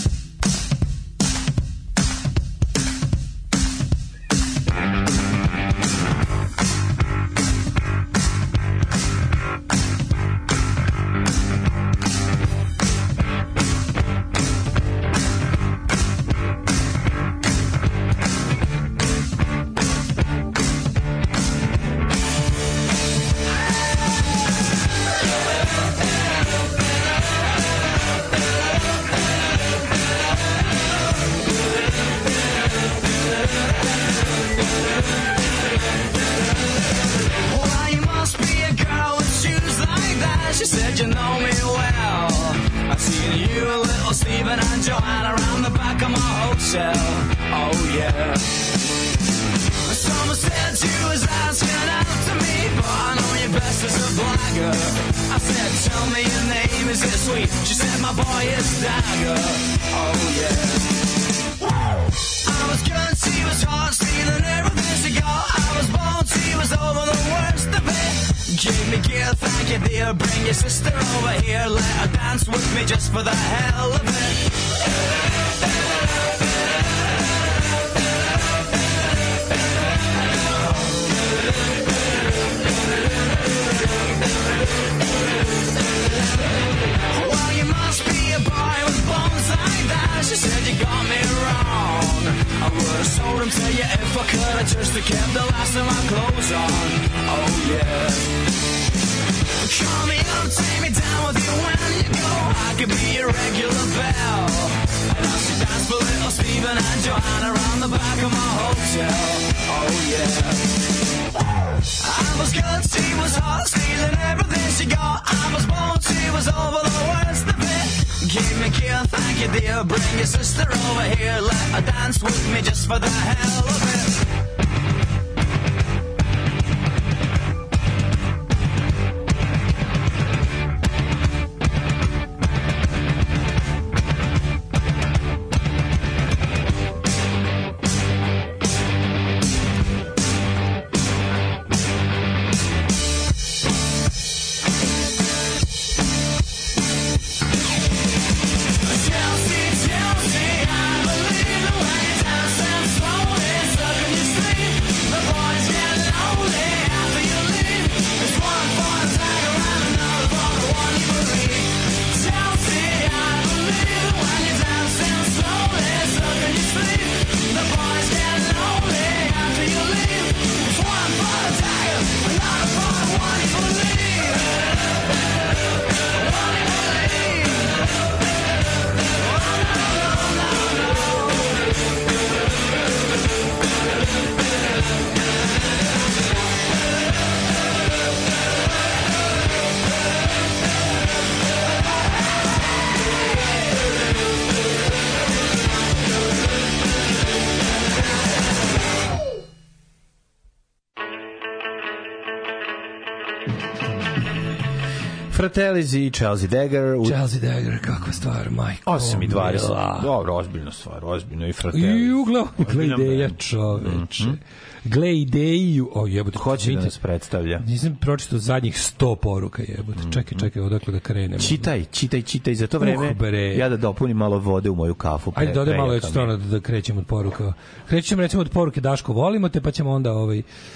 Fratellis i Chelsea Dagger. Chelsea Dagger, kakva stvar, majko. 8:20. Dobro, ozbiljna stvar, ozbiljno i Fratellis. Gle ideja, čoveče. Gle ideju. O, jebote. Hoće da nas predstavlja. Nisam pročitao zadnjih 100 poruka, jebote. Čekaj, odakle da krenemo. Čitaj. Za to vreme ja da dopunim malo vode u moju kafu. Ajde, dodaj malo da krećemo od poruka. Krećemo recimo od poruke Daško, volimo te, pa ćemo onda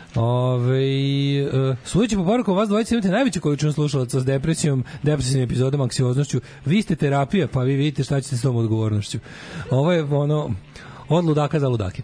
Sudeći po poruku, vas dvojice imate najveću količinu slušalaca s depresijom, depresivnim epizodama, anksioznošću. Vi ste terapija, pa vi vidite šta ćete s tom odgovornošću. Ovo je ono... Od ludaka za ludake.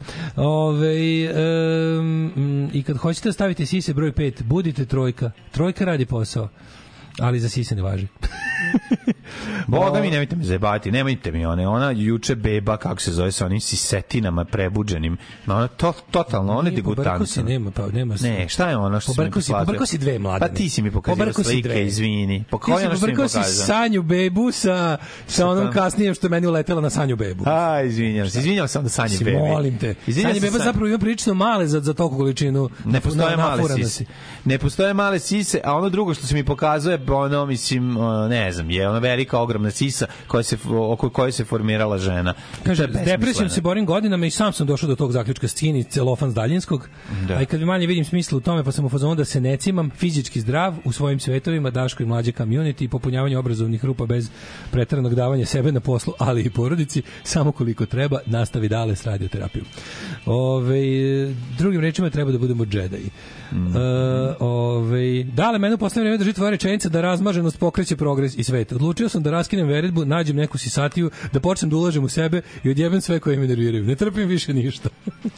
I kad hoćete staviti sise broj 5, budite trojka. Trojka radi posao. Ali za sise ne važi. Boga mi, nemojte me zajebati, nemojte mi ona juče beba, kako se zove, sa onim sisetinama prebuđenim, ona totalno, ona je degutantna. Pobrko si nema. Ne, šta je ono što si mi pokazao? Pobrko si dve mladene. Pa ti si mi pokazao slike, izvini. Pobrko si Sanju bebu sa onom kasnijem što je meni uletela na Sanju bebu. Izvinjam se onda Sanje bebi. Molim te. Sanja beba zapravo ima prilično male za toliko količinu. Ne postoje male sise, a ono drugo što se mi pokazao je ono, mislim, ne znam, je ona velika, ogromna sisa oko koje se formirala žena. Kaže, s depresijom se borim godinama i sam sam došao do tog zaključka, skini celofan s daljinskog, a i kad mi manje vidim smisla u tome, pa sam u fazonu da se ne cimam, fizički zdrav u svojim svetovima, Daško i mlađe community i popunjavanje obrazovnih rupa bez preteranog davanja sebe na poslu, ali i porodici, samo koliko treba, nastavi dale s radioterapiju. Drugim rečima treba da budemo džedaji. Dale, mene u poslednje vreme drži tvoja rečenica da razmaženost pokreće progres i svet. Odlučio sam da raskinem veredbu, nađem neku sisatiju, da počnem da ulažem u sebe i odjebem sve koje me nerviraju. Ne trpim više ništa.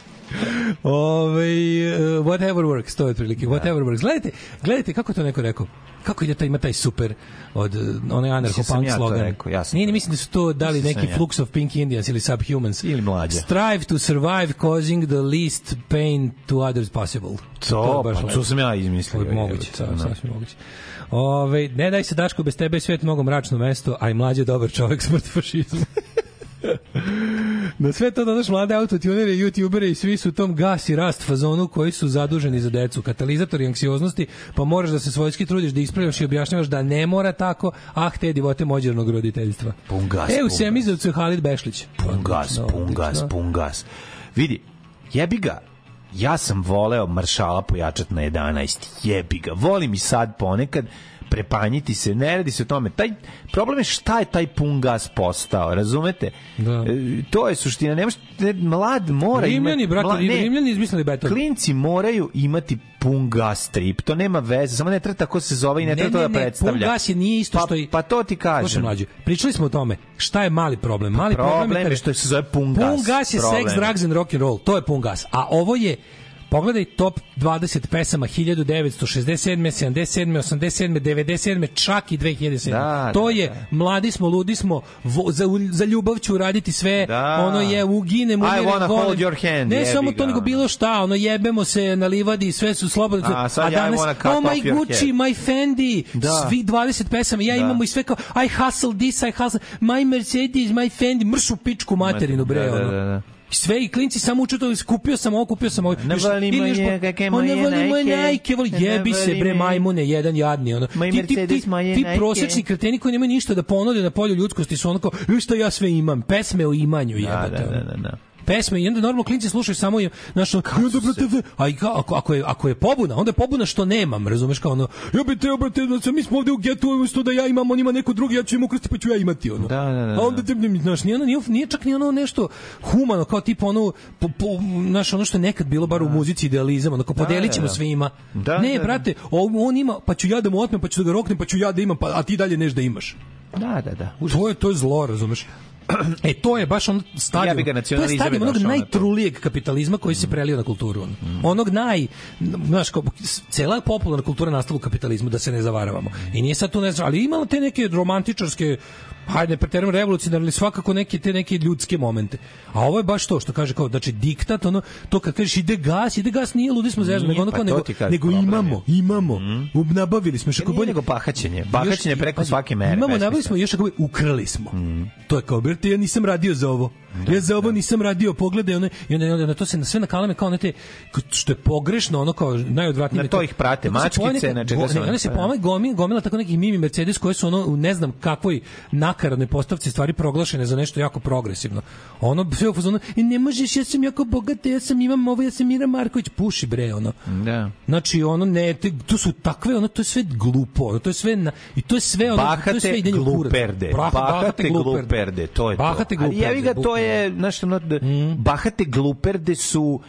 Whatever works, to je otprilike. Whatever works. Gledajte kako to neko rekao. Kako ima taj super od onaj anarcho-punk slogan. Nije, mislim da su to dali neki Flux of Pink Indians ili Subhumans. Ili mlađe. Strive to survive causing the least pain to others possible. To sam ja izmislio. Moguće, sasvim moguće. Ne daj se, Daško, bez tebe je svet mnogo mračno mesto, a i mlađe dobar čovek, smrt fašizmu. Na sve to dodaš mlade autotunere, youtubere i svi su u tom gas i rast fazonu koji su zaduženi za decu, katalizatori anksioznosti, pa moraš da se svojski trudiš da ispravljaš i objašnjavaš da ne mora tako, te divote mođernog roditeljstva. Pun gas. U Semizovcu je Halid Bešlić. Pun gas. Vidi, jebi ga. Ja sam voleo maršala pojačat na 11. Jebi ga. Volim i sad ponekad prepanjiti se, ne radi se o tome. Taj problem je šta je taj pun gas postao, razumete? Da. To je suština. Mlad mora Rimljani izmislili beton. Klinci moraju imati pun gas trip. To nema veze, samo ne treba tako se zove i ne treba to da predstavlja. Pun gas je nije isto što i... Pa to ti kažem. Pričali smo o tome. Šta je mali problem? Mali problem je što se zove pun gas. Pun gas je sex, drugs and rock and roll. To je pun gas. A ovo je, pogledaj top 20 pesama 1967, 77, 87, 97, čak i 2007. To je mladi smo, ludi smo, za ljubav ću raditi sve, ono je uginem, I wanna hold your hand. Ne samo to, nego bilo šta, ono jebemo se na livadi, sve su slobodno. A danas, oh my Gucci, my Fendi, svi 20 pesama, ja imamo i sve kao I hustle this, I hustle, my Mercedes, my Fendi, mršu pičku materinu, bre, ono. Sve i klinci samo uče to, kupio sam ovo. Ne voli moje Nike, jebi se bre majmune, jedan jadni. Ono. Ti prosečni kreteni koji nemaju ništa da ponude na polju ljudskosti su ono kao, šta ja sve imam, pesme o imanju jebate. Pesme i onda normalno klinci slušaju samo našo ako je pobuna, onda je pobuna što nemam, razumeš, kao ono ja bih trebao brate, mi smo ovde u getu, umesto da ja imam, on ima neko drugi, ja ću im ukrasti pa ću ja imati ono. A onda znaš, nije čak ni ono nešto humano kao tipa ono znaš, ono što je nekad bilo bar u muzici idealizam, ono kao podelit ćemo svima. Ne, brate, on ima, pa ću ja da mu otmem, pa ću da ga roknem, pa ću ja da imam, a ti dalje neš da imaš. To je zlo, razumeš. To je baš on stadion. To je stadion onog najtrulijeg kapitalizma koji se prelio na kulturu. Onog znaš, cela popularna kultura nastala u kapitalizmu, da se ne zavaravamo. I nije sad tu ne znam, ali imala te neke romantičarske, hajde, preterujem revolucionarne, ali svakako te neke ljudske momente. A ovo je baš to što kaže kao, znači diktat, ono, to kad kažeš ide gas, nije ludi smo zezno, nego imamo. Nabavili smo. Nije nego bahaćenje preko svake mere. Nabavili smo, još ako ukrali smo. To je kao, ja nisam radio za ovo. Ja za ovo nisam radio, pogledaj one, i onda to se sve nakalame kao nete, što je pogrešno, ono kao najodvratnije. Na to ih prate mačkice, na čega su. One se gomila tako nekih Mimi Mercedes koje su ono u ne znam kakvoj nakaradnoj postavci stvari proglašene za nešto jako progresivno. Ono sve u fazonu, ne možeš, ja sam jako bogata, ja sam imam ovo, ja sam Mira Marković, puši bre, ono. Da. Znači, ono, ne, to su takve, ono, to je sve glupo, ono, to je sve, i to je sve, ono, to je sve idenje u kurac. Bahate gluperde, to je to. Bahate gluperde. Ali jevi ga, to je, znaš, bahate gluperde su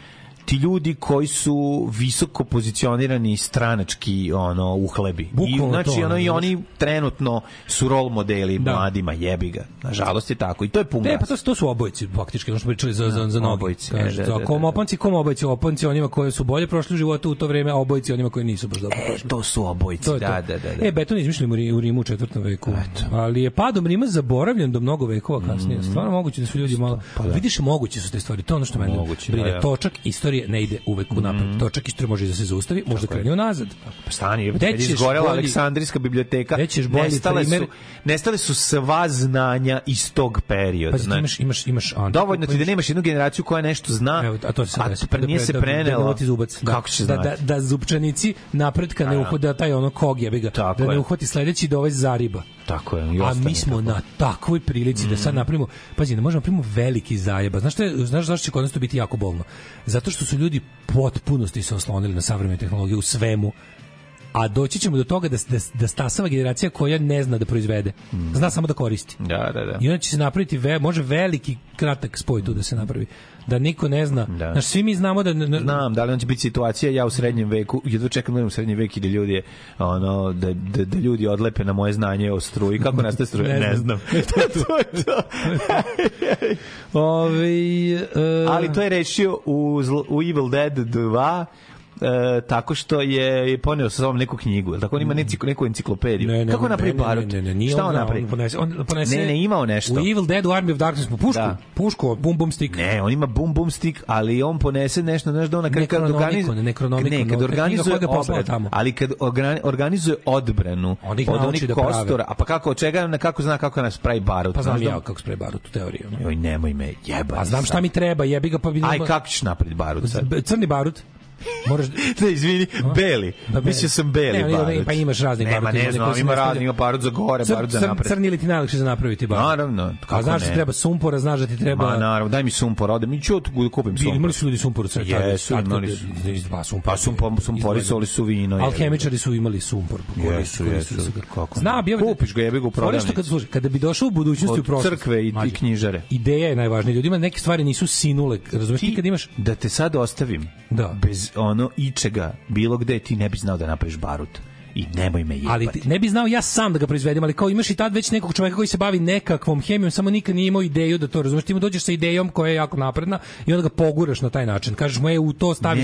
ti ljudi koji su visoko pozicionirani stranački uhlebi. Znači i oni trenutno su rol modeli mladima, jebi ga. Nažalost je tako i to je pun gas. Pa to su obojci faktički, ono što pričali za noge. Obojci. Kom obojici onima koji su bolje prošli u životu u to vreme, a obojci onima koji nisu baš dobro prošli. To su obojci, da. Beton je izmišljen u Rimu u 4. veku. Ali je padom Rima zaboravljen do mnogo vekova kasnije. Stvarno moguće da su ljudi malo... Vidiš, moguće su te stvari. To je ono što mene brine. Točak istorije ne ide uvek u napred. Točak istorije može da se zaustavi, može da krene nazad. Pa stani, kad je izgorela Aleksandrijska biblioteka, nestale su sva znanja iz tog perioda. Pa imaš dovoljno ti da nemaš jednu generaciju koja nešto zna, a nije se prenelo. Kako će znati? Da zupčanici napretka ne uhvata taj kog jebi ga, da ne uhvati sledeći da ovaj zariba. Tako je. A mi smo na takvoj prilici da sad napravimo, pazi, ne možemo napravimo veliki zajeba. Znaš zašto će kod nas to biti jako bolno? Zato što su ljudi potpunosti se oslonili na savremenu tehnologiju u svemu. A doći ćemo do toga da stasava generacija koja ne zna da proizvede. Zna samo da koristi. Da. I onda će se napraviti, može veliki kratak spoj tu da se napravi. Da niko ne zna. Znaš, svi mi znamo da... Znam, da li on će biti situacija, ja u srednjem veku, jedva čekam da u srednjem veku da ljudi da ljudi odlepe na moje znanje o struji. Kako nastaje struja? Ne znam. To je to. Ali to je rešio u Evil Dead 2, tako što je poneo sa sobom neku knjigu. Tako on ima neku enciklopediju. Kako napravi barut? Šta on napravi? Ne, imao nešto. U Evil Dead, u Army of Darkness smo pušku, bum stick. Ne, on ima bum stick, ali on ponese nešto, znaš da on kad organizuje odbranu, ali kad organizuje odbranu od onih kostora, a pa kako zna kako nas pravi barut? Pa znam ja kako spravi barut u teoriji. Joj, nemoj me jebati. A znam šta mi treba, jebi ga pa bi... Aj, kako ćeš napraviti barut? Crni barut. Moraš izvini, beli. Mislio sam beli barut. Pa imaš raznih baruta. Ne znam, ima razni, ima barut za gore, barut za napred. Crni ili ti najlakše za napraviti barut? Naravno. A znaš da ti treba sumpora, znaš da ti treba... Ma naravno, daj mi sumpor, odem i ću kupim sumpor. Imali su ljudi sumpor u crtu. Jesu, imali su. Pa sumpori soli su vino. Alhemičari su imali sumpor. Jesu. Znam, kupiš ga, jebi ga u prodavnici. Kada bi došao u budućnosti u prošlost... Crkve i knjižare. Ideja je najvažnija. Ljudima neke stvari nisu sinule. Razumeš, ti kad imaš... Da te sad ostavim bez ičega, bilo gde, ti ne bi znao da napraviš barut. I nemoj me jebati. Ali ne bi znao ja sam da ga proizvedem, ali kao imaš i tad već nekog čoveka koji se bavi nekakvom hemijom, samo nikad nije imao ideju da to razumeš. Ti mu dođeš sa idejom koja je jako napredna i onda ga poguraš na taj način. Kažeš mu u to staviš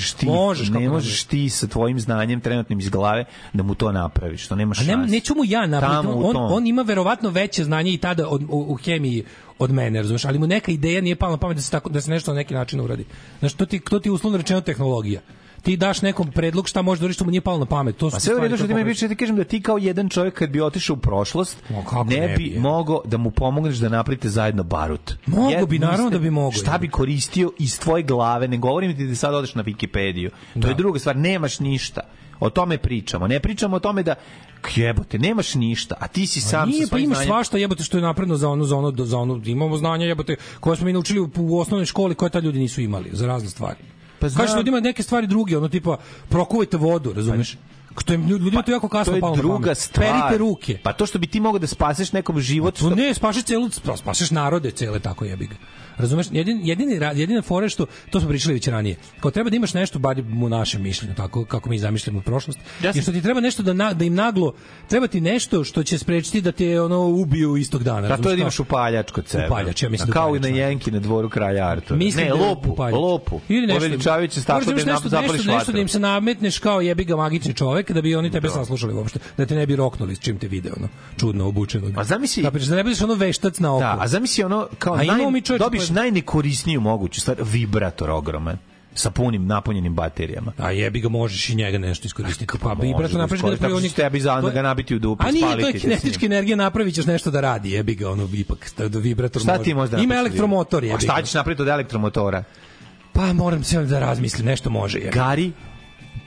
ne možeš ti sa tvojim znanjem trenutnim iz glave da mu to napraviš. To nemaš šanse. Neću mu ja napraviti. On ima verovatno veće znanje i tada u hemiji od mene, razumeš, ali mu neka ideja nije pala na pamet da se nešto na neki način uradi. Znači, to ti uslovno rečeno tehnologija. Ti daš nekom predlog šta može da uradiš, što mu nije palo na pamet. To su sve u redu što ti me ti kažem da ti kao jedan čovjek kad bi otišao u prošlost, ne bi mogao da mu pomogneš da napravite zajedno barut. Mogu bi, naravno da bi mogao. Šta bi koristio iz tvoje glave? Ne govorim ti da sad odeš na Wikipediju. To je druga stvar, nemaš ništa. O tome pričamo. Ne pričamo o tome da jebote, nemaš ništa, a ti si sam sa svojim znanjem. Imaš svašta jebote što je napredno za ono, imamo znanja jebote koje smo mi naučili u osnovnoj školi koje ta ljudi nisu imali za razne stvari. Kažeš ljudima neke stvari druge, ono tipa prokuvajte vodu, razumeš? Ljudima to jako kasno palo na pamet. To je druga stvar. Perite ruke. Pa to što bi ti mogao da spaseš nekom život... Ne, spaseš narode cele, tako jebi ga. Razumeš? Jedina fora što, to smo pričali već ranije, kao treba da imaš nešto, bar u našem mišljenju, tako kako mi zamišljamo prošlost, i što ti treba nešto da im naglo, treba ti nešto što će sprečiti da te ubiju istog dana. Da, to je da imaš upaljač kod sebe. Upaljač, ja mislim. Kao i na Jenki na dvoru kralja Artura. Ne, lopu. Poveličavić se tako da zapališ vatru. Nešto da im se nametneš kao jebi ga magični čovek, da bi oni tebe saslušali uopšte, da te ne bi roknuli s čim te vide, čudno obučenog. A zamisli, da ne budeš veštac na oko. Da, a zamisli kao dobiš najnekorisniju moguću stvar, vibrator ogroman sa napunjenim baterijama. A jebi ga, možeš i njega nešto iskoristiti. Pa vibrator napraviš ga da oni tebi ga nabiti u dupe, spaliti. A nije, to je kinetička energija, napravićeš nešto da radi, jebi ga, ipak da vibrator može. Šta ti možda ima elektromotor, jebi ga. A šta ćeš napraviti od elektromotora? Pa moram se da razmislim, nešto može, jebi. Gari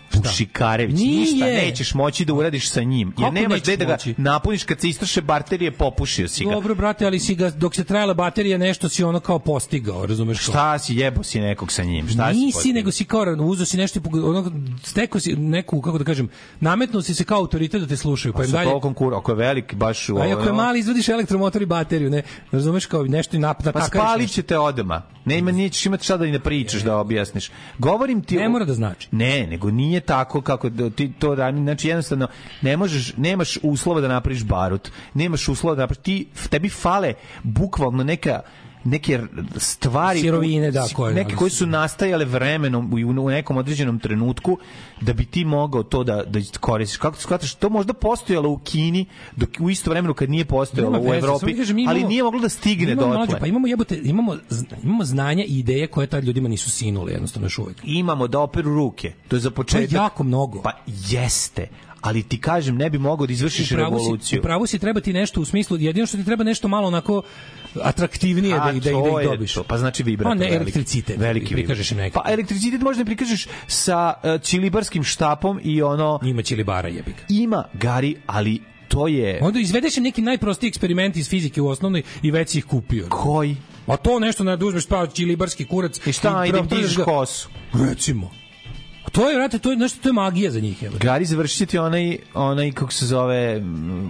Pušikarević, ništa nećeš moći da uradiš sa njim. Jer nemaš gde da ga napuniš kad se istroše baterije, popušio si ga. Dobro, brate, ali si ga, dok se trajala baterija, nešto si ono kao postigao, razumeš? Šta si, jebo si nekog sa njim? Šta nisi, nego si kao uzo si nešto, ono, stekao si neku, kako da kažem, nametnuo si se kao autoritet da te slušaju. Pa im dalje... Ako je veliki, baš... A ako je mali, izvadiš elektromotor i bateriju, ne? Razumeš, kao nešto i napad. Pa spalit će te odma. Nećeš imati šta da i ne pričaš, da objasniš. Govorim ti... Ne mora da znači. Ne, nego nije tako kako ti to radi. Znači, jednostavno, nemaš uslova da napraviš barut. Nemaš uslova da napraviš... Tebi fale bukvalno neke stvari, sirovine, neke koje su nastajale vremenom u nekom određenom trenutku da bi ti mogao to da koristiš. Kako ti shvataš? To možda postojalo u Kini dok u isto vremenu kad nije postojalo u Evropi, ali nije moglo da stigne dotle. Pa imamo znanja i ideje koje tad ljudima nisu sinule, jednostavno još uvek. Imamo da operu ruke. To je za početak. To je jako mnogo. Pa jeste. Ali ti kažem, ne bi mogao da izvršiš revoluciju. Upravo si treba ti nešto u smislu, jedino što ti treba nešto malo onako atraktivnije da ih dobiš. To. Pa znači vibrator. Pa ne, elektricitet. Veliki prikažeš im neki. Pa elektricitet možda ne prikažeš sa čilibarskim štapom i ono... Ima čilibara, jebi ga. Ima, Gari, ali to je... Onda izvedeš im neki najprostiji eksperiment iz fizike u osnovnoj i već si ih kupio. Koji? A to nešto da uzmeš čilibarski kurac. I šta, i da dižeš kosu? Recimo. To je, vrate, to je magija za njih. Gari, završit će ti onaj kako se zove,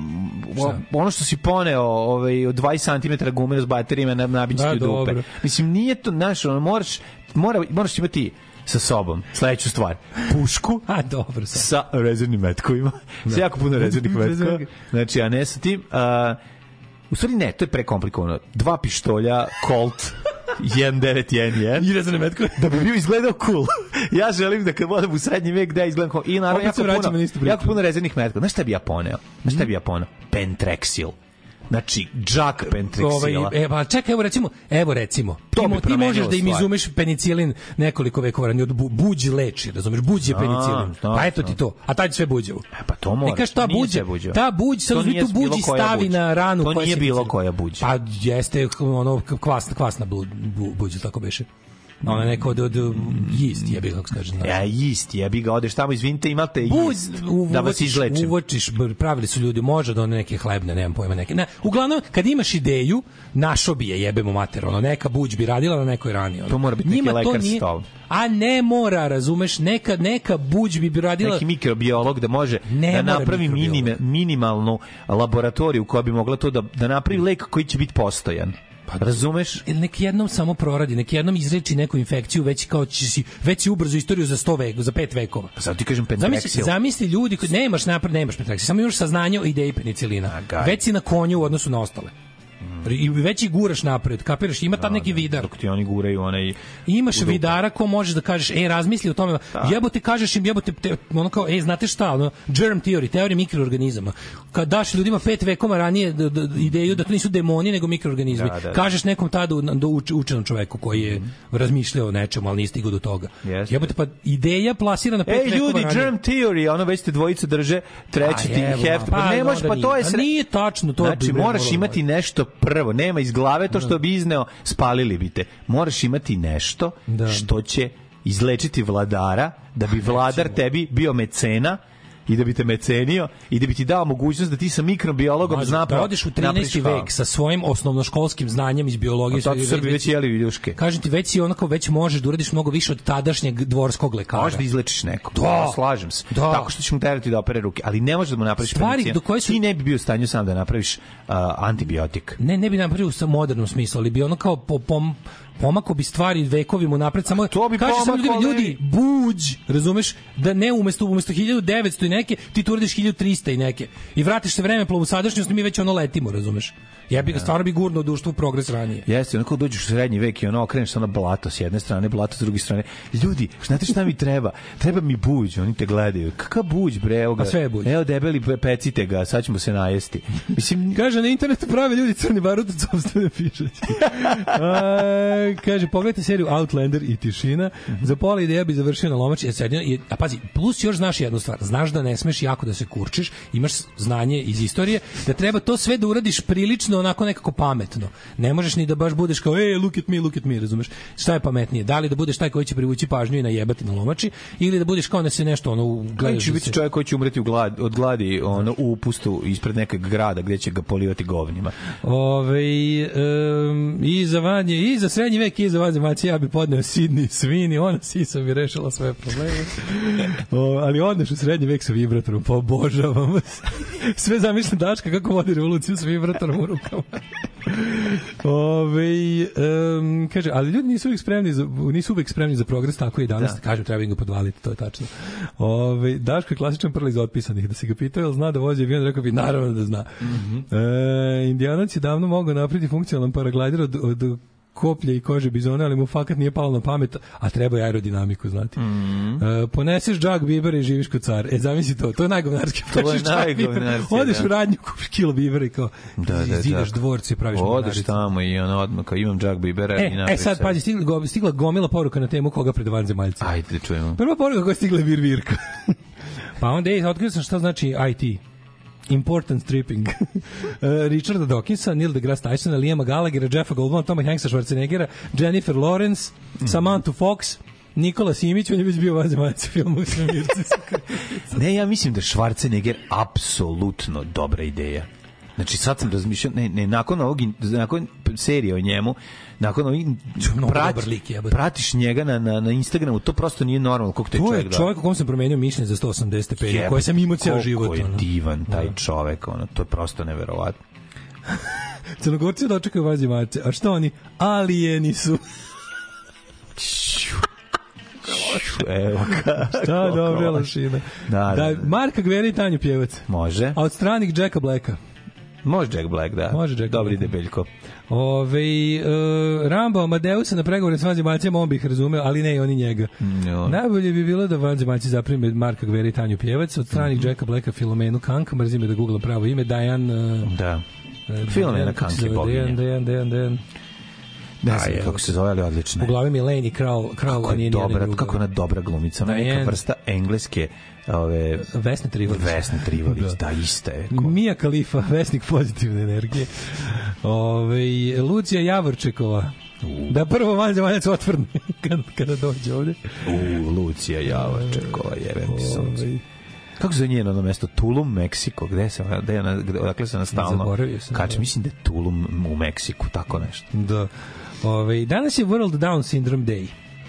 ono što si poneo od 20 cm gume s baterijama nabići ti u dupe. Mislim, nije to, znaš, moraš imati sa sobom sledeću stvar. Pušku dobro, sa rezervnim metkovima. Sa jako puno rezervnih metkova. Znači, a ne sa tim... U stvari ne, to je prekomplikovano. 2 pištolja, Colt, 1911 i rezervne metkove. Da bi bio izgledao cool. Ja želim da kad odem u srednji vek da izgledam cool. I naravno jako puno rezervnih metkova. Znaš šta bi ja poneo? Pentrexil. Znači, džak Pentrexila. Pa čekaj, evo recimo. Ti možeš da im izumeš penicilin nekoliko vekova ranije, buđ leči, razumeš, buđ je penicilin. Pa eto ti to. A taj sve buđevo. Pa to mora. Ta buđ, sad uzmi tu buđ i stavi na ranu. To nije bilo koja buđ. Pa jeste ono kvasna buđ, tako beše. Ona neko od jist, jebi ga, kako se kaže. Jist, jebi ga, odeš tamo, izvinite, imate jist da vas izlečim. Uvočiš, pravili su ljudi, može da one neke hlebne, nemam pojma neke. Uglavnom, kad imaš ideju, našo bi je, jebemo mater, neka buđ bi radila na nekoj rani. To mora biti neki lekar stol. A ne mora, razumeš, neka buđ bi radila... Neki mikrobiolog da može da napravi minimalnu laboratoriju koja bi mogla to da napravi lek koji će biti postojan. Pa razumeš? Nek jednom samo proradi, nek jednom izreči neku infekciju, već si ubrzo istoriju za 100 vekova, za 5 vekova. Pa sad ti kažem Pentrexil. Zamisli ljudi koji nemaš Pentrexil, samo imaš saznanje o ideji penicilina. Već si na konju u odnosu na ostale. I već ih guraš napred, kapiraš, ima tad neki vidar. Dok ti oni guraju onaj... Imaš vidara ko možeš da kažeš, razmisli o tome, jebote kažeš im, ono kao, znate šta, germ theory, teorija mikroorganizama. Kad daš ljudima 5 vekova ranije ideju da to nisu demoni, nego mikroorganizmi. Kažeš nekom tada učenom čoveku koji je razmišljao o nečemu, ali nije stigao do toga. Jebote, pa ideja plasirana 5 vekova ranije. Ljudi, germ theory, ono već te dvojice drže, treći ti heft. Pa ne može, pa to je... Nije tačno to. Znači, moraš imati nešto prvo, nema iz glave to što bi izneo, spalili bi te. Moraš imati nešto što će izlečiti vladara, da bi vladar tebi bio mecena i da bi te mecenio i da bi ti dao mogućnost da ti sa mikrobiologom da odeš u 13. vek sa svojim osnovnoškolskim znanjem iz biologije. A to su Srbi već jeli viljuške. Kažem ti, već možeš da uradiš mnogo više od tadašnjeg dvorskog lekara. Možeš da izlečiš nekog. Slažem se. Tako što ćeš mu terati da opere ruke, ali ne možeš da mu napraviš penicilin. Ti ne bi bio u stanju sam da napraviš antibiotik. Ne bi napravio u modernom smislu, ali bi ono kao pomako bi stvari vekovima napred, samo to bi pomako, ljudi, buđ, razumeš, da ne umesto 1900 i neke, ti tu uradiš 1300 i neke. I vratiš se vremeplovu u sadašnjost, mi već letimo, razumeš. Jebi ga, stvarno bi gurno društvo u progres ranije. Jeste, onako dođeš u srednji vek i okreneš se blato s jedne strane, blato s druge strane. Ljudi, znate šta mi treba? Treba mi buđ, oni te gledaju. Kakav buđ, bre, evo ga. Sve je buđ. Evo debeli, pecite ga, sad ćemo se najesti. Mislim, kaže na internetu prave ljudi crni barut od sopstvene pišeći. Kaže, pogledajte seriju Outlander i Tišina. Za pola ideja bi završio na lomači. A pazi, plus još znaš jednu stvar. Znaš da ne smeš jako da se kurčiš, imaš znanje iz istorije, da treba to sve da uradiš prilično onako nekako pametno. Ne možeš ni da baš budeš kao look at me, razumeš? Šta je pametnije? Da li da budeš taj koji će privući pažnju i najebati na lomači, ili da budeš kao da se nešto gledaš. Će biti čovjek koji će umreti od gladi u upustu ispred nekog grada gdje će ga polivati govnima. I za vanje, i za srednji vek, i za vanzemaljce ja bi podneo Sidney Sweeney, ona sisa mi rešila sve probleme. Ali odneš u srednji vek sa vibratorom, pa obožavam vas. Sve zamišljam Daška kako vodi revoluciju sa vibratorom u rukama. Kaže, ali ljudi nisu uvijek spremni za progres, tako i danas. Kažem, treba im ga podvaliti, to je tačno. Daško je klasičan prl iz otpisanih. Da si ga pitao, jel zna da vozi avion, rekao bi, naravno da zna. Indijanac je davno mogao napraviti funkcionalan paraglider od koplje i kože bizona, ali mu fakat nije palo na pamet, a treba je aerodinamiku znati. Poneseš džak bibera i živiš kod car. Zamisli to je najgovnarski. To je najgovnarski. Odeš u radnju, kupiš kilo bibera i kao zidaš dvorci i praviš govnaricu. Odeš tamo i odmah kao imam džak bibera i napraviš. Sad, pazi, stigla gomila poruka na temu koga pred vanzemaljci. Ajde, čujemo. Prva poruka koja je stigla je virvirka. Pa onda otkrio sam šta znači IT. Important stripping. Richarda Dawkinsa, Neil deGrasse Tysona, Liama Gallaghera, Jeffa Goldbluma, Toma Hanksa, Schwarzeneggera, Jennifer Lawrence, Samantha Fox, Nikola Simić, on je već bio vanzemaljac u filmu Svemirci. Ne, ja mislim da Schwarzenegger apsolutno dobra ideja. Znači sad sam razmišljao, nakon serije o njemu, nakon ovih pratiš njega na Instagramu, to prosto nije normalno koliko taj čovjek da. To je čovjek u kom sam promenio mišljenje za 180 stepeni, koje sam imao cijel život. Koliko je divan taj čovjek, to je prosto neverovatno. Crnogorci dočekaju vanzemaljce, a što oni? Alijeni su. Evo kako. Šta dobra lašina. Da, Marka Gvera i Tanju Pjevac. Može. A od stranih Jacka Blacka. Može Jack Black, da. Može Jack Dobri Black. debeljko. Rambo Amadeusa na pregovore s vanzemaljcima, on bi ih razumeo, ali ne i oni njega. Najbolje bi bilo da vanzemaljci zaprime Marka Gvera i Tanju Pjevac, od stranih Jacka Blacka Filomenu Kank, mrzime da googlam pravo ime, Da. Filomena Kank je boginja. Dejan. Ne znam kako se zove, ali odlično. U glavi mi je Lane i Kralj. Kako je ona dobra glumica, ona neka vrsta engleske Vesna Trivolić. Da, ista je. Mia Khalifa, vesnik pozitivne energije. Lucija Javorčekova. Da prvo vanzemaljac otvrne kada dođe ovde. Lucija Javorčekova, jebem ti sunce. Kako se zove njeno ono mesto? Tulum, Meksiko. Odakle se ona stalno kače? Mislim da je Tulum u Meksiku, tako nešto. Da. Danas je World Down Syndrome Day.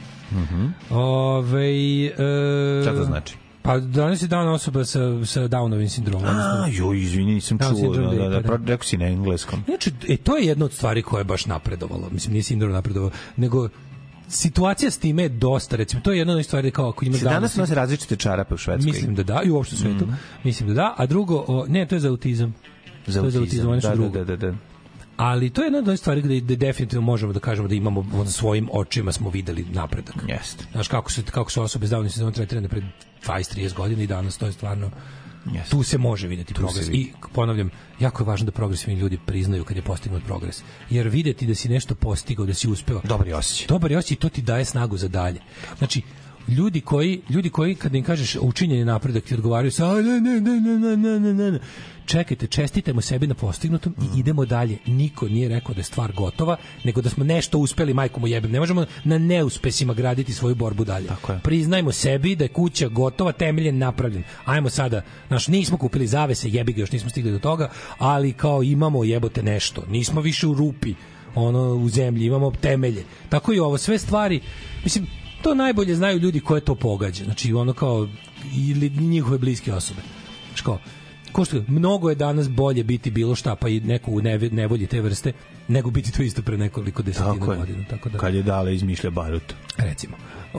Šta to znači? Pa danas je dan osoba sa Downovim sindromom. Izvini, nisam čuo. Rekao si na engleskom. Znači, to je jedna od stvari koja je baš napredovala. Mislim, nije sindrom napredovao, nego situacija s time je dosta, recimo, to je jedna od stvari kao ako imaš danas nose različite čarape u Švedskoj. Mislim da da, i uopšte u svetu. Mislim da da, a drugo, ne, to je za autizam. Za autizam, da. Ali to je jedna od stvari gde definitivno možemo da kažemo da imamo na svojim očima smo videli napredak. Jeste. Znaš kako su osobe s Downovim sindromom tretirane pred 20-30 godina i danas to je stvarno tu se može videti progres. I ponavljam, jako je važno da progresivni ljudi priznaju kad je postignut progres. Jer videti da si nešto postigao, da si uspeo. Dobar osjećaj, to ti daje snagu za dalje. Znači, ljudi koji kad im kažeš učinjen je napredak ti odgovaraju sa ne. Čekajte, čestitamo sebi na postignutom i idemo dalje. Niko nije rekao da je stvar gotova, nego da smo nešto uspeli, majku mu jebem. Ne možemo na neuspesima graditi svoju borbu dalje. Priznajmo sebi da je kuća gotova, temeljen, napravljen. Ajmo sada, nismo kupili zavese, jebi ga, još nismo stigli do toga, ali kao imamo jebote nešto. Nismo više u rupi, u zemlji, imamo temelje. Tako i ovo, sve stvari, mislim, to najbolje znaju ljudi koje to pogađa. Znači, ili njihove bliske osobe. Mnogo je danas bolje biti bilo šta, pa i neko u nevolji te vrste, nego biti to isto pre nekoliko desetina godina. Tako da, kad je Dale izmišlja barut. Recimo.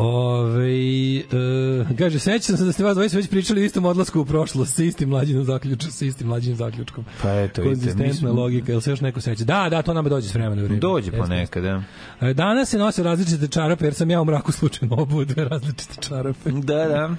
Kaže, sećam se da ste vas dvojice već pričali o istom odlasku u prošlost sa istim mlađim zaključkom. Pa eto, konzistentna logika, jel se još neko seća? Da, to nama dođe s vremena u vrijeme. Dođe ponekad, da. Danas se nose različite čarape, jer sam ja u mraku slučajno obuo dve različite čarape. Da.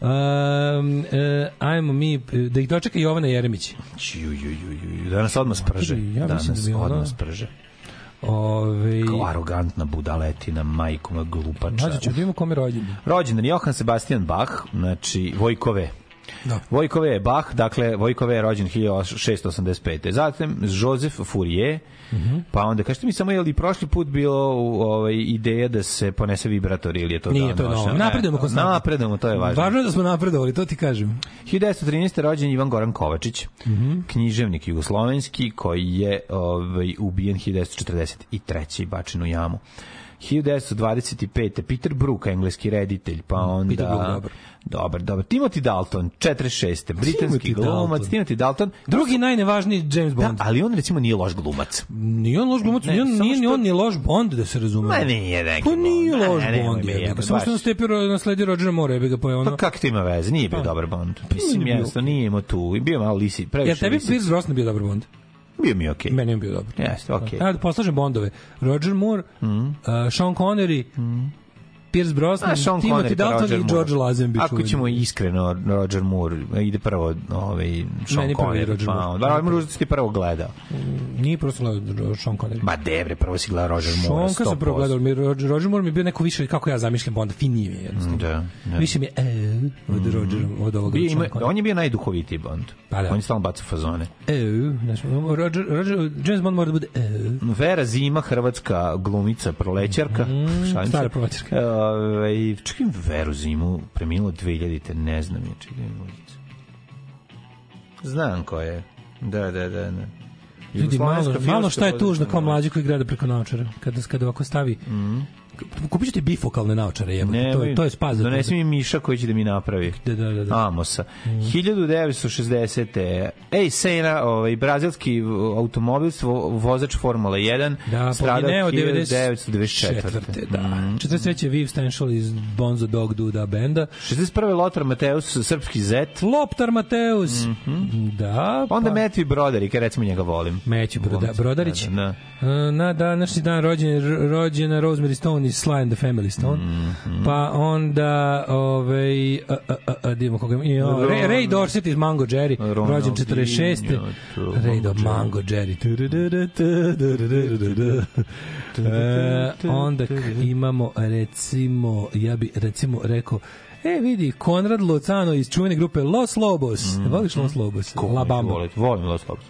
Ajmo mi, da ih dočeka Jovana Jeremić. Danas odmah sprže. Kao arogantna budaletina, majkoma glupača. Znači, ćemo da imamo kome rođendan. Rođendan Johann Sebastian Bach, znači Vojkove. Vojkove je Bach, dakle, Vojkove je rođen 1685. Zatim Joseph Fourier, pa onda, kažete mi samo, je li prošli put bilo ideja da se ponese vibrator ili je to nije to novo. Napredujemo konstantno. Napredujemo, to je važno. Važno je da smo napredovali, to ti kažem. 1913. rođen Ivan Goran Kovačić, književnik jugoslovenski koji je ubijen 1943. i bačen u jamu. 1925. Peter Brook, engleski reditelj, pa onda... Dobar. Timothy Dalton, 46. Britanski glumac. Timothy Dalton. Drugi najnevažniji James Bond. Da, ali on recimo nije loš glumac. Nije on loš glumac, nije on ni loš Bond, da se razume. Ma nije neki Bond. Nije loš Bond. Samo što nasledio Rodgera Moore, bi ga pojao. Pa kako to ima veze? Nije bio dobar Bond. Mislim, jasno, nije imao tu. I bio malo lisi, previše lisi. Ja tebi Pierce Brosnan bio dobar Bond? Bio mi okej. Meni je bio dobar. Jeste, okej. Ajde, poslažem Bondove. Roger Moore, Sean Connery, Pierce Brosnan, Timothy Dalton i George Lazenby. Ako ćemo iskreno, Roger Moore ide prvo Sean Connery. Pa, možda ti prvo gledao. Nije prosto gledao Sean Connery. Ma debre, prvo si gledao Roger Moore. Sean kad sam prvo gledao, Roger Moore mi je bio neko više, kako ja zamišljam Bonda, finije mi je jednostavno. Da. Više mi je od Rogerom, od ovoga Sean Connery. On je bio najduhovitiji Bond. On je stalno bacao fazone. James Bond mora da bude Vera Zima, hrvatska glumica, prolećarka. Stara prolećarka. Čekaj, Veru Zimu preminulo 2000-te, ne znam je, čekaj. Znam ko je. Da. Ljudi, malo šta je tužno kao mlađi koji gleda preko naočara. Kada ovako stavi... Kupit ću ti bifokalne naočare, jebote, to je spas. Donesi mi Miša koji će da mi napravi. Da. Amosa. 1960. Senna, brazilski automobil, vozač Formula 1, stradao 1994. Da. 43. Viv Stenšal iz Bonzo Dog Duda benda. 61. Lothar Mateus, srpski zet. Loptar Mateus. Da. Onda Matthew Broderick, recimo njega volim. Matthew Broderić. Na današnji dan rođena Rosemary Stone iz Sly and the Family Stone. Pa onda idemo koga Ray Dorset iz Mango Jerry, rođen 46. Ray do Mango Jerry. Onda imamo ja bi rekao vidi, Konrad Lozano iz čuvene grupe Los Lobos. Voliš Los Lobos? La Bamba. Volim Los Lobos.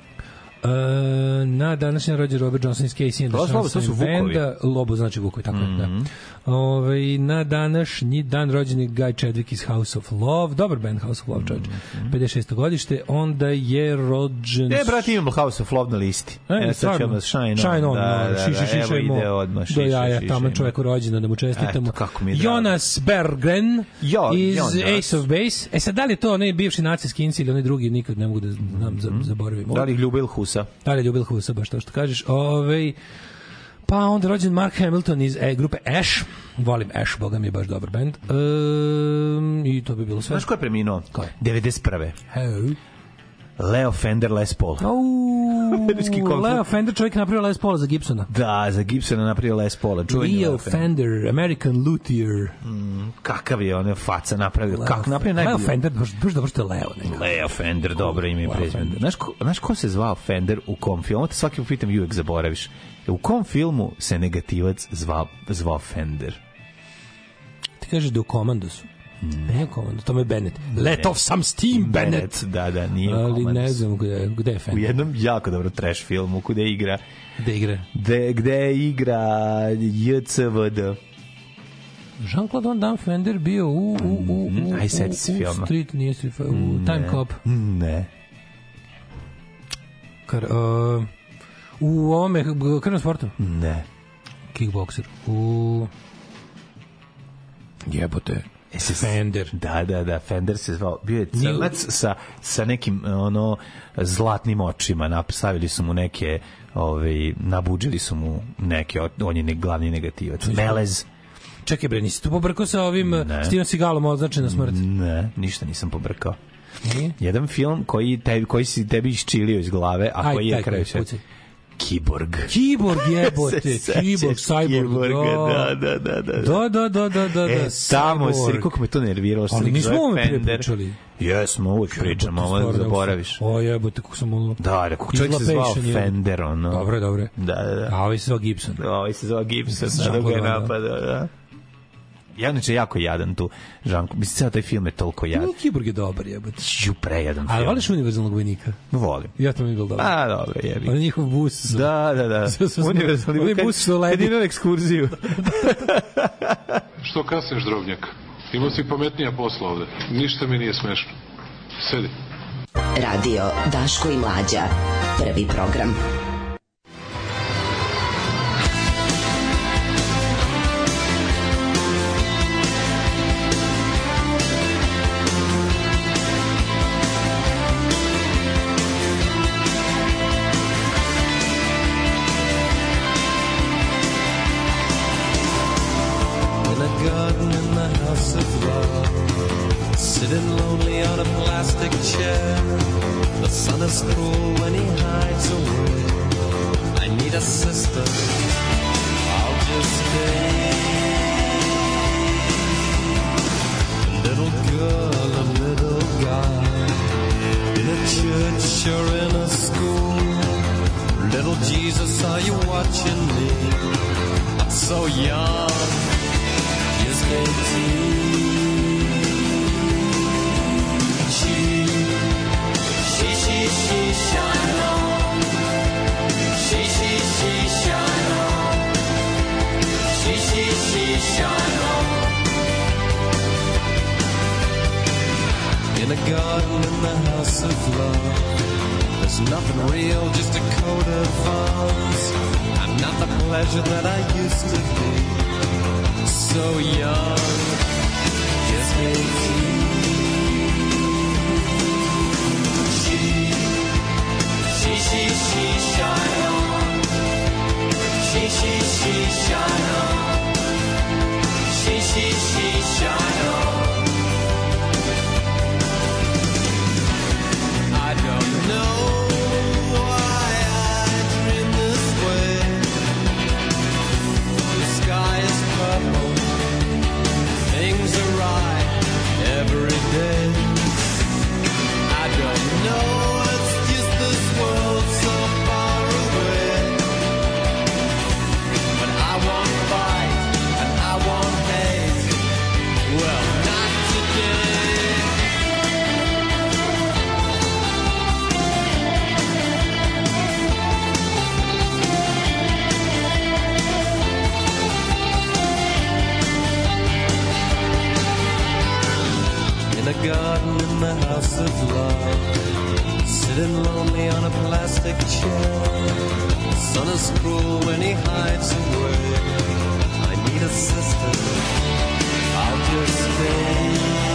Na današnji rođen Robert Johnson iz Casey and the Sunshine Banda. Lobo znači Vukovi, tako da. Na današnji dan rođen je Guy Chadwick iz House of Love. Dobar band House of Love, čovječ. 56. godište. Onda je rođen... brate, imamo House of Love na listi. Sad ćemo Shine On. Šiša ide odmah. Do jaja, tamo čovjeku rođena, da mu čestitamo. Jonas Berggren iz Ace of Base. Sad, da li je to onaj bivši nacijski inci ili onaj drugi, nikad ne mogu da zaboravim. Da li Ljubil Husa? Da li je Ljubil Husa, baš to što kažeš. Pa onda rođen Mark Hamilton iz grupe Ash. Volim Ash, boga mi je baš dobar band. I to bi bilo sve. Znaš ko je preminuo? Ko je? 91. Leo Fender Les Paul. Leo Fender, čovjek napravio Les Paula za Gibsona. Da, za Gibsona napravio Les Paula. Leo Fender, American Luthier. Kakav je on faca napravio? Kako napravio najbolje? Leo Fender, baš dobro što je Leo. Leo Fender, dobro ime i prezime. Znaš ko se zvao Fender u kom filmu? Te svaki pitam i uvek zaboraviš. U kom filmu se negativac zvao Fender? Ti kažeš da u Komandosu. Ne, Komando, to je Bennett. Let off some steam, Bennett. Da, nije u Komandosu. Ali ne znam gde je Fender. U jednom jako dobro trash filmu, gde igra... Gde igra JCVD. Jean-Claude Van Damme Fender bio u Street, nije Street, u Time Cop. Ne. U ovome krvnom sportu? Ne. Kickboxer. U... Jebote. Fender. Da, Fender se zvao. Bio je crnac sa nekim zlatnim očima. Stavili su mu neke, nabuđili su mu neke, on je glavni negativac. Melez. Čekaj bre, nisi tu pobrkao sa ovim Steven Seagalom označena smrt? Ne, ništa nisam pobrkao. Jedan film koji si tebi iščilio iz glave, a koji je kraju sve. Kiborg jebote, Kiborg, Cyborg. Da. Tamo se, kako me to nerviralo. Ali nismo uvijek prepričali. Jesmo, uvijek pričamo, ovo zaboraviš. O jebote, kako sam ono... Da, kako čovjek se zvao Fender, ono. Dobre. Da. A ovaj se zvao Gibson. Na druge napada, da. Ja inače jako jadan tu, Žanko. Mislim, ceo taj film je toliko jadan. Kiborg je dobar, jebote. Prejadan film. Ali voliš Univerzalnog vojnika? Volim. Ja to mi je bilo dobro. A, dobro, jebi. On je njihov bus. Da. Univerzalni vojnik. Oni bus su lepi. Kad ide na ekskurziju. Što kasniš, drobnjak? Imao si pametnija posla ovde. Ništa mi nije smešno. Sedi. Radio Daško i Mlađa. Prvi program. Sitting lonely on a plastic chair. The sun is cruel when he hides away. I need a sister, I'll just stay. A little girl, a little guy, in a church or in a school. Little Jesus, are you watching me? I'm so young, just 18. She shine on. She shine on. She shine on. In a garden in the house of love, there's nothing real, just a coat of arms. I'm not the pleasure that I used to be. So young, just 18. She shine on. She shine on. She shine on. I don't know why I dream this way. The sky is purple. Things are right every day. I don't know. Garden in the house of love, sitting lonely on a plastic chair. The sun is cruel when he hides away. I need a sister, I'll just stay.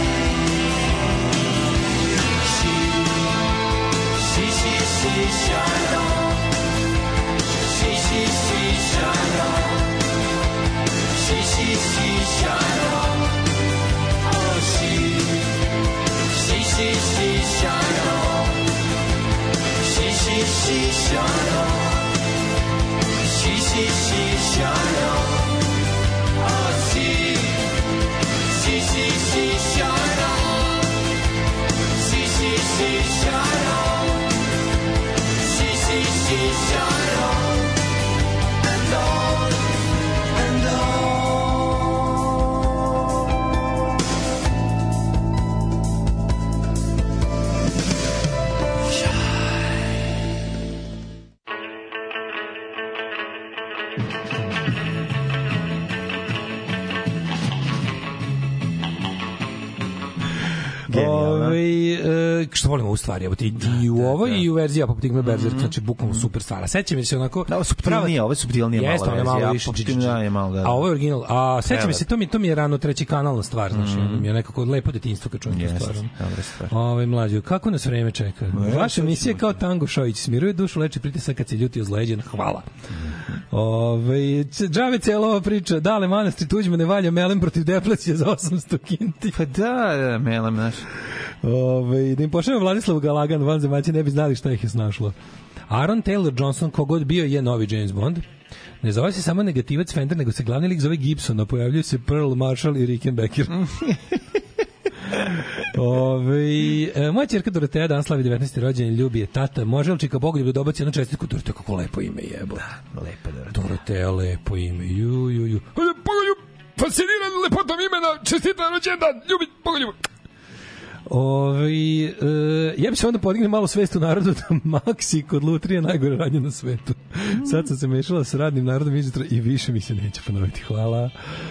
She shine on. She shine on. She shine on. Oh, she shine on. She shine on. She shine on. Oh, she shine on. She shine on. She shine on. And on and on. Što volimo u stvari, i u ovoj i u verziji Apophthegma Berserk, znači bukvalno super stvar. Sećam mi se onako... Da, ovo je subtilnije malo verzija. Malo više a ovo je original. A sećam mi se, to mi je rano treći kanalna stvar, znači, mi je nekako lepo detinjstvo kad čujem tu stvar. Mlađo, kako nas vreme čeka? Vaša emisija kao Tango Šojić, smiruje dušu, leči pritisak kad se ljuti ozleđen. Hvala. Džave cijela ova priča, Dale Manastri Tuđmane valja melem protiv depresije za 800 kinti. Pa da, melem naš. Da im pošljamo Vladislavu Galagan, vanzemaljci ne bi znali šta ih je snašlo. Aaron Taylor Johnson, kogod bio, je novi James Bond. Ne zove se samo negativac Fender, nego se glavni lik zove Gibson, a pojavljuju se Pearl, Marshall i Rickenbacker. Moja ćerka Doroteja dan slavi 19. rođendan, ljubi je tata. Može li čika Bogu da dobaci jednu čestitku? Doroteja, kako lepo ime jebo. Da, lepo Doroteja. Doroteja, lepo ime. Ju. Pa fasciniran lepotom imena, čestitam rođendan, ljubi, pogoljubi. Ja bi se onda podigli malo svest u narodu da Maksi kod lutrije najgore radnje na svetu. Sad sam se mešala sa radnim narodom izutra i više mi se neće ponoviti. Hvala.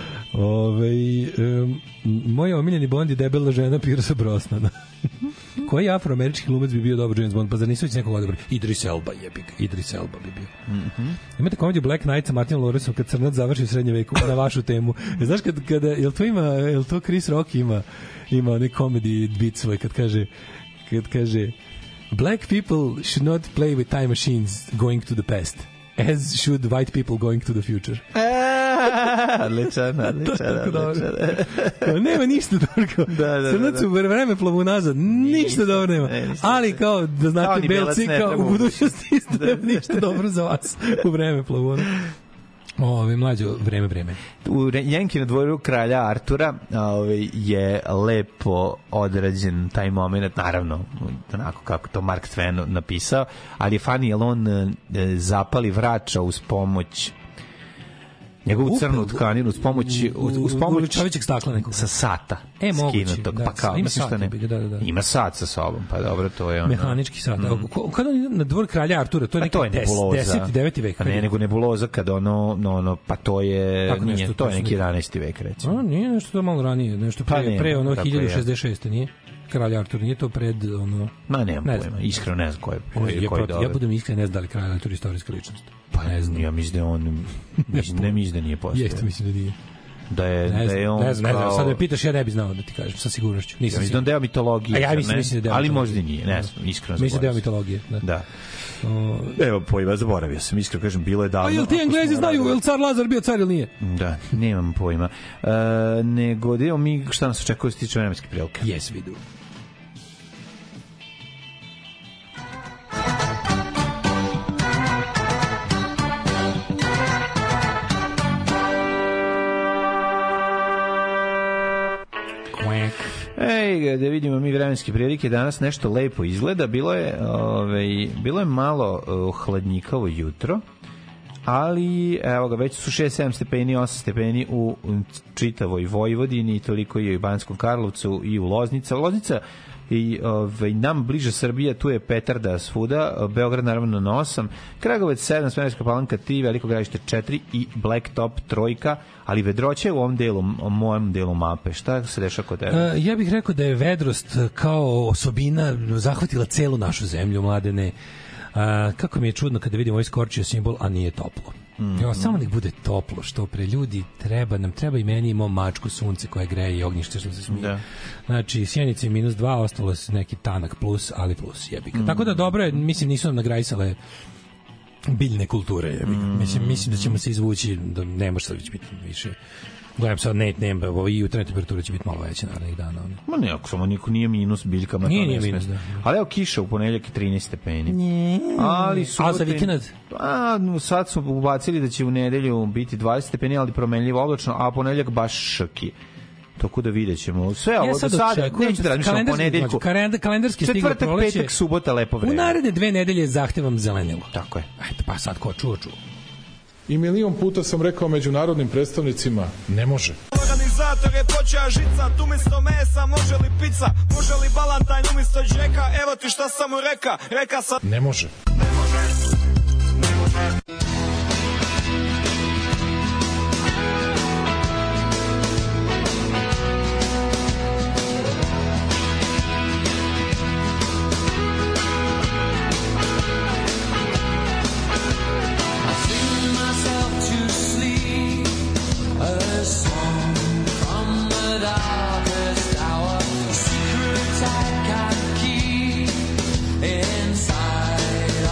Moj omiljeni Bond je debela žena Piersa Brosnana. Koji afroamerički glumac bi bio dobar James Bond? Pa zar nisu već nekog odabra? Idris Elba jebi ga. Idris Elba bi bio. Imate komediju Black Knight sa Martinom Lawrenceom kad crnac završi u srednje veku na vašu temu. Znaš kada jel to Chris Rock ima onaj comedy bit svoj kad kaže Black people should not play with time machines going to the past, as should white people going to the future. Odličan. Nema ništa dobro. Crnac u vreme plavu nazad, ništa dobro nema. Ali kao da znate belci, kao u budućnosti isto nema ništa dobro za vas u vreme plavu. Mlađo, vreme. U Jenki na dvoru kralja Artura je lepo odrađen taj moment, naravno, onako kako to Mark Twain napisao, ali je funny, jer on zapali vrača uz pomoć njegovu crnu tkaninu uz pomoć čovječeg stakla nekog sa sata skinutog, pa kao ima sat, ima sat sa sobom, pa dobro, to je ono mehanički sat. Kada na dvor kralja Artura, to je neki 10. 9. vek, ne, nego nebuloza kada ono pa to je nije, to je neki 11. vek recimo. Nije nešto to malo ranije, nešto pre ono 1066. nije? Kralj Artur, nije to pred ono... Ma nemam pojma, iskreno ne znam koji ja budem iskren, ne znam da li kralj Artur istorijska ličnost. Pa ne znam, ja mislim da on ne mislim da nije postao. Jeste, mislim da nije. Da je on ne znam, sad me pitaš, ja ne bih znao da ti kažem sa sigurnošću. Nisam mislim da je mitologije. Ja mislim da je, ali možda i nije, ne znam, iskreno zaboravio. Mislim da je mitologije, da. Evo, pojma, zaboravio sam, iskreno kažem, bilo je davno. A jel ti Englezi znaju, jel car Lazar bio car ili nije? Da, nemam pojma. Nego, da mi šta nas očekuje stiče vremenske prilike. Yes, we do. Da vidimo mi vremenske prilike, danas nešto lepo izgleda, bilo je malo hladnjikavo jutro, ali evo ga, već su 6-7 stepeni, 8 stepeni u čitavoj Vojvodini, toliko je i u Banskom Karlovcu i u Loznica i nam bliže Srbija, tu je petarda svuda, Beograd naravno na 8, Kragovec 7, Smederevska Palanka 3, Veliko Gradište 4 i Blacktop 3, ali vedroće u ovom mojem delu mape. Šta se dešava kod tebe? Ja bih rekao da je vedrost kao osobina zahvatila celu našu zemlju, Mladene. Kako mi je čudno kada vidim ovaj skorčio simbol, a nije toplo. Samo nek bude toplo, što pre ljudi nam treba i meni, imao mačku sunce koje greje i ognjište što se smije. Znači, Sjenica je -2, ostalo se neki tanak plus, ali plus jebika. Tako da dobro je, mislim, nisu nam nagrajsale biljne kulture jebika. Mislim da ćemo se izvući, da ne može sad biti više. Gledam sad, i jutarnja temperatura će biti malo veća narednih dana. Ma ne, ako samo niko nije minus biljkama. Nije minus, da. Ali evo kiša u ponedeljak je 13 stepeni. Ali za vikend? Sad su ubacili da će u nedelju biti 20 stepeni, ali promenljivo oblačno, a ponedeljak baš šrki. Tako da vidjet ćemo. Sve ovo do sada, neću da razmišljam o ponedeljku. Kalendarski stiglo proleće. Četvrtak, petak, subota, lepo vreme. U naredne 2 nedelje zahtevam zelenilo. Tako je. Eto, pa sad ko čuo. I milion puta sam rekao međunarodnim predstavnicima, ne može. Organizator je počeo žicat, umjesto mesa može li pizza, može li balantajn umjesto džeka, evo ti šta sam mu reka sam... Ne može. Inside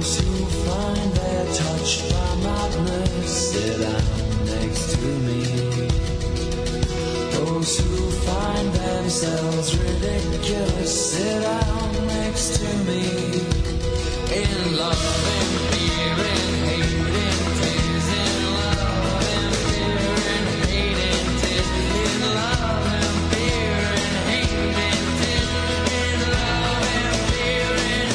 Those who find they're touched by madness sit down next to me. Those who find themselves ridiculous sit down next to me. In love, in fear, in hate, in tears. In love, in fear, in hate, in tears. In love, in fear, in hate, in tears. In love, in fear, in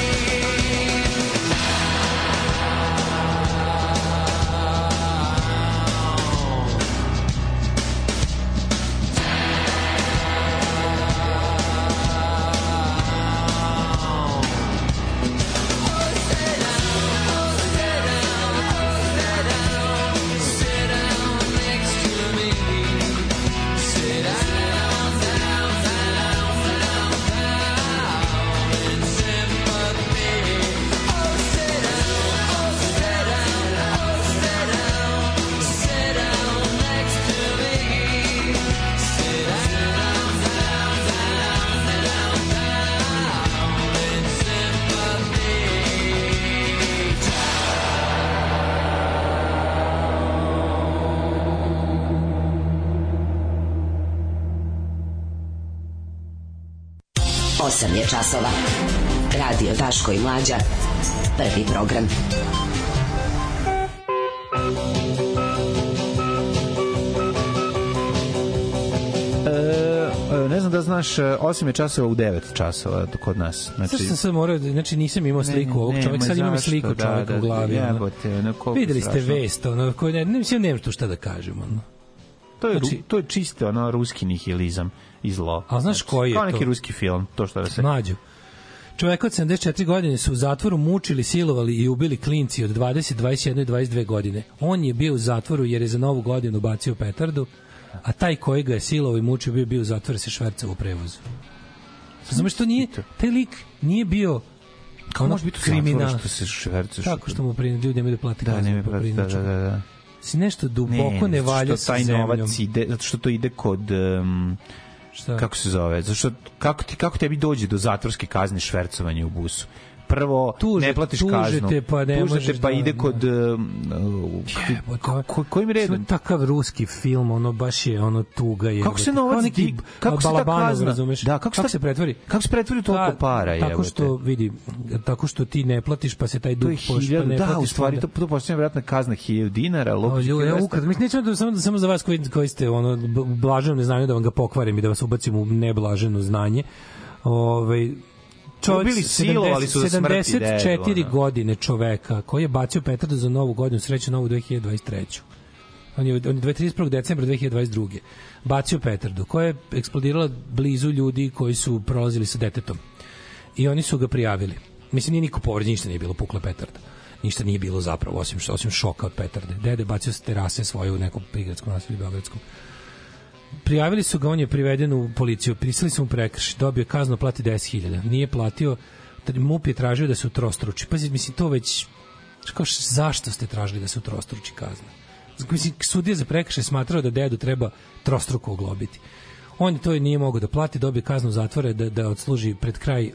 Osam je časova. Radio Daško i Mlađa. Prvi program. Ne znam da znaš, 8 je časova u 9 časova kod nas. Znači nisam imao sliku ovog čovjeka, sad imam sliku čovjeka u glavi. Videli ste vest, nemam tu šta da kažem. To je čisto ruski nihilizam i zlo. A znaš koji je to? Kao neki ruski film, to što da se... Mlađo. Čoveka od 74 godine su u zatvoru mučili, silovali i ubili klinci od 20, 21 i 22 godine. On je bio u zatvoru jer je za Novu godinu bacio petardu, a taj koji ga je silovao i mučio bio u zatvoru se švercao u prevozu. Razumeš, to nije, taj lik nije bio kao može biti u zatvoru što se šverca? Tako što mu ljudi nemaju da plati kaznu. Da. Si nešto duboko ne valja sa zemljom. Novac ide, zato što to ide kod... kako se zove? Zato kako tebi dođe do zatvorske kazne švercovanje u busu? Prvo, ne platiš kaznu. Tužete pa ide kod... Kojim redom? Takav ruski film, ono baš je tuga. Kako se novac kako se ta kazna... Da, kako se pretvori? Kako se pretvori toliko para? Tako što ti ne platiš, pa se taj dug pošta ne platiš. Da, u stvari, to postoje vjerojatno kazna 1000 dinara. Nećemo samo za vas koji ste u blaženom neznanju da vam ga pokvarim i da vas ubacim u neblaženo znanje. Čovjek 74 godine čoveka koji je bacio petardu za Novu godinu, sreću Novu 2023. On je 31. decembra 2022. bacio petardu koja je eksplodirala blizu ljudi koji su prolazili sa detetom. I oni su ga prijavili. Mislim, nije niko povređen, ništa nije bilo, pukla petarda. Ništa nije bilo zapravo, osim šoka od petarde. Dede bacio s terase svoje u nekom prigradskom naselju beogradskom. Prijavili su ga, on je priveden u policiju, prisili su mu prekršaj, dobio kaznu, plati 10.000. Nije platio, MUP je tražio da se utrostruči. Pazi, mislim, to već... Zašto ste tražili da se utrostruči kazna? Mislim, sudija za prekršaj smatrao da dedu treba trostruko oglobiti. On to nije mogao da plati, dobio kaznu zatvora da odsluži pred kraj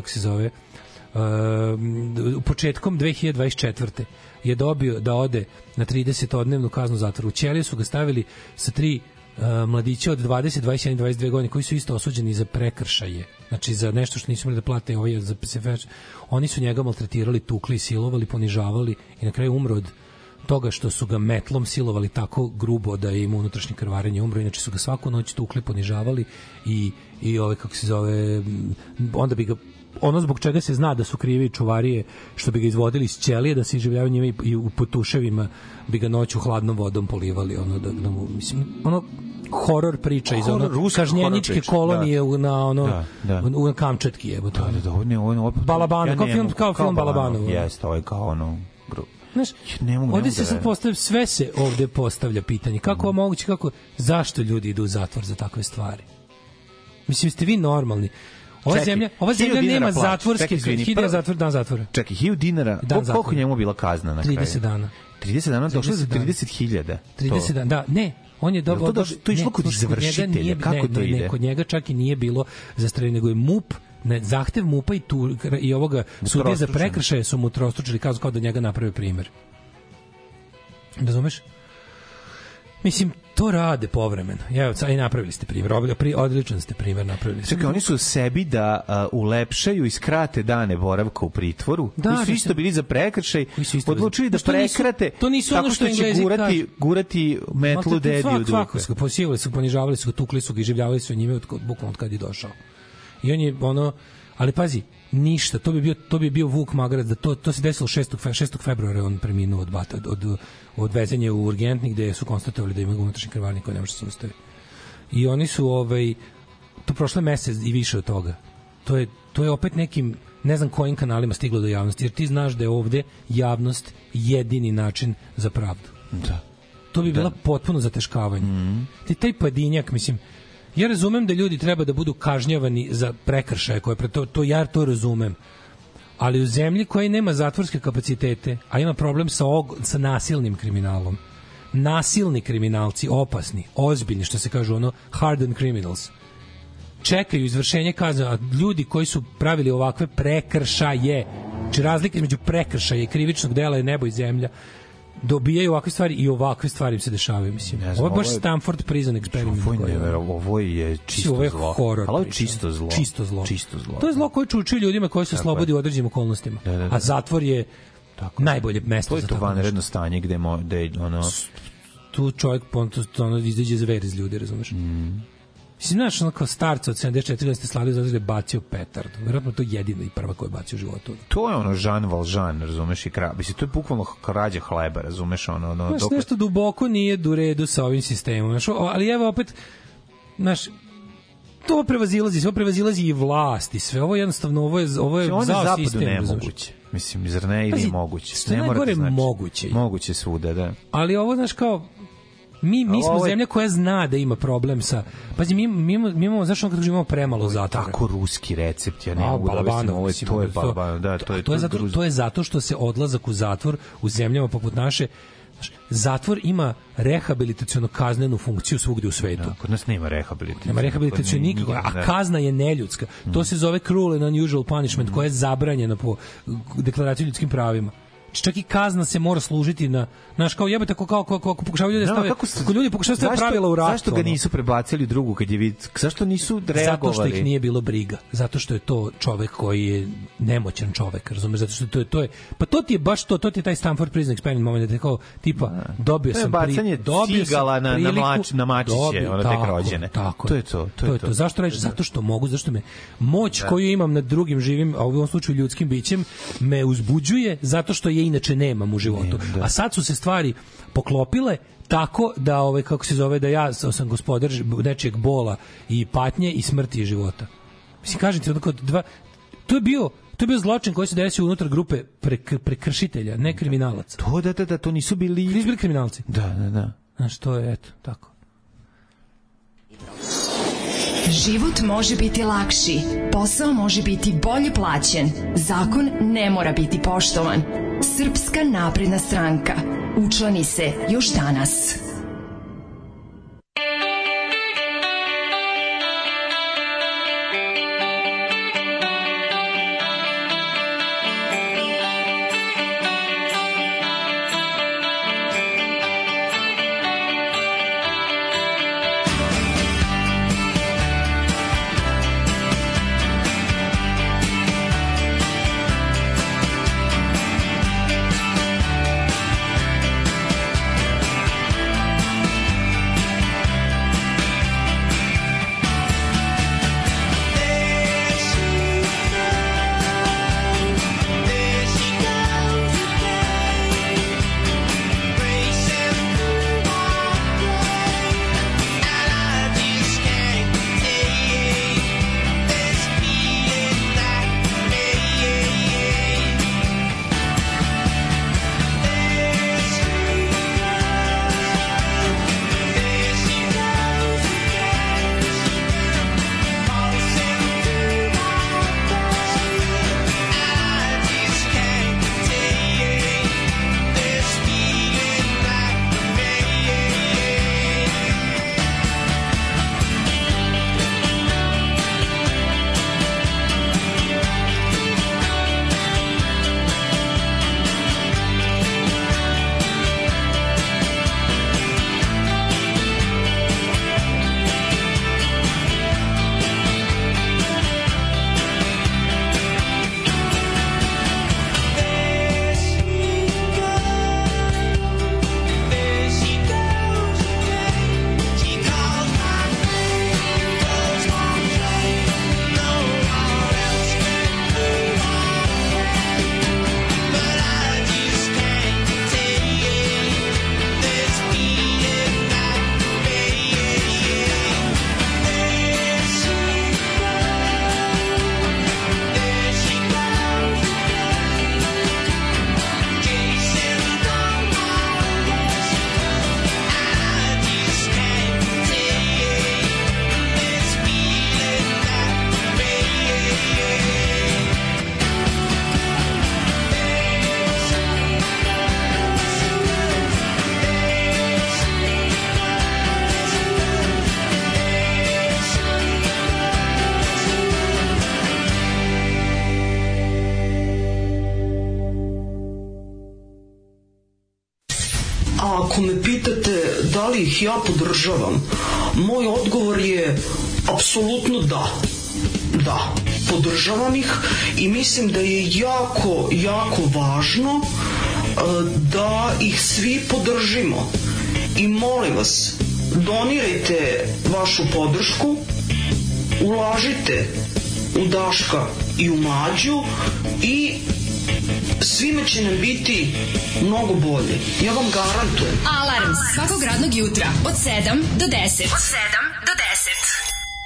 početkom 2024. je dobio da ode na 30-odnevnu kaznu zatvora. U ćeliju su ga stavili sa 3 mladića od 20, 21 i 22 godine koji su isto osuđeni za prekršaje. Znači za nešto što nisu mogli da plate, oni su njega maltretirali, tukli, silovali, ponižavali i na kraju umro od toga što su ga metlom silovali tako grubo da je imao unutrašnje krvarenje, umro. Inače su ga svaku noć tukli, ponižavali i onda bi ga zbog čega se zna da su krivi čuvarije što bi ga izvodili iz ćelije, da se iživljavaju njima i u potuševima bi ga noću hladnom vodom polivali, horor priča iz kažnjeničke kolonije na Kamčatki, jebote. Balabano, kao film Balabanovo. Jeste, ovo je kao ono... Znaš, ovdje se sad postavlja, sve se ovdje postavlja pitanje. Kako je moguće, zašto ljudi idu u zatvor za takve stvari? Mislim, ste vi normalni? Ova zemlja nema zatvorske... 1000 dan zatvora. Čekaj, 1000 dinara, koliko njemu bila kazna na kraju? 30 dana. 30 dana, došlo za 30.000. 30 dana, da, ne. On je to išlo kod izvršitelja, kako to ide? Kod njega čak i nije bilo zastreljenje, nego je MUP zahtev MUP-a i ovoga sudije za prekršaje su mu trostručili kao da njega napravio primer. Razumeš? Mislim, to rade povremeno. Evo, i napravili ste primjer. Odličan ste primjer napravili. Čekaj, oni su sebi da ulepšaju i skrate dane boravka u pritvoru. Da, koji su isto bili za prekršaj. Odlučili da prekrate to nisu ono što će gurati metlu dedi u dupe. Posijevali su, ponižavali su, tukli su ga i življavali su njime bukvalno od kad je došao. I on je ali pazi, ništa, to bi bio Vuk Magarac, da to se desilo 6. februara, on preminuo od vezenja u urgentni, gde su konstatovali da ima unutrašnji krvarnik koji ne može se zaustaviti. I oni su to prošle mesec i više od toga. To je opet nekim, ne znam kojim kanalima stiglo do javnosti, jer ti znaš da je ovde javnost jedini način za pravdu. Da. To bi bila potpuno zateškavanje. Taj padinjak, mislim, ja razumem da ljudi treba da budu kažnjavani za prekršaje koje ja to razumem. Ali u zemlji koja nema zatvorske kapacitete, a ima problem sa nasilnim kriminalom. Nasilni kriminalci, opasni, ozbiljni, što se kaže hardened criminals. Čekaju izvršenje kazne, a ljudi koji su pravili ovakve prekršaje, znači razlika između prekršaja i krivičnog dela je nebo i zemlja, dobijaju ovakve stvari i ovakve stvari im se dešavaju, mislim. Ovo je baš Stanford Prison Experiment. Ovo je čisto zlo. Ovo je horor. Ali ovo je čisto zlo. Čisto zlo. To je zlo koje čuči ljudima koji se slobodi u određenim okolnostima. A zatvor je najbolje mesto za tako. To je to vanredno stanje gde tu čovjek izađe zver iz ljudi, razumeš? Mislim, znaš, kao starca od 74 da ste slali zato da je bacio petard. Vjerojatno to je jedina i prva koja je bacio u životu. To je Jean Valjean, razumeš, i mislim, to je bukvalno krađa hleba, razumeš, Znaš, nešto duboko nije u redu sa ovim sistemom, znaš, ali evo opet, znaš, to prevazilazi i vlast i sve, ovo jednostavno, ovo je zao sistem. Nemoguće. Mislim, zar ne ili moguće? Ne morate znači. Moguće svuda, da. Ali ovo, znaš, kao, mi smo zemlja koja zna da ima problem sa... Pazi, mi imamo, znaš, kad imamo premalo zatvora. Tako ruski recept, ja ne mogu da obistim, to je Balabanov, da, to je zato što se odlazak u zatvor u zemljama poput naše, zatvor ima rehabilitaciono kaznenu funkciju svugde u svetu. Da, kod nas nema rehabilitacije. Nema rehabilitacije nikako, a kazna je neljudska. To se zove cruel and unusual punishment, koja je zabranjena po deklaraciji o ljudskim pravima. Čak i kazna se mora služiti na, znaš, kao jebate, kao pokušavaju ljudi da stave, kako ljudi pokušavaju staviti pravila u ratu. Zašto ga nisu prebacili u drugu kad je zašto nisu reagovali? Zato što ih nije bilo briga. Zato što je to čovek koji je nemoćan čovek, razumeš? Zato što to je, pa to ti je baš to ti je taj Stanford Prison Experiment moment, da je kao, tipa, dobio sam cigala na mačiće, ono tek rođene. To je to. Zašto reći? Zato što mogu, zašto me moć koju imam nad drugim živim, a u ovom slučaju ljudskim bićem, me uzbuđuje zato što je inače nemam u životu. A sad su se stvari poklopile tako da, kako se zove, da ja sam gospodar nečijeg bola i patnje i smrti i života. Mislim, kažem ti, to je bio zločin koji se desio unutar grupe prekršitelja, ne kriminalaca. To nisu bili kriminalci. Da. Znaš, to je, eto, tako. Život može biti lakši, posao može biti bolje plaćen, zakon ne mora biti poštovan. Srpska napredna stranka. Učlani se još danas. A ako me pitate da li ih ja podržavam, moj odgovor je apsolutno da. Da, podržavam ih i mislim da je jako, jako važno da ih svi podržimo. I molim vas, donirajte vašu podršku, ulažite u Daška i u Mlađu i svima će nam biti mnogo bolje. Ja vam garantujem. Alarm svakog radnog jutra od 7 do 10. Od 7 do 10.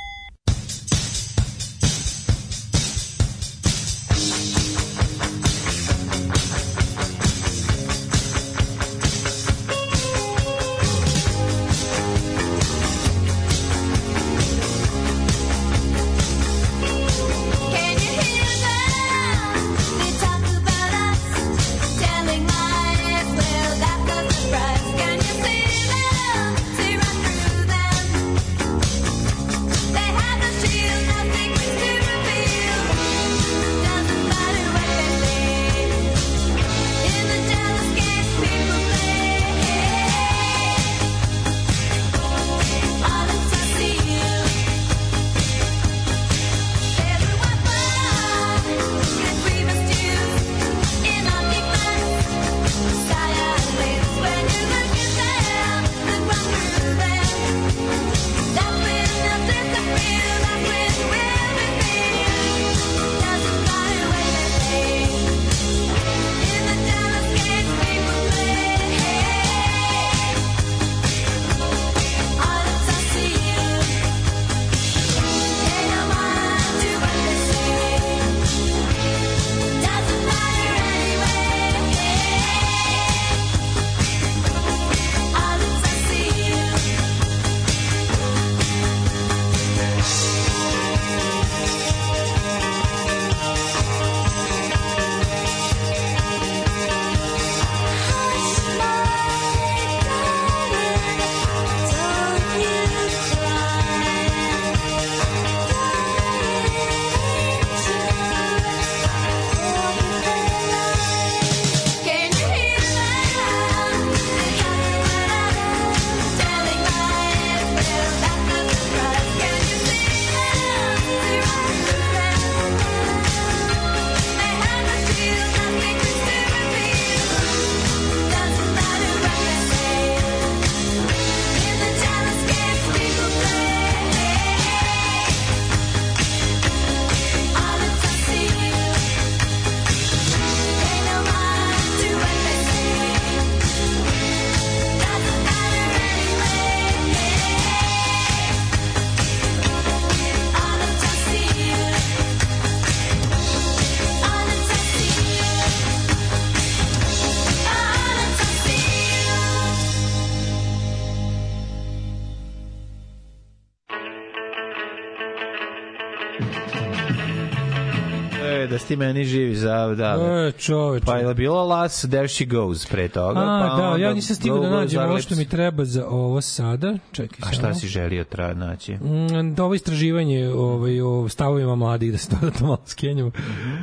Da ste meni živi za čoveče. Pa je bilo Las There She Goes pre toga. Da, ja nisam stigao da nađem ovo što mi treba za ovo sada. Čekaj. A šta si želio naći? Ovo istraživanje o stavovima mladih, da se to malo skenjamo.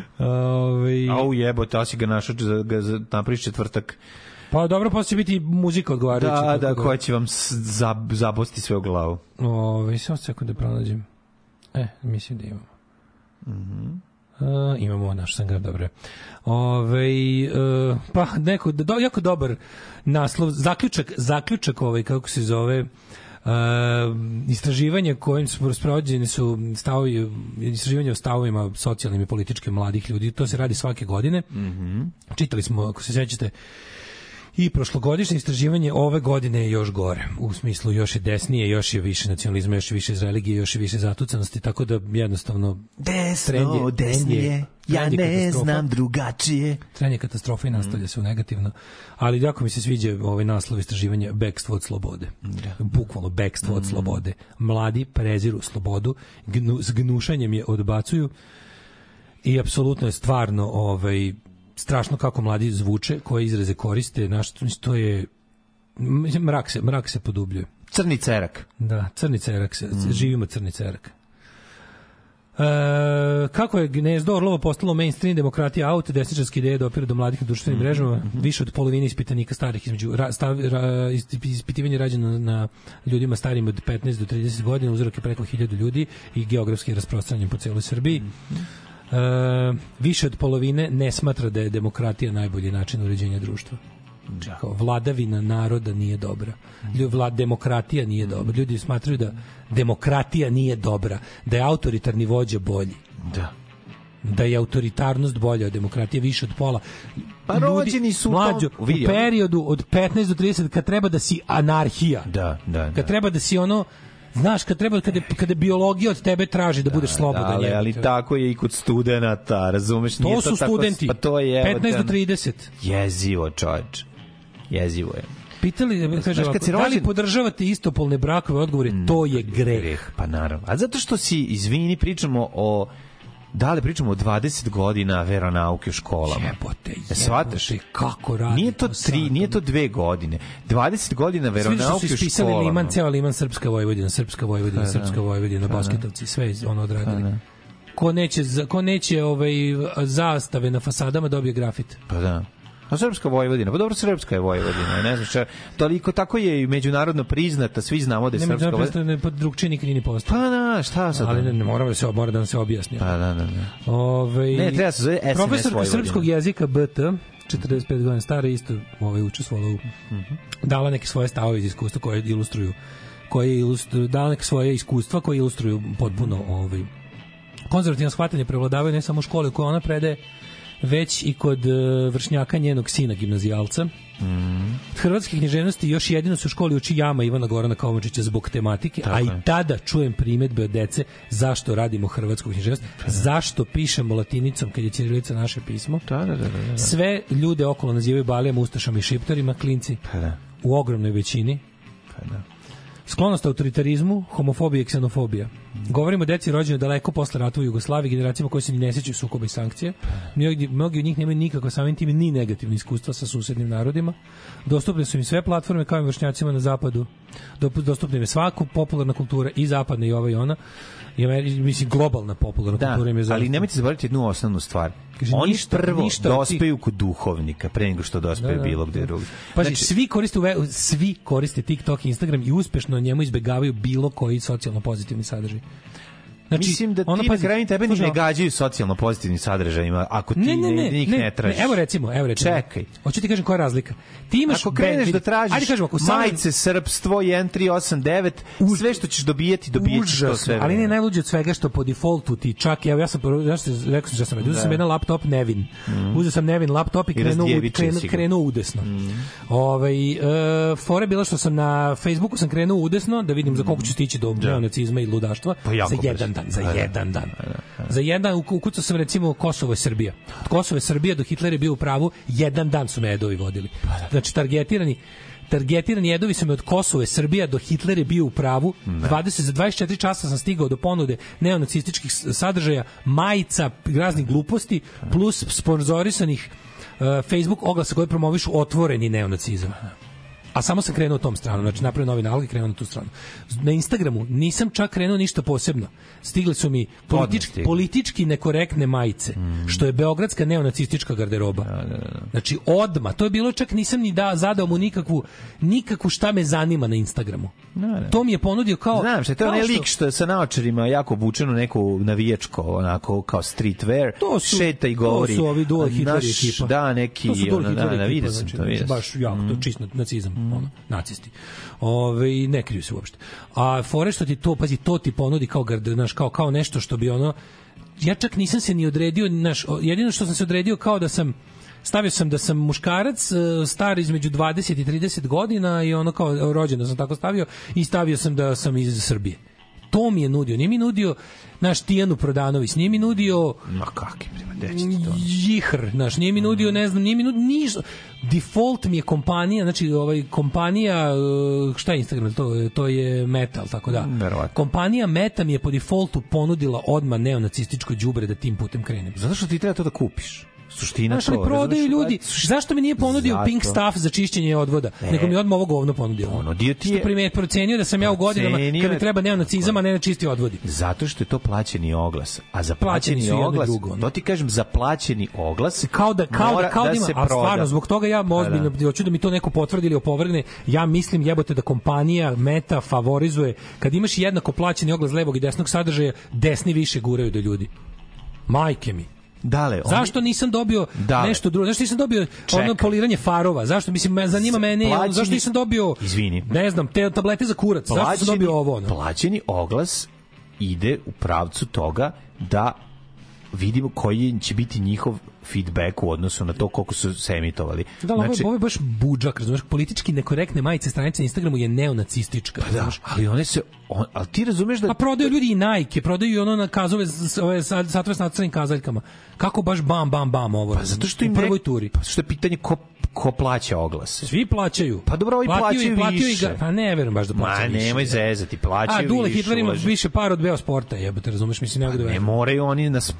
Au jebote, si ga našao za napriš četvrtak. Pa dobro, pa će biti muzika odgovarajuća. Da, koja će vam zabosti sve u glavu. Samo sekund da pronađem. Mislim da imamo. Imamo naš sangar, dobro. Pa neko jako dobar naslov, zaključak kako se zove, istraživanje kojim su sprovođeni su stavovi, istraživanje o stavovima socijalnim i političkim mladih ljudi. To se radi svake godine. Čitali smo, ako se sećate, i prošlogodišnje istraživanje ove godine je još gore. U smislu, još je desnije, još je više nacionalizma, još je više iz religije, još je više zatucanosti, tako da jednostavno desnije, ja ne znam drugačije. Trend je katastrofa i nastavlja se u negativno. Ali jako mi se sviđa ovaj naslov istraživanja bekstvo od slobode. Bukvalno bekstvo od slobode. Mladi preziru slobodu, s gnušanjem je odbacuju i apsolutno je stvarno strašno kako mladi zvuče, koje izraze koriste, to je mrak se podubljuje. Crni cerak. Da, crni cerak, živimo crni cerak. Kako je gnezdo Orlovo postalo mainstream, demokratija out, desničarske ideje dopire do mladih na društvenim mrežama, više od polovine ispitanika starih između ispitivanje rađeno na ljudima starijim od 15 do 30 godina, uzorok je preko 1000 ljudi i geografski rasprostranjen po celoj Srbiji. Više od polovine ne smatra da je demokratija najbolji način uređenja društva. Kao vladavina naroda nije dobra. Demokratija nije dobra. Ljudi smatraju da demokratija nije dobra, da je autoritarni vođa bolji. Da je autoritarnost bolja od demokratije, više od pola. Pa rođeni su mlađo, u periodu od 15 do 30 kad treba da si anarhija. Kad treba da si ono, znaš, kada biologija od tebe traži da budeš slobodan. Ali tako je i kod studenata, razumeš? To su studenti, pa to je 15 do 30. Jezivo, čovječ. Jezivo je. Pitali, kaže, da li podržavate istopolne brakove, odgovore, to je greh. Pa naravno. A zato što izvini, pričamo o 20 godina veronauke u školama. Jebote, kako radi nije to 2 godine. 20 godina veronauke u školama. Svi su ispisali Liman, ceo Liman, Srpska Vojvodina, Basketovci, sve ono odradili. Ko neće zastave na fasadama dobije grafit. Pa da. A Srpska Vojvodina, pa dobro, Srpska je Vojvodina, ne znam šta, toliko tako je i međunarodno priznata, svi znamo da je Srpska Vojvodina. Ne, pa drugčije nikad nije postao. Pa da, šta sad? Ali ne mora da nam se objasni. Pa da. Ne, treba se zove SNS profesorka Vojvodina. srpskog jezika BT, 45 godina stara, isto učestvovala u dala neke svoje stavove iz iskustva koje ilustruju, dala neke svoje iskustva koje ilustruju potpuno konzervativno shvatanje prevladavaju ne samo u školi u kojoj ona predaje, već i kod vršnjaka njenog sina, gimnazijalca. Od hrvatske književnosti još jedino su u školi uči Jama Ivana Gorana Kovačića zbog tematike, a i tada čujem primedbe od dece zašto radimo hrvatsku književnost, zašto pišemo latinicom kad je ćirilica naše pismo. Sve ljude okolo nazivaju balijama, ustašama i šiptarima, klinci u ogromnoj većini. Sklonost autoritarizmu, homofobija i ksenofobija. Govorimo o deci rođenoj daleko posle rata u Jugoslaviji, generacijama koje se ni ne sećaju sukoba i sankcije. Mnogi od njih nemaju nikakva samim tim ni negativne iskustva sa susednim narodima. Dostupne su im sve platforme kao i vršnjacima na zapadu. Dostupna im je svaka popularna kultura, i zapadna i ova i ona. Mislim, globalna popularna kultura im je ali nemojte zaboraviti jednu osnovnu stvar. Oni prvo dospeju kod duhovnika pre nego što dospeju bilo gde drugi. Pazi, svi koriste TikTok i Instagram i uspešno na njemu izbegavaju bilo koji socijalno pozitivni sadržaj. Znači, mislim da ti na kraju tebe ne gađaju socijalno pozitivnim sadržajima ako ti njih ne tražiš. Evo recimo. Čekaj. Hoću ti kažem koja je razlika. Ti imaš ako kreneš da tražiš majice, srpstvo, 1389, sve što ćeš dobijeti to sve. Ali ne najluđe od svega što po defaultu ti čak, evo ja sam rekao šta sam radio, uzeo sam jedan laptop Nevin. Uzeo sam Nevin laptop i krenuo udesno. Fora bila što sam na Facebooku sam krenuo udesno da vidim za koliko ću stići do neonacizma i ludaštva za jedan dan. Za jedan ukucao sam recimo Kosovo je Srbija. Od Kosova je Srbija do Hitler je bio u pravu, jedan dan su me jedovi vodili. Znači targetirani jedovi su me od Kosova je Srbija do Hitler je bio u pravu. Za 24 časa sam stigao do ponude neonacističkih sadržaja, majica, raznih gluposti, plus sponzorisanih Facebook oglasa koji promovišu otvoreni neonacizam. A samo sam krenuo tom stranu, znači napravio novi nalog i krenuo na tu stranu. Na Instagramu nisam čak krenuo ništa posebno. Stigli su mi politički nekorektne majice, što je beogradska neonacistička garderoba. Znači odma, to je bilo čak nisam ni zadao mu nikakvu šta me zanima na Instagramu. To mi je ponudio kao... Znam što je to onaj lik što je sa naočarima jako obučeno neku navijačko, onako kao streetwear, šeta i govori. To su ovi Dual Hitler ekipa. Da, neki... To su Dual Hitler ekipa, vidio sam to. Baš jako, to je čist nacizam. Nacisti. Ne kriju se uopšte. A fore što ti to, pazi, to ti ponudi kao nešto što bi ono, ja čak nisam se ni odredio, jedino što sam se odredio kao da sam stavio sam da sam muškarac star između 20 i 30 godina i ono kao rođeno sam tako stavio i stavio sam da sam iz Srbije. To mi je nudio. Nije mi nudio naš Tijanu Prodanović, nije mi nudio Jihr, nije mi nudio, ne znam, nije mi nudio ništa. Default mi je kompanija, znači kompanija, šta je Instagram, to je Meta, tako da. Kompanija Meta mi je po defaultu ponudila odmah neonacističko đubre da tim putem krenem. Zato što ti treba to da kupiš. Suština to. Znaš li prodaju ljudi, zašto mi nije ponudio Pink Stuff za čišćenje odvoda, nego mi odmah ovo govno ponudio. Ponudio ti je... Što procenio da sam ja u godinama, kad mi treba neonacizam, a ne na čisti odvodi. Zato što je to plaćeni oglas. A za plaćeni oglas, to ti kažem, za plaćeni oglas kao da ima, se a stvarno, zbog toga ja ozbiljno hoću da mi to neko potvrdi ili opovrgne. Ja mislim, jebote, da kompanija Meta favorizuje, kad imaš jednako plaćeni oglas levog i desnog sadržaja, desni više guraju do ljudi. Majke mi. Dale, zašto nisam dobio nešto drugo? Zašto nisam dobio ono poliranje farova? Zašto, mislim, zanima mene, zašto nisam dobio, ne znam, te tablete za kurac? Zašto sam dobio ovo? Plaćeni oglas ide u pravcu toga da vidimo koji će biti njihov feedback u odnosu na to koliko su se emitovali. Da, znači, ovo je baš budžak, razumiješ, politički nekorektne majice stranice na Instagramu je neonacistička. Pa da, ali one se, ali ti razumeš da... A prodaju ljudi i Nike, prodaju i ono na kazove, ove satove s nacrtanim kazaljkama. Kako baš bam ovo? Pa zato što im u prvoj turi. Pa što je pitanje ko plaća oglase? Svi plaćaju. Pa dobro, ovi plaćaju više. Pa ne verujem baš da plaćaju više. Nemoj zezati, plaćaju više. A Dule Hitler ima više para od Beosporta, jebote, razumeš, mislim, nego da verujem. Ne moraju oni nas,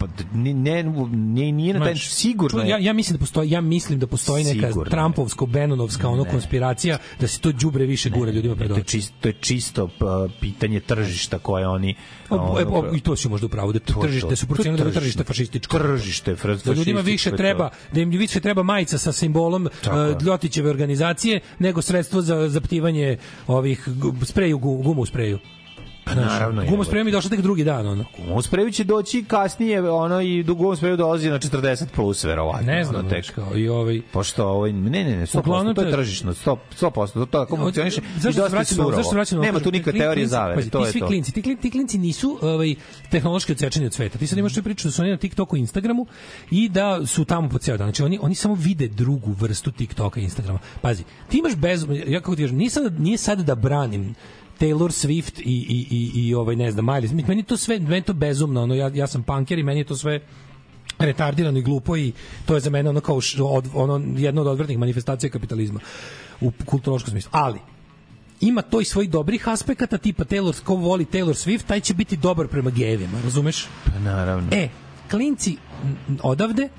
nije na taj, sigurno. Ja mislim da postoji neka Trumpovsko-Benonovska ono konspiracija da se to đubre više gura ljudima pred oči. To je čisto pitanje tržišta koje oni... I to si možda upravo, da su procenili da je tržište fašističko. Tržište fašističko. Da ljudima više treba, da im više treba majica sa simbolom Ljotićeve organizacije nego sredstvo za zaptivanje ovih spreju, gumu u spreju. Naravno. Gumu spreju mi došao tek drugi dan, ono. Gumu spreju će doći kasnije, ono, i do gumu spreju dolazi na 40 plus, verovatno. Ne znam, kao i ovaj. Pošto ne, 100%, to je tržišno, 100%, to tako funkcioniše i dosta surovo. Nema tu nikakve teorije zavere, to je to. Ti klinci nisu tehnološki odsečeni od sveta. Ti sad imaš tu priču da su oni na TikToku i Instagramu i da su tamo po ceo dan. Znači, oni samo vide drugu vrstu TikToka i Instagrama. Pazi, ti imaš ja kako ti kažem, nije sad da branim Taylor Swift i ovaj, ne znam, Miley. Meni je to bezumno, ono, ja sam punker i meni je to sve retardirano i glupo i to je za mene ono kao jedno od odvratnih manifestacija kapitalizma u kulturološkom smislu. Ali ima to i svojih dobrih aspekata, tipa ko voli Taylor Swift, taj će biti dobar prema gejevima, razumeš? Pa naravno. Klinci odavde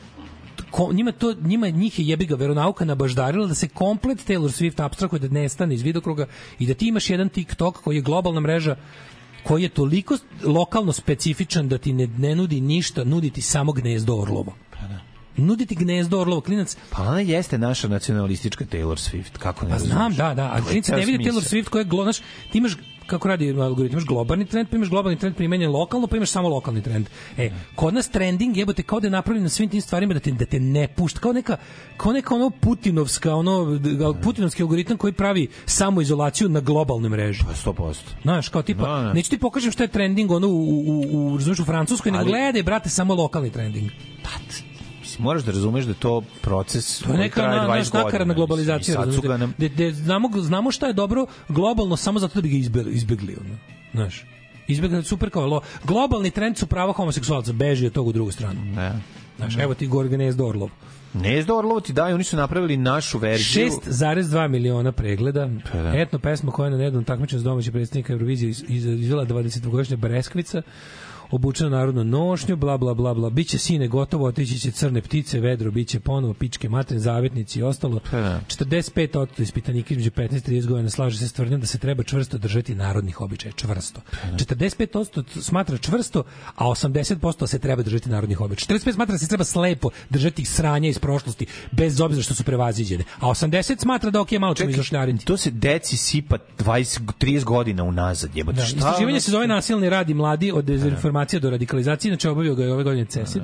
njih je jebiga veronauka nabaždarila da se komplet Taylor Swift apstrakuje, da nestane iz vidokruga i da ti imaš jedan TikTok koji je globalna mreža, koji je toliko lokalno specifičan da ti ne nudi ništa, nudi ti samo gnezdo orlovo. Nuditi gnezdo orlovo, klinac. Pa ona jeste naša nacionalistička Taylor Swift, kako ne razumiješ? Pa znam, da, a klinac ne vidi Taylor Swift koja je, znaš, ti imaš, kako radi algoritam, imaš globalni trend, pa imaš globalni trend primenjen lokalno, pa imaš samo lokalni trend. Kod nas trending jebote kao da je napravljen na svim tim stvarima da te ne pušta, kao neka ono putinovski algoritam koji samoizolaciju na globalnoj mreži. Pa 100%. Znaš, kao tipa, neću ti pokažem šta je trending ono u Francuskoj, nego gledaj, brate, samo lokalni trending. Moraš da razumeš da je to proces koji traje 20 godina. Nakaradna globalizacija. Znamo šta je dobro globalno samo zato da bi ga izbegli. Znaš, izbegli super kao globalni trend su prava homoseksualca, beži od tog u drugu stranu. Znaš, evo ti gore Gnezdo Orlov. Gnezdo Orlov ti daju, oni su napravili našu verziju. 6,2 miliona pregleda. Etno pesma koja je na nedavnom takmičenju s domaćeg predstavnika Eurovizije izvela 20-godišnja Breskvica, obučena narodno nošnju, bla, bla, bla, bla. Biće sine gotovo, otići će crne ptice, vedro, biće ponovo, pičke, materne, zavetnici i ostalo. 45% ispitanika između 15 i 30 godina slaže se s tvrdnjom da se treba čvrsto držati narodnih običaja. Čvrsto. 45% smatra čvrsto, a 80% se treba držati narodnih običaja. 45% smatra da se treba slepo držati sranja iz prošlosti, bez obzira što su prevaziđene. A 80% smatra da malo ćemo izošljariniti. To se deci sipa 20-30 godina unazad. Istraživanje se zove Nasilni rad i mladi od dezinformacije do radikalizacije, znači obavio ga je ove godine CESID.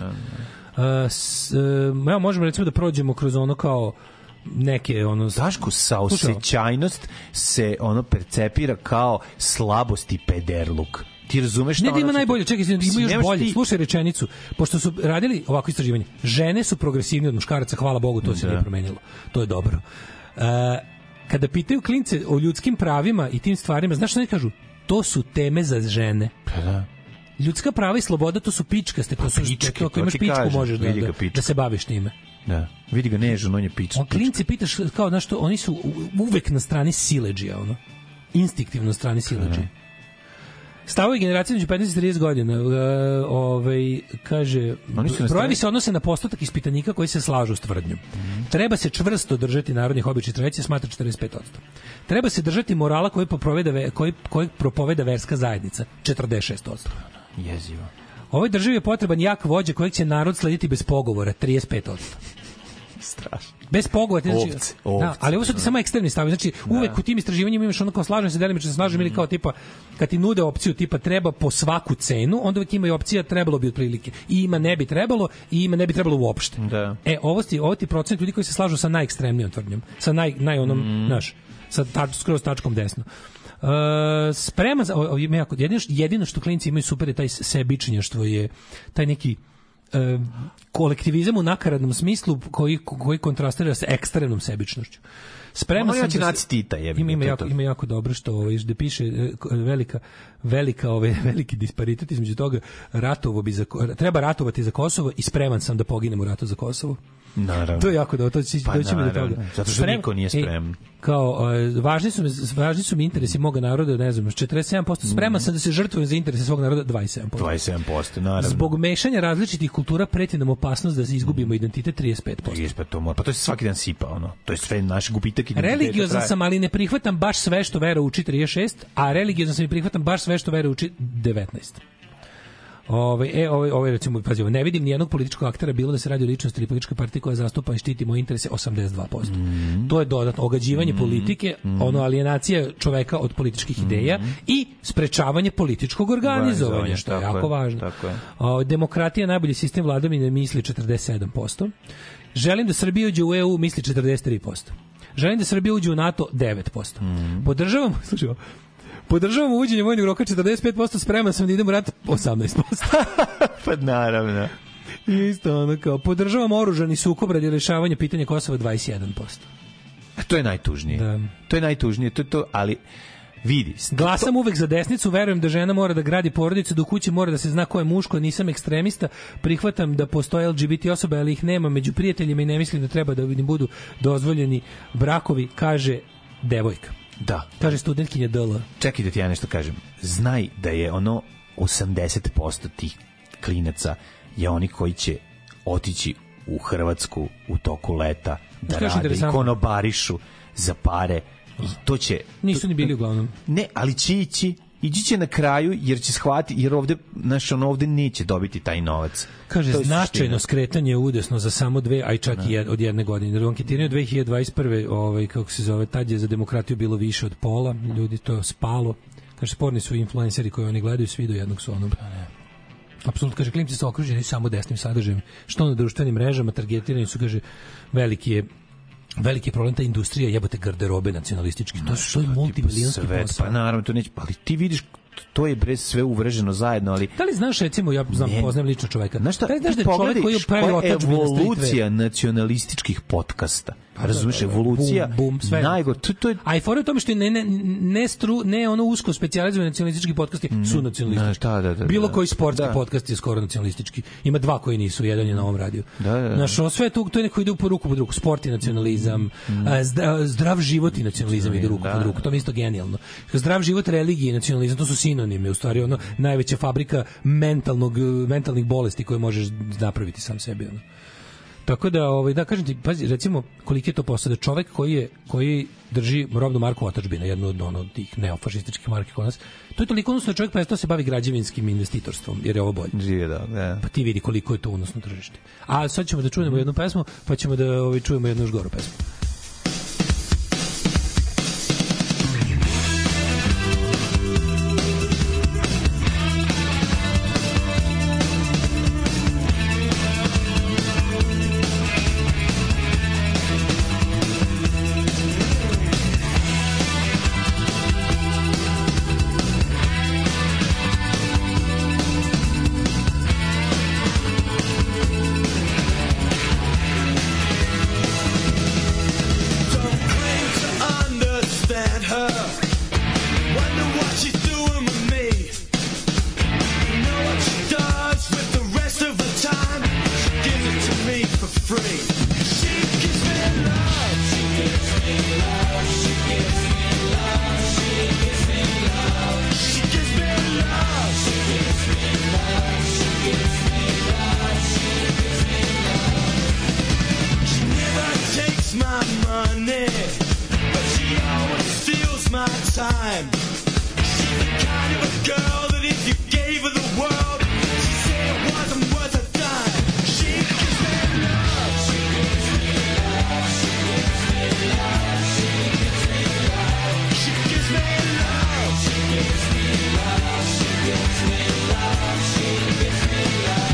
Evo možemo recimo da prođemo kroz ono kao neke ono... Daško, saosećajnost se ono percepira kao slabost i pederluk. Ti razumeš šta? Ne da ima najbolje, čekaj, ima još bolje. Slušaj rečenicu. Pošto su radili ovako istraživanje, žene su progresivnije od muškaraca, hvala Bogu, to se nije promenilo. To je dobro. Kada pitaju klince o ljudskim pravima i tim stvarima, znaš što ne kažu? To su teme za žene. Ljudska prava i sloboda, to su pičkaste, to su pičke, ako imaš pičku možeš da se baviš time. Da. Vidi ga nežno, on je pička. On klinci pitaš kao, znaš što, oni su uvek na strani siledžija, ono. Instinktivno na strani siledžija. Stavovi generacije među 15 i 30 godina. Kaže, brojevi se odnose na postotak ispitanika koji se slažu s tvrdnjom. Treba se čvrsto držati narodnih običaja, tradicije, smatra 45%. Treba se držati morala koji propoveda verska zajednica, 46%. Jezivo. Ovoj državi je potreban jak vođa kojeg će narod slediti bez pogovora, 35%. Strašno. Bez pogovora. Ovce. Da, ali ovo su ti samo ekstremni stavovi. Znači, uvek u tim istraživanjima imaš ono kao slažem se, delimično se slažem, ili kao tipa, kad ti nude opciju tipa treba po svaku cenu, onda uvek ima i opcija trebalo bi otprilike. I ima ne bi trebalo, i ima ne bi trebalo uopšte. Da. Ovo ti procent ljudi koji se slažu sa najekstremnijom tvrdnjom. Sa znaš, sa skroz tačkom desno. Spreman za jedino što klinci imaju super je taj sebičnjaštvo, je taj neki kolektivizam u nakaradnom smislu koji kontrastira sa ekstremnom sebičnošću. Spreman sam da Tita ima jako dobro što da piše veliki disparitet između toga treba ratovati za Kosovo i spreman sam da poginem u ratu za Kosovo. Naravno. To je jako dobro, doći mi do toga. Zato što niko nije spreman. Kao, važni su mi interesi moga naroda, ne znam, 47%, spreman sam da se žrtvujem za interese svog naroda, 27%. 27%, naravno. Zbog mešanja različitih kultura preti nam opasnost da se izgubimo identitet, 35%. Pa to se svaki dan sipa, ono. To je sve naš gubitak identiteta. Religiozan sam, ali ne prihvatam baš sve što vera uči, 36%, a religiozan sam i prihvatam baš sve što vera uči, 19%. Recimo, pazi, ne vidim nijednog političkog aktera, bilo da se radi o ličnosti ili političkoj partiji koja zastupa i štiti moje interese, 82%. To je dodatno ogađivanje politike, alienacija čoveka od političkih ideja i sprečavanje političkog organizovanja, što je jako važno. Demokratija, najbolji sistem vladavine, misli 47%. Želim da Srbija uđe u EU, misli 43%. Želim da Srbija uđe u NATO, 9%. Podržavam uvođenje vojnog roka 45%, spreman sam da idem u rat 18%. Pa naravno. Isto ono kao, podržavam oružani sukob radi rešavanja pitanja Kosova, 21%. To je najtužnije. Da. To je najtužnije, ali vidi. Glasam uvek za desnicu, verujem da žena mora da gradi porodicu, da u kući mora da se zna ko je muško, nisam ekstremista, prihvatam da postoje LGBT osobe, ali ih nema među prijateljima i ne mislim da treba da im budu dozvoljeni brakovi, kaže devojka. Da. Kaže studentkinja DL. Čekaj da ti ja nešto kažem. Znaj da je 80% tih klinaca je oni koji će otići u Hrvatsku u toku leta da rade i konobarišu za pare. I to će... Nisu ni bili uglavnom. Ne, ali će ići će na kraju jer će shvatiti, jer ovde neće dobiti taj novac. Kaže, značajno skretanje udesno za samo 2, a i čak i od jedne godine. Jer u anketiranju 2021. Kako se zove, tad je za demokratiju bilo više od pola, ljudi to spalo. Kaže, sporni su influenceri koji oni gledaju, svi do jednog su onog. Apsolutno, kaže, klimci su okruženi samo desnim sadržajem. Što na društvenim mrežama, targetirani su, kaže, veliki je problem ta industrija, jebote, garderobe nacionalistički. To je multimilijonski posao. Pa naravno, to neće, ali ti vidiš, to je bre sve uvreženo zajedno, ali... Da li znaš, recimo, ja poznajem lično čoveka. Znaš šta, da je čovek koji pravi otadžbinu na streetwear. Evolucija nacionalističkih podcasta. Razumiješ, evolucija najgore. A i fora u tome što je ne ono usko specijalizovani nacionalistički podcasti su nacionalistički. Bilo koji sportski podcast je skoro nacionalistički. Ima 2 koji nisu, jedan je na ovom radiju. Znaš, sve to je neko ide po ruku pod ruku. Sport i nacionalizam, zdrav život i nacionalizam ide ruku pod ruku. To je isto genijalno. Zdrav život, religija i nacionalizam, to su sinonime. U stvari, najveća fabrika mentalnih bolesti koje možeš napraviti sam sebi. Tako da kažem ti, pazi, recimo, koliki je to posao da čovek koji drži robnu marku otadžbina, jednu od tih neofašističkih marki kod nas, to je toliko unosno da čovjek prestao se bavi građevinskim investitorstvom, jer je ovo bolje. Pa ti vidi koliko je to unosno tržište. A sad ćemo da čujemo jednu pesmu, pa ćemo da čujemo jednu još goru pesmu. takes my money, but she always steals my time. She's the kind of a girl that if you gave her the world, she'd say it wasn't worth a dime. She gives me love. She gives me love. She gives me love. She gives me love. She gives me love. She gives me love. She gives me love. She gives me love.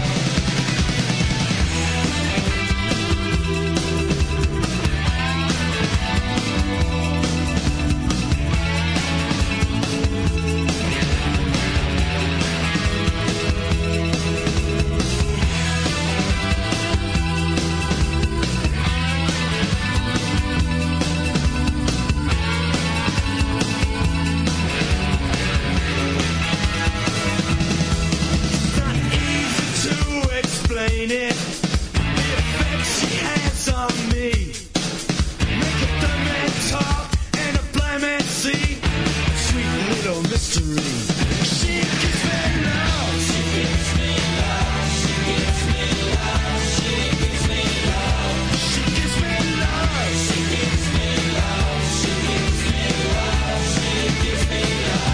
Explain it. The effect she has on me. Make a dumb man talk and a blind man see. Sweet little mystery. She gives me love. She gives me love. She gives me love. She gives me love. She gives me love. She gives me love. She gives me love. She gives me love.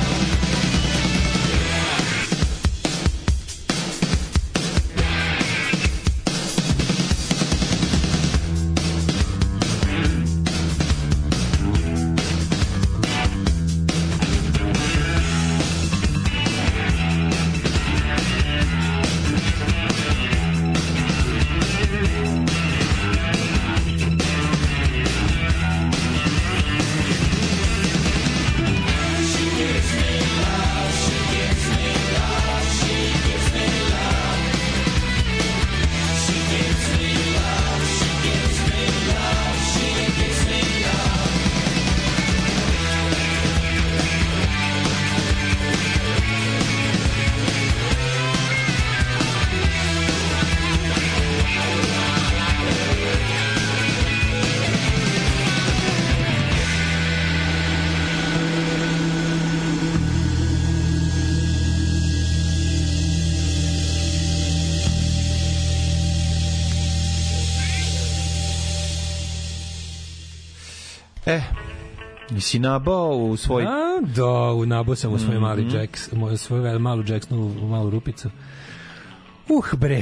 Si nabao u svoj... Nabao sam u svoj mali Jacks, svoju malu Jacksonu, malu rupicu. Bre,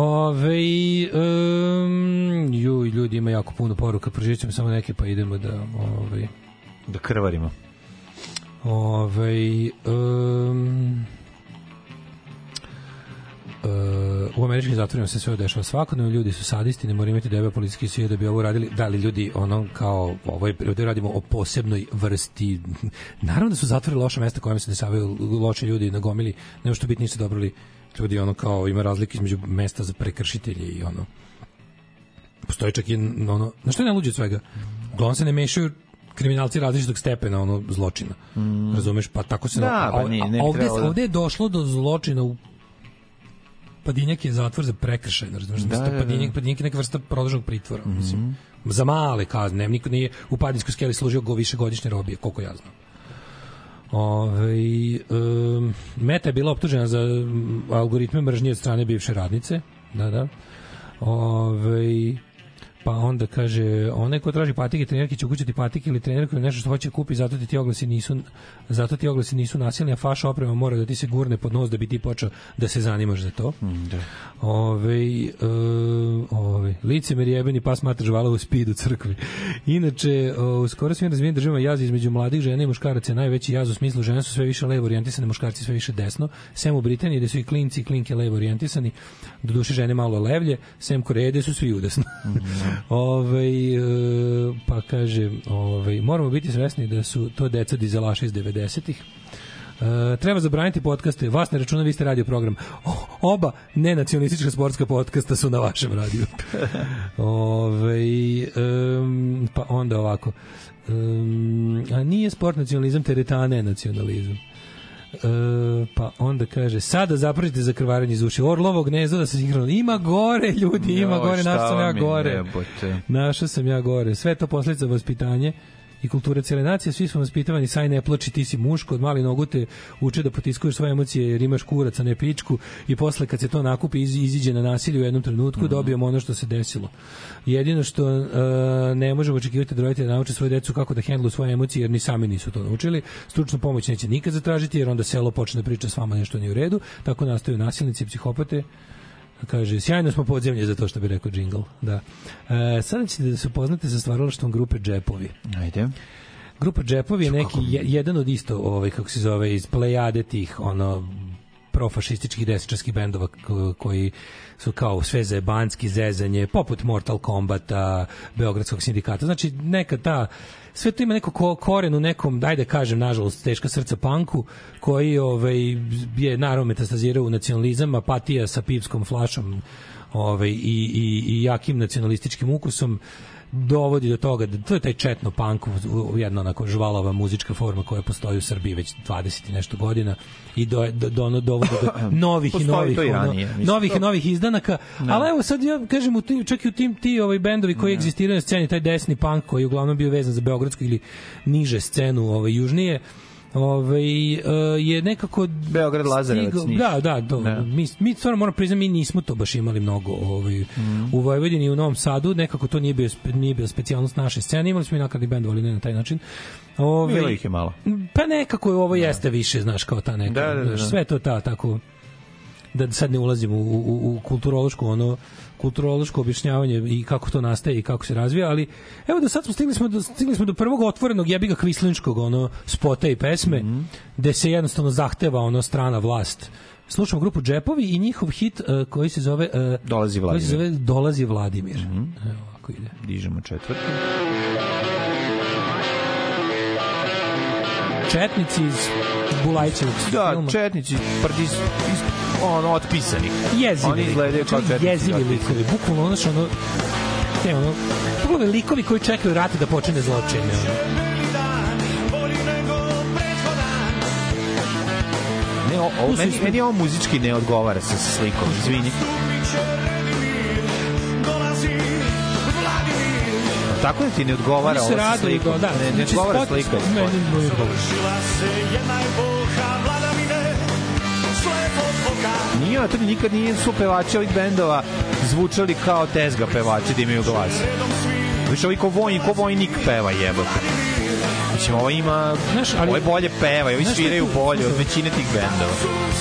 ljudi ima jako puno poruka, proživit ćemo samo neke pa idemo da krvarimo. U američkim zatvorima se sve dešava svakodnevno, ljudi su sadisti, ne moraju imati debel policijski sije da bi ovo radili. Da li ljudi kao ovdje radimo o posebnoj vrsti, naravno da su zatvori loša mesta kojima se dešavaju loši ljudi na gomili, nema što biti nisu dobrali ljudi, kao ima razlike između mesta za prekršitelje i postoji čak i na što je najluđe od svega, uglavnom se ne mešaju kriminalci različitog stepena zločina, razumeš, pa tako se ovdje je došlo do zločina u Padinjak je zatvor za prekršaj, razumiješ? Padinjak je neka vrsta produženog pritvora, mislim. Za male kazne, niko nije u Padinjskoj skeli služio višegodišnje robije, koliko ja znam. Meta je bila optužena za algoritme mržnje od strane bivše radnice, da. Pa onda kaže, onaj ko traži patike, trenerki će ukućati patike ili trener koji nešto što hoće kupi, zato ti oglasi nisu nasilni, a faša oprema mora da ti se gurne pod nos da bi ti počeo da se zanimaš za to. Licemer jebeni pas mater žvala u spid u crkvi. Inače, u skoro svim razvijenim državama jaz između mladih žena i muškaraca je najveći jaz u smislu žene su sve više levo orijentisane, muškarci sve više desno, sem u Britaniji gde su i klinci i klinke levo orijentisani, doduše žene malo levlje, sem Koreje gde su svi udesno. Pa kaže, moramo biti svesni da su to deca dizelaša iz 90-ih. Treba zabraniti podcaste, vas ne računa, vi ste radio program. Oba nenacionalistička sportska podcasta su na vašem radiju. Pa onda ovako. A nije sport nacionalizam, teretane nacionalizam. Pa onda kaže, sada zapražite za krvarenje iz uši. Orlovo gnezdo da se sinhrono. Ima gore, ljudi, ima gore, našao sam ja gore. Našao sam ja gore. Sve to posljedica vaspitanje i kultura cijele nacije, svi smo vaspitavani, saj ne plači, ti si muško, od mali nogu te uče da potiskuješ svoje emocije jer imaš kurac, a ne pičku, i posle kad se to nakupi iziđe na nasilje u jednom trenutku, dobijemo ono što se desilo. Jedino što ne možemo očekivati da roditelji nauče svoje decu kako da hendluju svoje emocije jer ni sami nisu to naučili. Stručnu pomoć neće nikad zatražiti jer onda selo počne da priča s vama nešto nije u redu, tako nastaju nasilnici i psihopate. Kaže, sjajno smo podzemlje za to što bi rekao džingl. Da. Sada ćete da se upoznate sa stvaralaštvom grupe Džepovi. Ajde. Grupa Džepovi je neki, jedan od isto, kako se zove, iz plejade tih, profašističkih desničarskih bendova koji su kao sve zebanski zezanje, poput Mortal Kombata, Beogradskog sindikata. Znači, neka ta sve to ima neko koren u nekom, dajde kažem, nažalost, teška srca punku, koji je naravno metastazirao u nacionalizam, apatija sa pivskom flašom i jakim nacionalističkim ukusom dovodi do toga da to je taj četno punk, jedna onako žvalava muzička forma koja postoji u Srbiji već 20 i nešto godina i dovodi do novih i novih izdanaka. Ali evo sad ja kažem, čak i u tim ti bendovi koji egzistiraju na sceni, taj desni punk koji je uglavnom bio vezan za beogradsku ili niže scenu južnije, je nekako Beograd Lazarevac. Mi stvarno moramo priznati, mi nismo to baš imali mnogo u Vojvodini i u Novom Sadu, nekako to nije bio specijalnost naše scene. Imali smo i nakladni bend, ali ne na taj način. Bilo ih je malo. Pa nekako ovo jeste više, znaš, kao ta neka, sve to tako, da sad ne ulazimo u kulturološko objašnjavanje i kako to nastaje i kako se razvija, ali evo da sad stigli smo do prvog otvorenog jebiga kvislinškog spota i pesme, gde se jednostavno zahteva strana vlast. Slušamo grupu Džepovi i njihov hit koji se zove Dolazi Vladimir. Evo ovako ide. Dižemo četvrti. Četnici iz Bulajićevog filma. Da, četnici otpisani. Oni izgledaju kao četnici. Jezivi likovi, bukvalno pogledaj likovi koji čekaju rate da počne zločine. Meni ovo muzički ne odgovara sa slikom, izvini. Tako da ti ne odgovara ovo sa slikom? Ne odgovara slika. Nije, to nikad nije su pevači ovih bendova zvučali kao tezga pevači da imaju glas. Više ovi ko vojnik peva, jebote. Mislim, ovo ima, ovo je bolje peva, ovi sviraju bolje od većine tih bendova.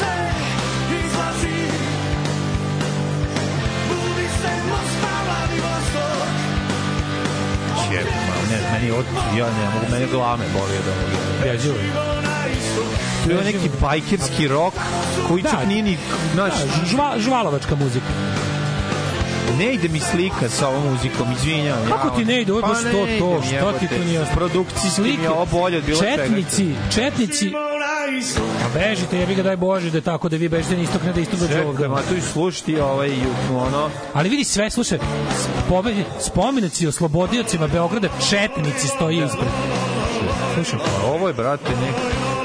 Mene glave boli od ovoga. Ja živim. To je neki bajkerski rock koji čak nije ni... Žvalovačka muzika. Ne ide mi slika sa ovom muzikom, izvinjam. Kako ti ne ide? Ovo je baš to, šta ti to nije? Produkcijski mi je ovo bolje od bilo čega. Četnici, a bežite, jebi ga daj Bože, da tako da vi bežite na istok, ne da istok dođe ovdje. Čekaj, ma tu i slušati Ali vidi sve, slušaj, spomenuci o slobodiocima Beograda, četnici stoji ispred. Slušaj. Ovo je, brate, neko...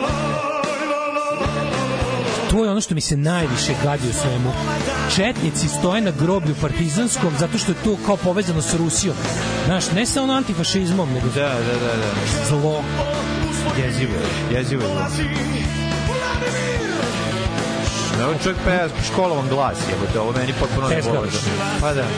To je ono što mi se najviše gadi u svemu. Četnici stoje na groblju partizanskom zato što je to kao povezano sa Rusijom. Znaš, ne sa ono antifašizmom, nego... Da. Zlo. Jezivo je. Ovo čovjek peja školovom glas, jebote, ovo meni potpuno ne boli. Pa da.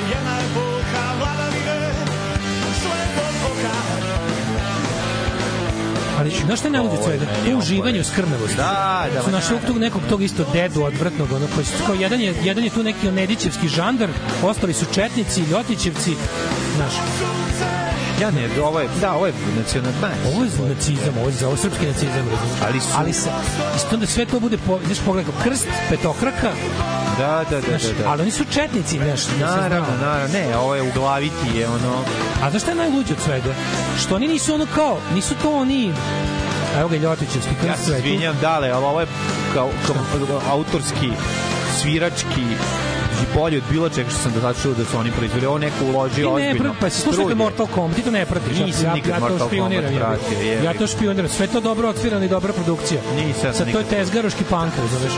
Ali znaš šta je najluđe svega? U uživanju skrmelosti. Da. Su našli nekog tog isto dedu odvratnog, koji jedan je tu neki nedićevski žandar, ostali su četnici, ljotićevci, znaš. Ja ne, ovo je nacionalizam. Ovo je nacizam, ovo je srpski nacizam. Ali onda sve to bude, znaš, pogledaj, krst, petokraka. Da. Ali oni su četnici, znaš. Naravno, ne, ovo je u glavi ti je ono... A znaš šta je najluđe od svega? Što oni nisu ono kao, nisu to oni... Evo ga ljotićevski krst. Ja se izvinjam, dale, ali ovo je kao autorski, svirački, i bolje od bilo čega što sam da čuo da su oni proizveli. Ovo neko uložio ozbiljno. Pa si slušajte Mortal Kombat, ti to ne pratiš. Nisam nikad Mortal Kombat pratio. Ja to špioniram. Sve to dobro otvirano i dobra produkcija. Sad to je tezgaroški punk, razumeš?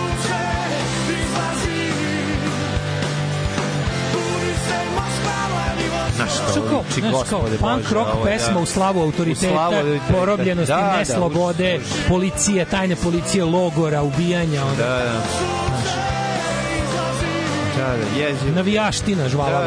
punk rock pesma u slavu autoriteta, porobljenosti, neslobode, policije, tajne policije, logora, ubijanja. Navijaština žvalava.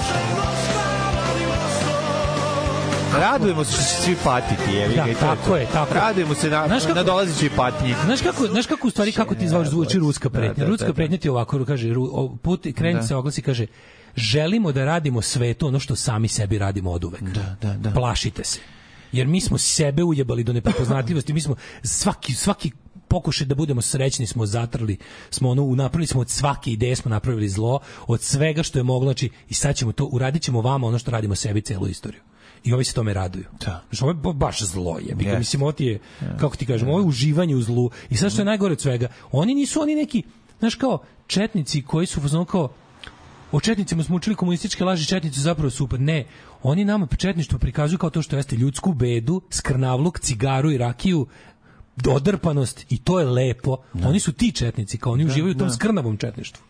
Radujemo se što će svi patiti, jevi ga, i to tako je. Tako. Radujemo se na dolazećoj patnji. Znaš kako u stvari, kako ti zvuči ruska pretnja? Ruska pretnja ti ovako, kaže, kreni se oglasi, kaže, želimo da radimo svetu ono što sami sebi radimo oduvek. Da. Plašite se. Jer mi smo sebe ujebali do neprepoznatljivosti, mi smo svaki pokušaj da budemo srećni smo zatrli, smo napravili smo od svake ideje, smo napravili zlo, od svega što je moglo, znači i sad ćemo to, uradit ćemo vama ono što radimo sebi celu istoriju. I ovi se tome raduju. Znači, ovo je baš zlo je. Yes. Mislim, ovo ti je, kako ti kažem, ovo je uživanje u zlu. I sad što je najgore od svega, oni nisu oni neki, znaš, kao četnici koji su kao, o četnicima smo učili komunističke laži, četnici zapravo super. Ne, oni nama četništvo prikazuju kao to što jeste ljudsku bedu, skrnavluk, cigaru i rakiju, dodrpanost, i to je lepo. Oni su ti četnici, kao oni uživaju u tom skrnavom četništvu.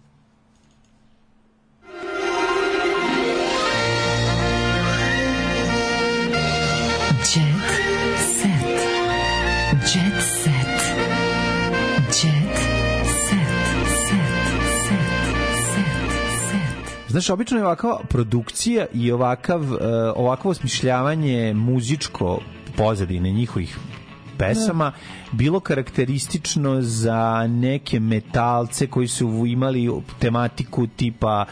Znaš, obično je ovakva produkcija i ovakvo osmišljavanje muzičko pozadine njihovih pesama bilo karakteristično za neke metalce koji su imali tematiku tipa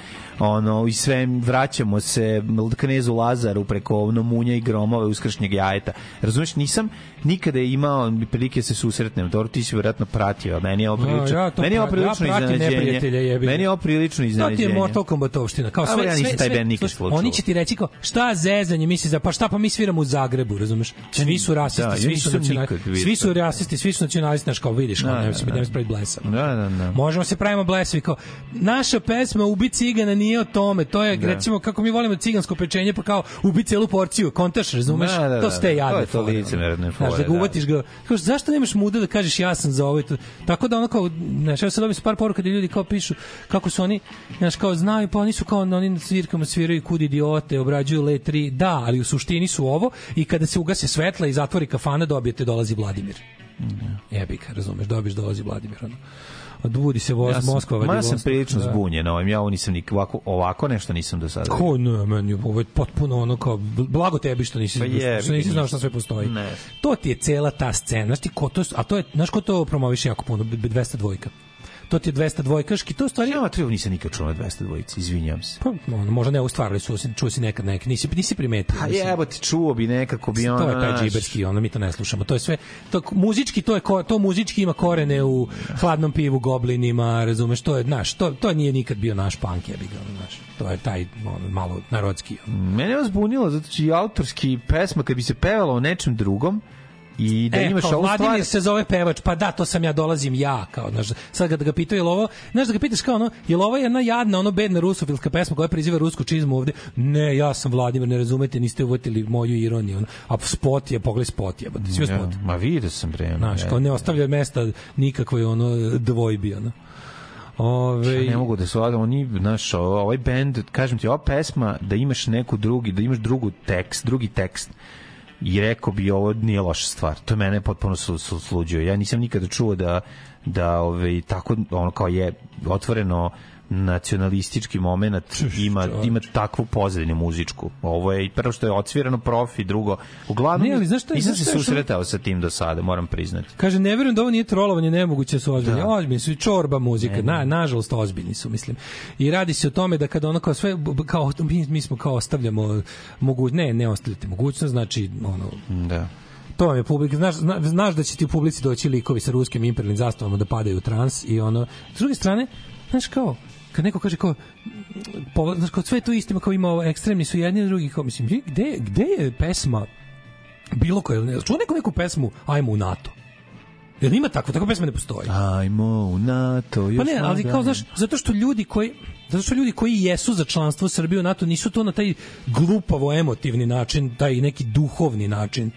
i sve vraćamo se Knezu Lazaru preko Munja i Gromove uskršnjeg jajeta. Razumeš, nisam nikada imao prilike se susretnem. Dobro, ti si vjerojatno pratio, meni je oprilično iznenađenje. Meni je oprilično iznenađenje. To ti je Mortal Kombatovština. Kao sve, ja nisam taj band nikad slučao. Oni će ti reći kao, šta zezanje misli za, pa šta pa mi sviramo u Zagrebu, razumeš? Svi su rasisti, svi su rasisti, svi su nacionalisti, naš kao vidiš, kao ne smije spraviti blesa. Možemo se pravimo blesavi, kao naša pesma Ubi cigana nije o tome, to je recimo kako mi volimo cigansko pečenje, pa kao ubi celu porciju, kontaš, razumeš? To ste jadne. To je licemerne fore. Da ga uvatiš ga. Kažeš, zašto nemaš muda da kažeš ja sam za ovo? Tako da ono kao, znaš, ja sad dobim par poruka da ljudi kao pišu kako su oni, znaš, kao znaju, pa oni su kao na onim svirkama sviraju kud idiote, obrađuju Le 3, da, ali u suštini su ovo i kada se ugase svetla i zatvori kafana dobijete dolazi Vladimir. Jebika, razumeš, dobiješ dolazi Vladimir, ono. Budi se Moskva. Ja sam prilično zbunjen ovim, ja ovo nisam ovako nešto nisam do sada. Ko ne, meni ovo je potpuno ono kao, blago tebi što nisi znao šta sve postoji. Ne. To ti je cela ta scena, znaš ti ko to, a to je, znaš ko to promoviše jako puno, 202. To ti je 202-kaški, to stvari... Ja nisam nikad čuo na 202, izvinjam se. Pa, možda ne ustvarili su, čuo si nekad neki, nisi primetio. Pa jebo ti čuo bi nekako bi ono... To je taj džiberski, mi to ne slušamo. To je sve, muzički, to muzički ima korene u Hladnom pivu, Goblinima, razumeš, to je, znaš, to nije nikad bio naš punk, jebi ga, znaš. To je taj malo narodski. Mene je zbunilo, zato će i autorski pesma, kad bi se pevalo o nečem drugom, i da imaš ovu stvar... Vladimir se zove pevač, pa da, to sam ja, dolazim ja, kao, znaš, sad da ga pitaju, jel ovo, znaš, da ga pitaš kao, jel ovo jedna jadna, bedna rusofilska pesma koja priziva rusku čizmu ovde? Ne, ja sam Vladimir, ne razumete, niste uvotili moju ironiju, a spot je, pogledaj spot je, sve spot. Ma vidio sam, bre. Znaš, kao ne ostavlja mesta nikakvoj, dvojbi, ne mogu da se oni, znaš, ovaj bend, kažem ti, ova pesma, da imaš da imaš drugi tekst, i rekao bi ovo nije loša stvar. To mene potpuno sluđuje. Ja nisam nikada čuo da tako ono kao je otvoreno nacionalistički moment ima takvu pozadinu muzičku. Ovo je prvo što je odsvirano profi, drugo uglavnom nisam se susretao sa tim do sada, moram priznati. Kaže, ne verujem da ovo nije trolovanje, nemoguće su ozbiljni. Ozbiljni su i čorba muzika, nažalost ozbiljni su, mislim. I radi se o tome da kada ono kao sve, kao mi smo kao ostavljamo ne ostavljate mogućnost, znači da. To vam je publika, znaš da će ti u publici doći likovi sa ruskim imperijalnim zastavama da padaju u trans i s druge strane, znaš kao, kad neko kaže kao, znaš kao, sve to istima kao ima ekstremni su jedni i drugi, kao, mislim, gde je pesma bilo koja, čuo neku pesmu Ajmo u NATO? Jer ima takva pesma ne postoji. Ajmo u NATO. Pa ne, ali kao, znaš, zato što ljudi koji jesu za članstvo Srbije u NATO nisu to na taj glupavo emotivni način, taj neki duhovni način.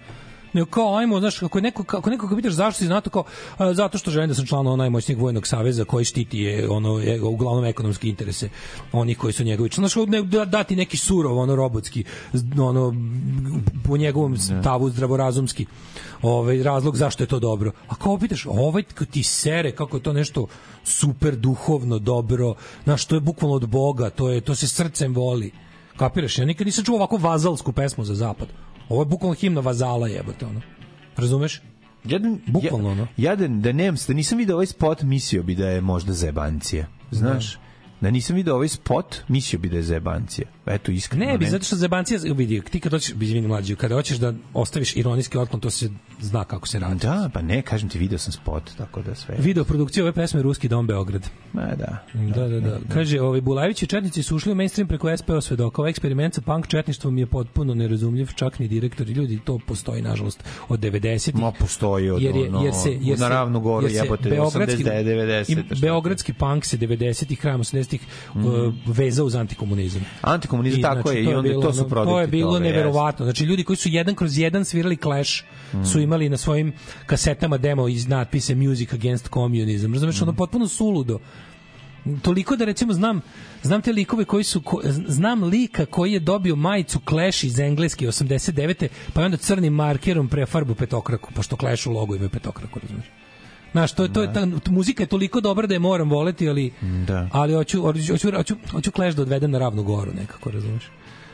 nego kao ajmo, znaš, kako neko pitaš zašto si NATO, kao zato što želim da sam član najmoćnijeg vojnog saveza koji štiti uglavnom ekonomske interese onih koji su njegovi. Znaš, dati neki surov, robotski, po njegovom stavu zdravorazumski razlog zašto je to dobro. A kao pitaš, ti sere kako je to nešto super duhovno dobro, znaš, to je bukvalno od Boga, to se srcem voli. Kapiraš? Ja nikad nisam čuo ovako vazalsku pesmu za zapad. Ovo je bukvalno himna vazala, jebote, Razumeš? Bukvalno, da nisam vidio ovaj spot, mislio bi da je možda zebancija. Znaš? Da nisam vidio ovaj spot, mislio bi da je zebancija. Eto, iskreno. Ne bi, zato što zebancija, vidi, ti kad hoćeš, izvini mlađi, kada hoćeš da ostaviš ironijski otklon, to se zna kako se radi. Da, pa ne, kažem ti, video sam spot, tako da sve. Video produkcija ove pesme Ruski dom Beograd. Da. Kaže, Bulajević i četnici su ušli u mainstream preko SPO svedoka. Ovaj eksperiment sa punk četništvom je potpuno nerazumljiv, čak ni direktori ljudi, to postoji, nažalost, od 90-ih. Ma, postoji od na Ravnu Goru, jebote, 80-90. Beogradski punk se 90-ih, krajem 80-ih vezao uz antikomunizam. Antikomunizam, tako je, i onda to su produkti. To je bilo neverovatno. Znači, ljudi koji su 1/1 svirali Clash su imali na svojim kasetama demo iz natpise Music Against Communism. Razumeš, potpuno suludo. Toliko da, recimo, znam te likove koji su, znam lika koji je dobio majicu Clash iz Engleske 89. pa je onda crnim markerom prefarbu petokraku, pošto Clash u logu ima petokraku, razumeš. Znaš, muzika je toliko dobra da je moram voleti, ali hoću Clash da odvedem na Ravnu Goru nekako, razumiješ.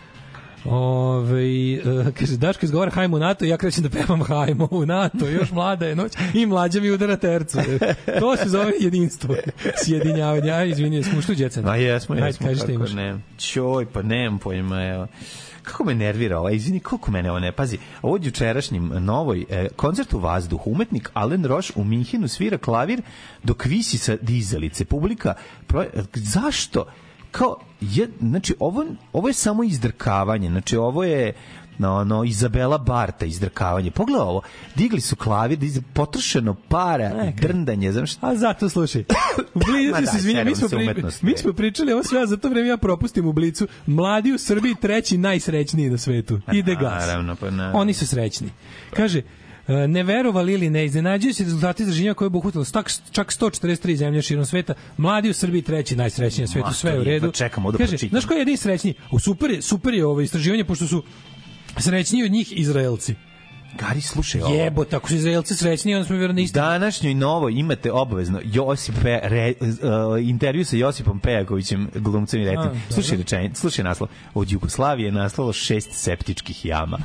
Kaže, Daško izgovara hajmo u NATO, ja krećem da pevam hajmo u NATO, još mlada je noć i mlađa mi udara tercu. To se zove jedinstvo, sjedinjavanje. Aj, izvini, smo ušli u djecen. Jesmo, kako ne. Čoj, pa nemam pojma, evo. Kako me nervira izvini, koliko mene ovo ne pazi. Ovo jučerašnjim novoj koncert u vazduhu, umetnik Alain Roche u Minhenu svira klavir dok visi sa dizalice. Publika, zašto? Znači, ovo je samo izdrkavanje, znači ovo je Izabela Barta izdrkavanje. Pogledaj ovo, digli su klavir, potrošeno para i drndanje. A zato, slušaj, u Blicu se izvinjam, mi smo pričali ovo sve, a za to vreme ja propustim u Blicu. Mladi u Srbiji treći najsrećniji na svetu. Ide gas. Oni su srećni. Kaže, ne verovali ili ne, iznenađuju se rezultati istraživanja koje je obuhvatilo čak 143 zemlje širom sveta. Mladi u Srbiji treći najsrećniji na svetu, sve je u redu. Kaže, znaš ko je jedini srećniji? Super je ovo istraživanje, pošto su srećniji od njih Izraelci. Gari, slušaj ovo. Jebote, ako su Izraelci srećni, onda smo vjerovni isti. Današnjoj novoj imate obavezno intervju sa Josipom Pejakovićem, glumcem i rediteljem. Slušaj naslov. Od Jugoslavije je nastalo 6 septičkih jama.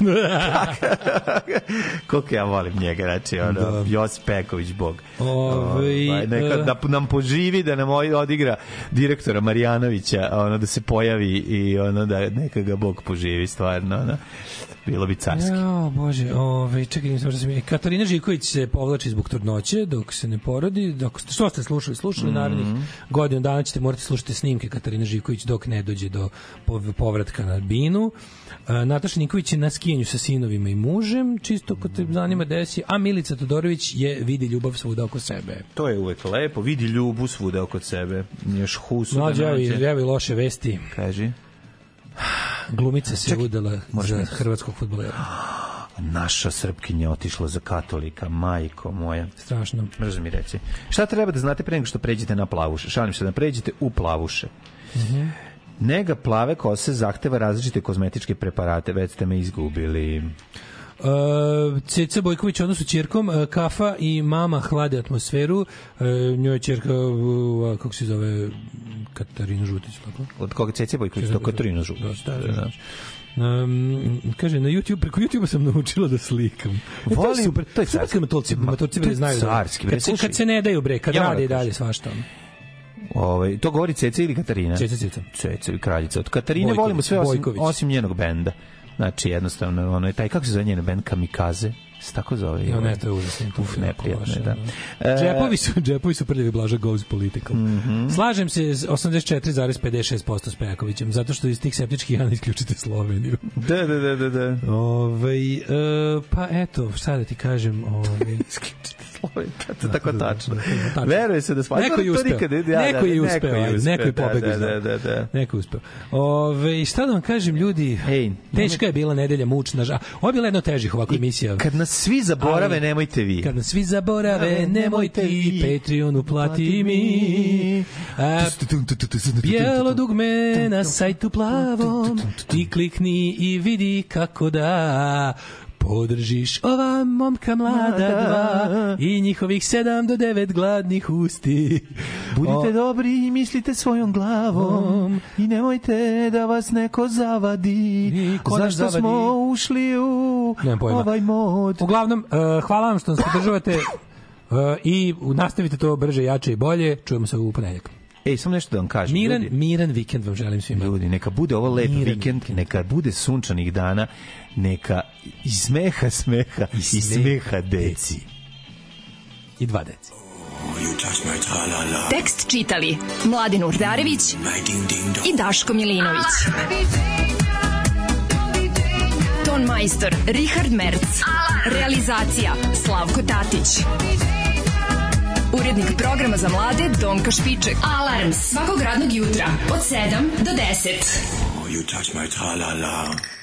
Koliko ja volim njega, znači, Josip Pejaković, bog. Da nam poživi, da nam odigra direktora Marjanovića, da se pojavi i da neka ga bog poživi, stvarno, bilo bi carski. Bože, čekaj, Katarina Živković se povlači zbog trudnoće dok se ne porodi. Što ste slušali narednih godina dana ćete morati slušati snimke Katarina Živković dok ne dođe do povratka na binu. Nataša Nikolić je na skijanju sa sinovima i mužem, čisto ko te zanima desi, a Milica Todorović vidi ljubav svuda oko sebe. To je uvek lepo, vidi ljubav svuda oko sebe. Još husu da nađe. Evo i loše vesti. Kaži. Glumica se udala za hrvatskog fudbalera. Naša Srpkinja otišla za katolika, majko moja. Strašno. Možeš mi reći. Šta treba da znate pre nego što pređete na plavuše? Šalim se da pređete u plavuše. Nega plave kose zahteva različite kozmetičke preparate, već ste me izgubili. Ceca Bojković odnosu ćerkom, kafa i mama hlade atmosferu, njoj je ćerka, kako se zove, Katarina Žutić. Od koga Ceca Bojković? Do Katarina Žutić. Da. Kaže, preko YouTube sam naučila da slikam. Volim, to je carski. Matorci znaju kad se ne daju bre, kad rade i dalje svašta. To govori Ceca ili Katarina? Ceca, kraljica. Od Katarine volimo sve osim njenog benda. Znači, jednostavno, ono je taj, kako se zove njen band, Kamikaze, se tako zove? Ne, to je užasno. Neprijatno je, da. Džepovi su prljavi, Blaža goes political. Slažem se 84,56% s Pejakovićem, zato što iz tih septičkih jana isključite Sloveniju. Da. Pa eto, šta da ti kažem, To je tako tačno. Veruje se da neko je uspeo. Neko je uspeo. Neko je pobegao. Neko je uspeo. Šta da vam kažem, ljudi, teška je bila nedelja, mučna. Ovo je bila jedna od težih ovako emisija. Kad nas svi zaborave, nemojte vi. Kad nas svi zaborave, nemojte vi. Patreon uplati mi. Bijelo dugme na sajtu plavom. Ti klikni i vidi kako da podržiš ova momka mlada dva i njihovih 7 do 9 gladnih usti. Budite dobri i mislite svojom glavom i nemojte da vas neko zavadi. Zašto smo ušli u ovaj mod? Uglavnom, hvala vam što nas podržavate i nastavite to brže, jače i bolje. Čujemo se u ponedeljak. Samo nešto da vam kažem. Miran vikend vam želim svima. Ljudi, neka bude ovo lep vikend, neka bude sunčanih dana, neka iz smeha i smeha deci. I 2 deci. Tekst čitali Mladin Urdarević i Daško Milinović. Ton majstor Richard Merc. Realizacija Slavko Tatić. Urednik programa za mlade Donka Špiček. Alarms svakog radnog jutra od 7 do 10. You touch my tra-la-la.